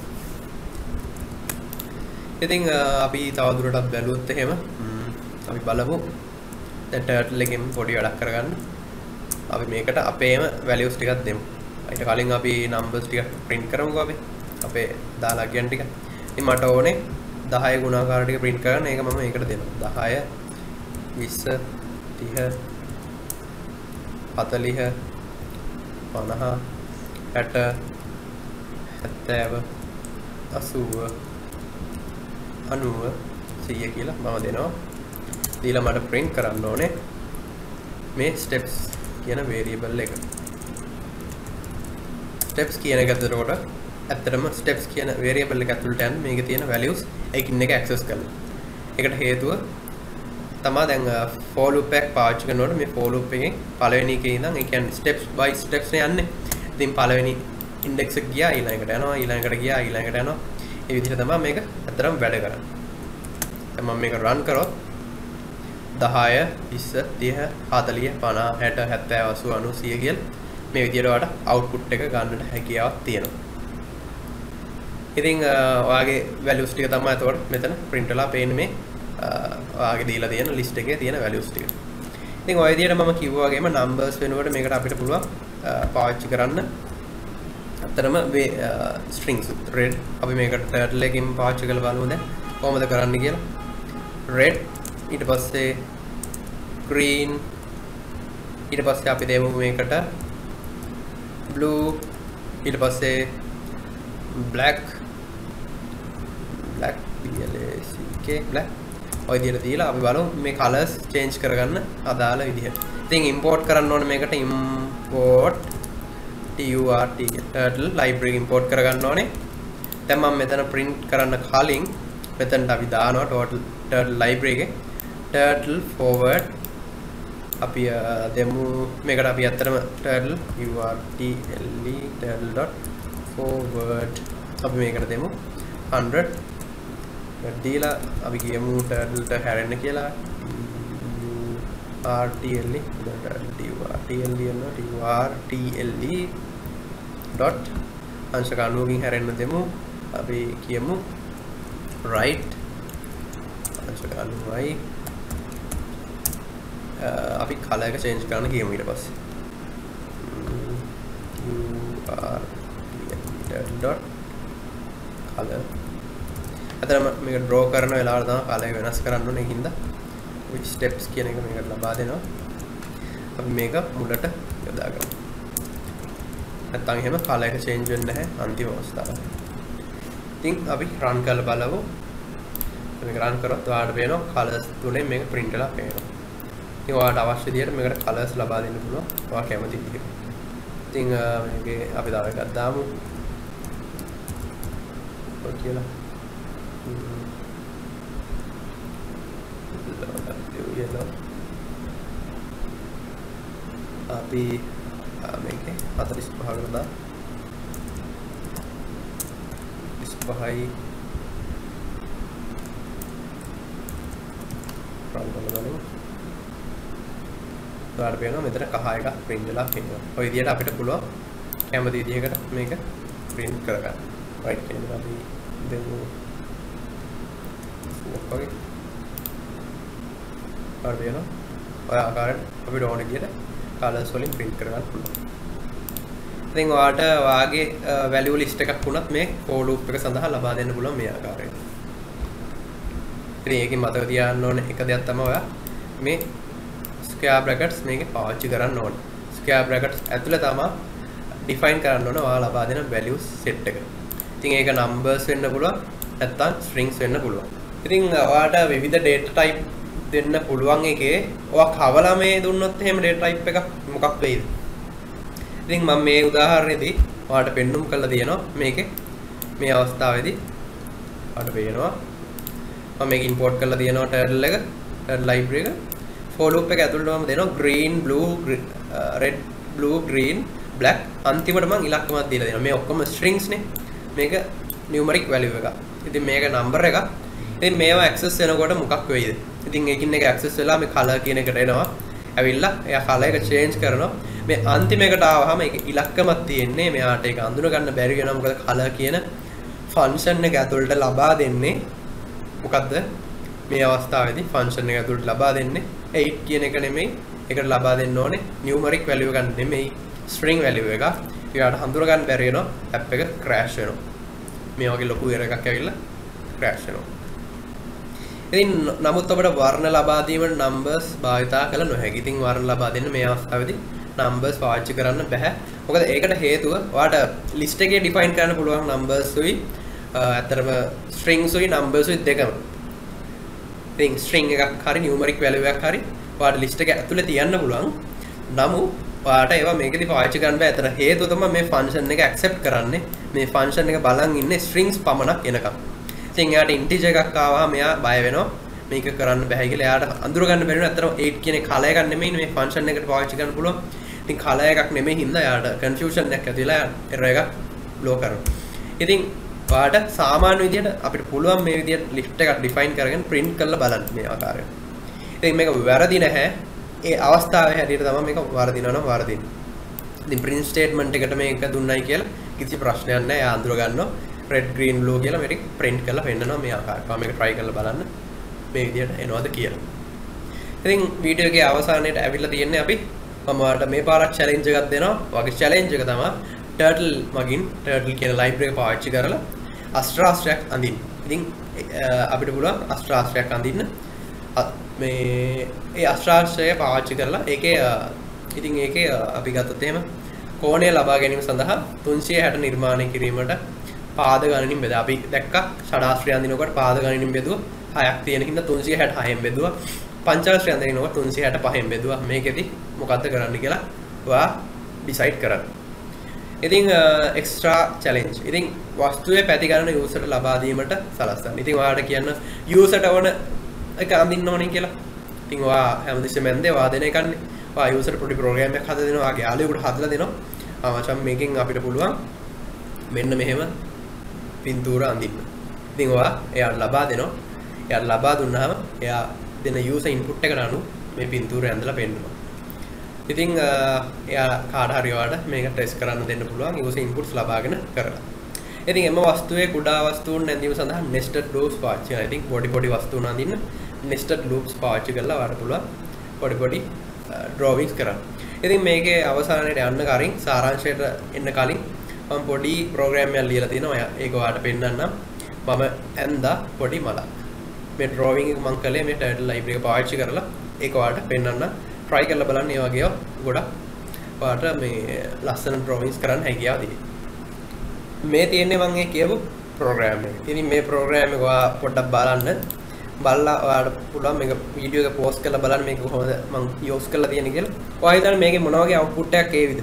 ඉතින් අපි තවදුරටත් බැලුවොත් එහෙම අපි බලමු දැන් ටර්ටල් එකෙන් පොඩි වැඩක් කරගන්න. අපි මේකට අපේම වැලියුස් ටිකක් දෙමු. ඊට කලින් අපි නම්බර්ස් ටික print කරමුකෝ අපි. අපේ දාලා කියන්න ටික. ඉතින් මට ඕනේ 10 ගුණාකාර ටික print කරන්න. ඒක මම ඒකට දෙනවා. 10 20 30 40 50 60 70 80 90 100 කියලා මම දෙනවා. දීලා මට print කරන්න ඕනේ මේ steps කියන variable එක. steps කියන එක ඇතුළට ඇත්තටම steps කියන variable එක ඇතුළට යන මේකේ තියෙන values එකින් එක access කරනවා. ඒකට හේතුව තමයි දැන් for loop එකක් පාවිච්චි කරනකොට මේ for loop එකෙන් පළවෙනි එකේ ඉඳන් ඒ කියන්නේ steps by steps යන්නේ. ඉතින් පළවෙනි index එක ගියා ඊළඟට යනවා ඊළඟට ගියා ඊළඟට යනවා. ඒ විදිහට තමයි මේක ඇත්තටම වැඩ කරන්නේ. දැන් මම මේක run කරොත් 10 20 30 40 50 60 70 80 90 100 කියලා මේ විදිහට ඔයාලට output එක ගන්නට හැකියාවක් තියෙනවා. ඉතින් ඔයාගේ values ටික තමයි එතකොට මෙතන print වෙලා පේන්නේ මේ ඔයාගේ දීලා තියෙන list එකේ තියෙන values ටික. ඉතින් ඔය විදිහට මම කිව්වා වගේම numbers වෙනකොට මේකට අපිට පුළුවන් පාවිච්චි කරන්න අතරම strings red අපි මේකට turtle එකකින් පාවිච්චි කරලා බලමු දැන් කොහොමද කරන්න කියලා. red ඊට පස්සේ green ඊට පස්සේ අපි දෙමු මේකට blue ඊට පස්සේ black black black ඔය විදිහට දීලා අපි බලමු මේ colors change කරගන්න අදාළ විදිහට. ඉතින් import කරන්න ඕනේ මේකට import turtle library import කරගන්න ඕනේ. දැන් මම මෙතන print කරන්න කලින් මෙතනට අපි දානවා turtle library එකේ turtle forward අපි දෙමු මේකට අපි අත්‍තරම turtle turtle.forward අපි මේකට දෙමු 100 දීලා අපි කියමු turtle ට හැරෙන්න කියලා turtle dot අංශක 90කින් හැරෙන්න දෙමු. අපි කියමු right අංශක 90යි අපි color එක change කරන්න කියමු ඊට පස්සේ dot color අතරම මේක draw කරන වෙලාවට තමයි color එක වෙනස් කරන්න ඕනේ. හින්දා which steps කියන එක මේකට ලබා දෙනවා. අපි මේක මුලට යොදාගමු. නැත්නම් එහෙම color එක change වෙන්නේ නැහැ අන්තිම අවස්ථාවේ. ඉතින් අපි run කරලා බලමු. මේක run කරොත් ඔයාලට පේනවා colors තුනෙන් මේක print වෙලා පේනවා. ඉතින් ඔයාලට අවශ්‍ය විදිහට මේකට colors ලබා දෙන්න පුළුවන්. ඔයා කැමති විදිහට. ඉතින් මේකේ අපි තව එකක් දාමු. ඔය කියලා. yellow. අපි මේකේ 45 කරලා 25යි run කරලා බලමු. ඔයාලට පේනවා මෙතන කහ එකක් print වෙලා තියෙනවා. ඔය විදිහට අපිට පුළුවන් කැමති විදිහකට මේක print කරගන්න. right කියන අපි දෙමු. ඔකේ. ඔයාලට පේනවා ඔය ආකාරයට අපිට ඕන විදිහට colors වලින් print කරගන්න පුළුවන්. ඉතින් ඔයාලට වාගේ value list එකක් වුණත් මේ for loop එක සඳහා ලබා දෙන්න පුළුවන් මේ ආකාරයට. ඉතින් ඒකෙන් මතක තියාගන්න ඕනේ එක දෙයක් තමයි ඔයා මේ square brackets මේකේ පාවිච්චි කරන්න ඕනේ. square brackets ඇතුළේ තමයි define කරන්න ඕනේ ඔයා ලබා දෙන values set එක. ඉතින් ඒක numbers වෙන්න පුළුවන් නැත්නම් strings වෙන්න පුළුවන්. ඉතින් ඔයාලට විවිධ data type දෙන්න පුළුවන් එකේ ඔයා කවලා මේ දුන්නොත් එහෙම data type එකක් මොකක් වෙයිද? ඉතින් මම මේ උදාහරණෙදී ඔයාලට පෙන්눔 කරලා තියෙනවා මේකේ මේ අවස්ථාවේදී ඔයාලට පේනවා මම මේක import කරලා තියෙනවා turtle එක turtle library එක for loop එක ඇතුළටම දෙනවා green blue red blue green black අන්තිමට මම ඉලක්කමක් දීලා දෙනවා මේ ඔක්කොම strings නේ මේක numeric value එක. ඉතින් මේක number එක. ඉතින් මේවා access වෙනකොට මොකක් වෙයිද? ඉතින් ඒකින් එක access වෙලා මේ color කියන එකට එනවා. ඇවිල්ලා එයා color එක change කරනවා. මේ අන්තිම එකට ආවහම ඒක ඉලක්කමක් තියෙන්නේ මෙයාට ඒක අඳුන ගන්න බැරි වෙනවා මොකද color කියන function එක ඇතුළට ලබා දෙන්නේ මොකද්ද මේ අවස්ථාවේදී function එක ඇතුළට ලබා දෙන්නේ 8 කියන එක නෙමෙයි ඒකට ලබා දෙන්න ඕනේ numeric value එකක් නෙමෙයි string value එකක්. ඒකට හඳුන ගන්න බැරි වෙනවා app එක crash වෙනවා. මේ වගේ ලොකු error එකක් ඇවිල්ලා crash වෙනවා. ඉතින් නමුත් අපිට වර්ණ ලබා දීමට numbers භාවිතා කළ නොහැකි. ඉතින් වර්ණ ලබා දෙන්න මේ අවස්ථාවේදී numbers පාවිච්චි කරන්න බෑ. මොකද ඒකට හේතුව ඔයාලට list එකේ define කරන්න පුළුවන් numbers උයි අතරම strings උයි numbers උයි දෙකම. ඉතින් string එකක් හරි numeric value එකක් හරි ඔයාලට list එක ඇතුලේ තියන්න පුළුවන්. නමුත් ඔයාලට ඒවා මේකෙදි පාවිච්චි කරන්න බෑ. අතර හේතුව තමයි මේ function එක accept කරන්නේ. මේ function එක බලන් ඉන්නේ strings පමණක් එනකම්. ඉතින් එයාට integer එකක් ආවම එයා බය වෙනවා. මේක කරන්න බෑ කියලා. එයාට අඳුර ගන්න බැරි වෙනවා. අතර 8 කියන color එකක් නෙමෙයි මේ function එකට පාවිච්චි කරන්න පුළුවන්. ඉතින් color එකක් නෙමෙයි හින්දා එයාට confusion එකක් ඇති වෙලා error එකක් blow කරනවා. ඉතින් ඔයාලට සාමාන්‍ය විදිහට අපිට පුළුවන් මේ විදිහට list එකක් define කරගෙන print කරලා බලන්න මේ ආකාරයට. ඉතින් මේක වැරදි නැහැ. ඒ අවස්ථාවේ හැටියට තමයි මේක වර්ධිනවා නම් වර්ධින්නේ. ඉතින් print statement එකට මේක දුන්නයි කියලා කිසි ප්‍රශ්නයක් නැහැ. එයා අඳුර ගන්නවා red green blue කියලා මේක print කරලා පෙන්නනවා මේ ආකාරයට. මම මේක try කරලා බලන්න මේ විදිහට එනවද කියලා. ඉතින් වීඩියෝ එකේ අවසානයේට ඇවිල්ලා තියෙන්නේ අපි මම ඔයාලට මේ පාරක් challenge එකක් දෙනවා. වගේ challenge එක තමයි turtle මගින් turtle කියන library එක පාවිච්චි කරලා අස්ට්‍රාස්ට්‍රයක් අඳින්න. ඉතින් අපිට පුළුවන් අස්ට්‍රාස්ට්‍රයක් අඳින්න. මේ ඒ අස්ට්‍රාස්ට්‍රය පාවිච්චි කරලා ඒකේ අපි ගත්තොත් එහෙම කෝණය ලබා ගැනීම සඳහා 360 නිර්මාණය කිරීමට පාද ගණනින් බෙදා. අපි දැක්කා ෂඩාස්ත්‍රය අඳිනකොට පාද ගණනින් බෙදුවා 6ක් තියෙන හින්දා 366න් බෙදුවා. පංචාස්ත්‍රය අඳිනකොට 365න් බෙදුවා. මේකෙදි මොකද්ද කරන්න කියලා ඔයා decide කරන්න. ඉතින් extra challenge. ඉතින් වස්තුවේ පැති ගණන user ලබා දීමට සලස්වන්න. ඉතින් ඔයාලට කියන්න user ට ඕන එක අඳින්න ඕනේ කියලා. ඉතින් ඔයා හැමදෙස්සෙම ඇන්දේ වාදනය කරන්නේ. ඔයා user පොඩි program එකක් හදලා දෙනවා. ඔයාගේ යාළුවෙකුට හදලා දෙනවා. මචං මේකෙන් අපිට පුළුවන් මෙන්න මෙහෙම පින්තූර අඳින්න. ඉතින් ඔයා එයාට ලබා දෙනවා. එයාට ලබා දුන්නාම එයා දෙන user input එකට අනුව මේ පින්තූරය ඇඳලා පෙන්නනවා. ඉතින් එයා කාට හරි ඔයාලට මේක ටෙස්ට් කරන්න දෙන්න පුළුවන් user inputs ලබාගෙන කරලා. ඉතින් එම වස්තුවේ කුඩා වස්තුන් නැඳීම සඳහා nested loops පාවිච්චි කරනවා. ඉතින් පොඩි වස්තුන් අඳින්න nested loops පාවිච්චි කරලා ඔයාලට පුළුවන් පොඩි drawings කරන්න. ඉතින් මේකේ අවසානයේ යන්න කලින් සාරාංශයට එන්න කලින් මම පොඩි ප්‍රෝග්‍රෑම් එකක් ලියලා තිනවා. ඒක ඔයාලට පෙන්නන්නම්. මම ඇඳා පොඩි මලක්. මේ drawing එක මම කළේ මේ turtle library එක පාවිච්චි කරලා ඒක ඔයාලට පෙන්නන්න. try කරලා බලන්න. ඒ වගේ ගොඩක් ඔයාලට මේ ලස්සන drawings කරන්න හැකියාව තියෙනවා. මේ තියෙන්නේ මම ඒ කියපු ප්‍රෝග්‍රෑම් එක. ඉතින් මේ ප්‍රෝග්‍රෑම් එක ඔයා පොඩ්ඩක් බලන්න. බලලා ඔයාලට පුළුවන් මේක වීඩියෝ එක පෝස්ට් කරලා බලන්න මේක කොහොමද මම යූස් කරලා තියෙන්නේ කියලා. ඔයා හිතන්නේ මේකේ මොන වගේ අවුට්පුට් එකක් ඒවිද?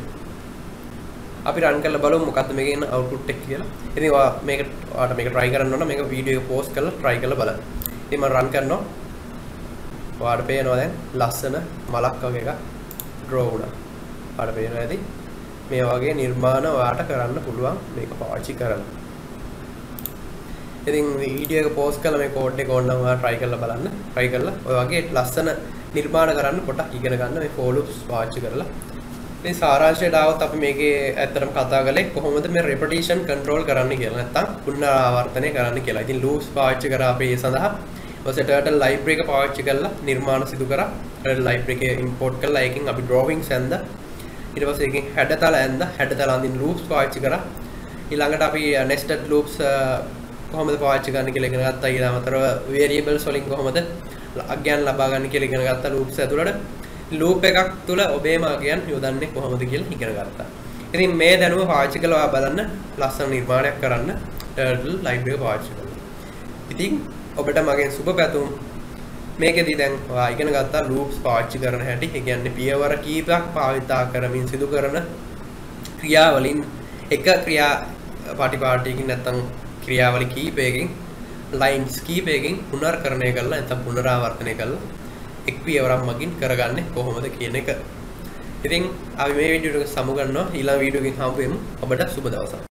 අපි රන් කරලා බලමු මොකක්ද මේකේ එන අවුට්පුට් එක කියලා. ඉතින් ඔයාලට මේක try කරන්න ඕන. මේක වීඩියෝ එක පෝස්ට් කරලා try කරලා බලන්න. ඉතින් මම රන් කරනවා. ඔයාලට පේනවා දැන් ලස්සන මලක් වගේ එකක් draw වුණා. ඔයාලට පේනවා ඇති. මේ වගේ නිර්මාණ ඔයාලට කරන්න පුළුවන් මේක පාවිච්චි කරලා. ඉතින් වීඩියෝ එක පෝස්ට් කරලා මේ කෝඩ් එක ඕනනම් ඔයාලා try කරලා බලන්න. try කරලා ඔය වගේ ලස්සන නිර්මාණ කරන්න පොඩක් ඉගෙන ගන්න මේ for loops පාවිච්චි කරලා. ඉතින් සාරාංශයට આવත් අපි මේකේ ඇත්තටම කතා කළේ කොහොමද මේ repetition control කරන්න කියලා. නැත්තම් පුනරාවර්තනය කරන්න කියලා. ඉතින් loops පාවිච්චි කරා අපි ඒ සඳහා ඔය turtle library එක පාවිච්චි කරලා නිර්මාණ සිදු කරා. turtle library එක import කරලා ඒකෙන් අපි drawings ඇඳලා ඊට පස්සේ ඒකෙන් හැඩතල ඇඳලා හැඩතල අඳින් loops පාවිච්චි කරා. ඊළඟට අපි nested loops කොහොමද පාවිච්චි කරන්න කියලා ඉගෙන ගත්තා. ඊට අමතරව variables වලින් කොහොමද අගයන් ලබා ගන්න කියලා ඉගෙන ගත්තා. loops ඇතුළට loop එකක් තුල ඔබේම අගයන් යොදන්නේ කොහොමද කියලා ඉගෙන ගත්තා. ඉතින් මේ දැනුම පාවිච්චි කරලා ඔයා බලන්න ලස්සන නිර්මාණයක් කරන්න turtle library එක පාවිච්චි කරලා. ඉතින් ඔබට මගෙන් සුබ පැතුම්. මේකෙදි දැන් ඔයා ඉගෙන ගත්තා loops පාවිච්චි කරන හැටි. ඒ කියන්නේ පියවර කීපයක් භාවිතා කරමින් සිදු කරන ක්‍රියාවලින් එක ක්‍රියා පාටිපාටියකින් නැත්තම් ක්‍රියාවලි කීපයකින් lines කීපයකින් පුනර්කරණය කරලා නැත්නම් පුනරාවර්තනය කරලා එක් පියවරක් මගින් කරගන්නේ කොහොමද කියන එක. ඉතින් අපි මේ වීඩියෝ එක සමු ගන්නවා. ඊළඟ වීඩියෝ එකකින් හම්බ වෙමු. ඔබට සුබ දවසක්.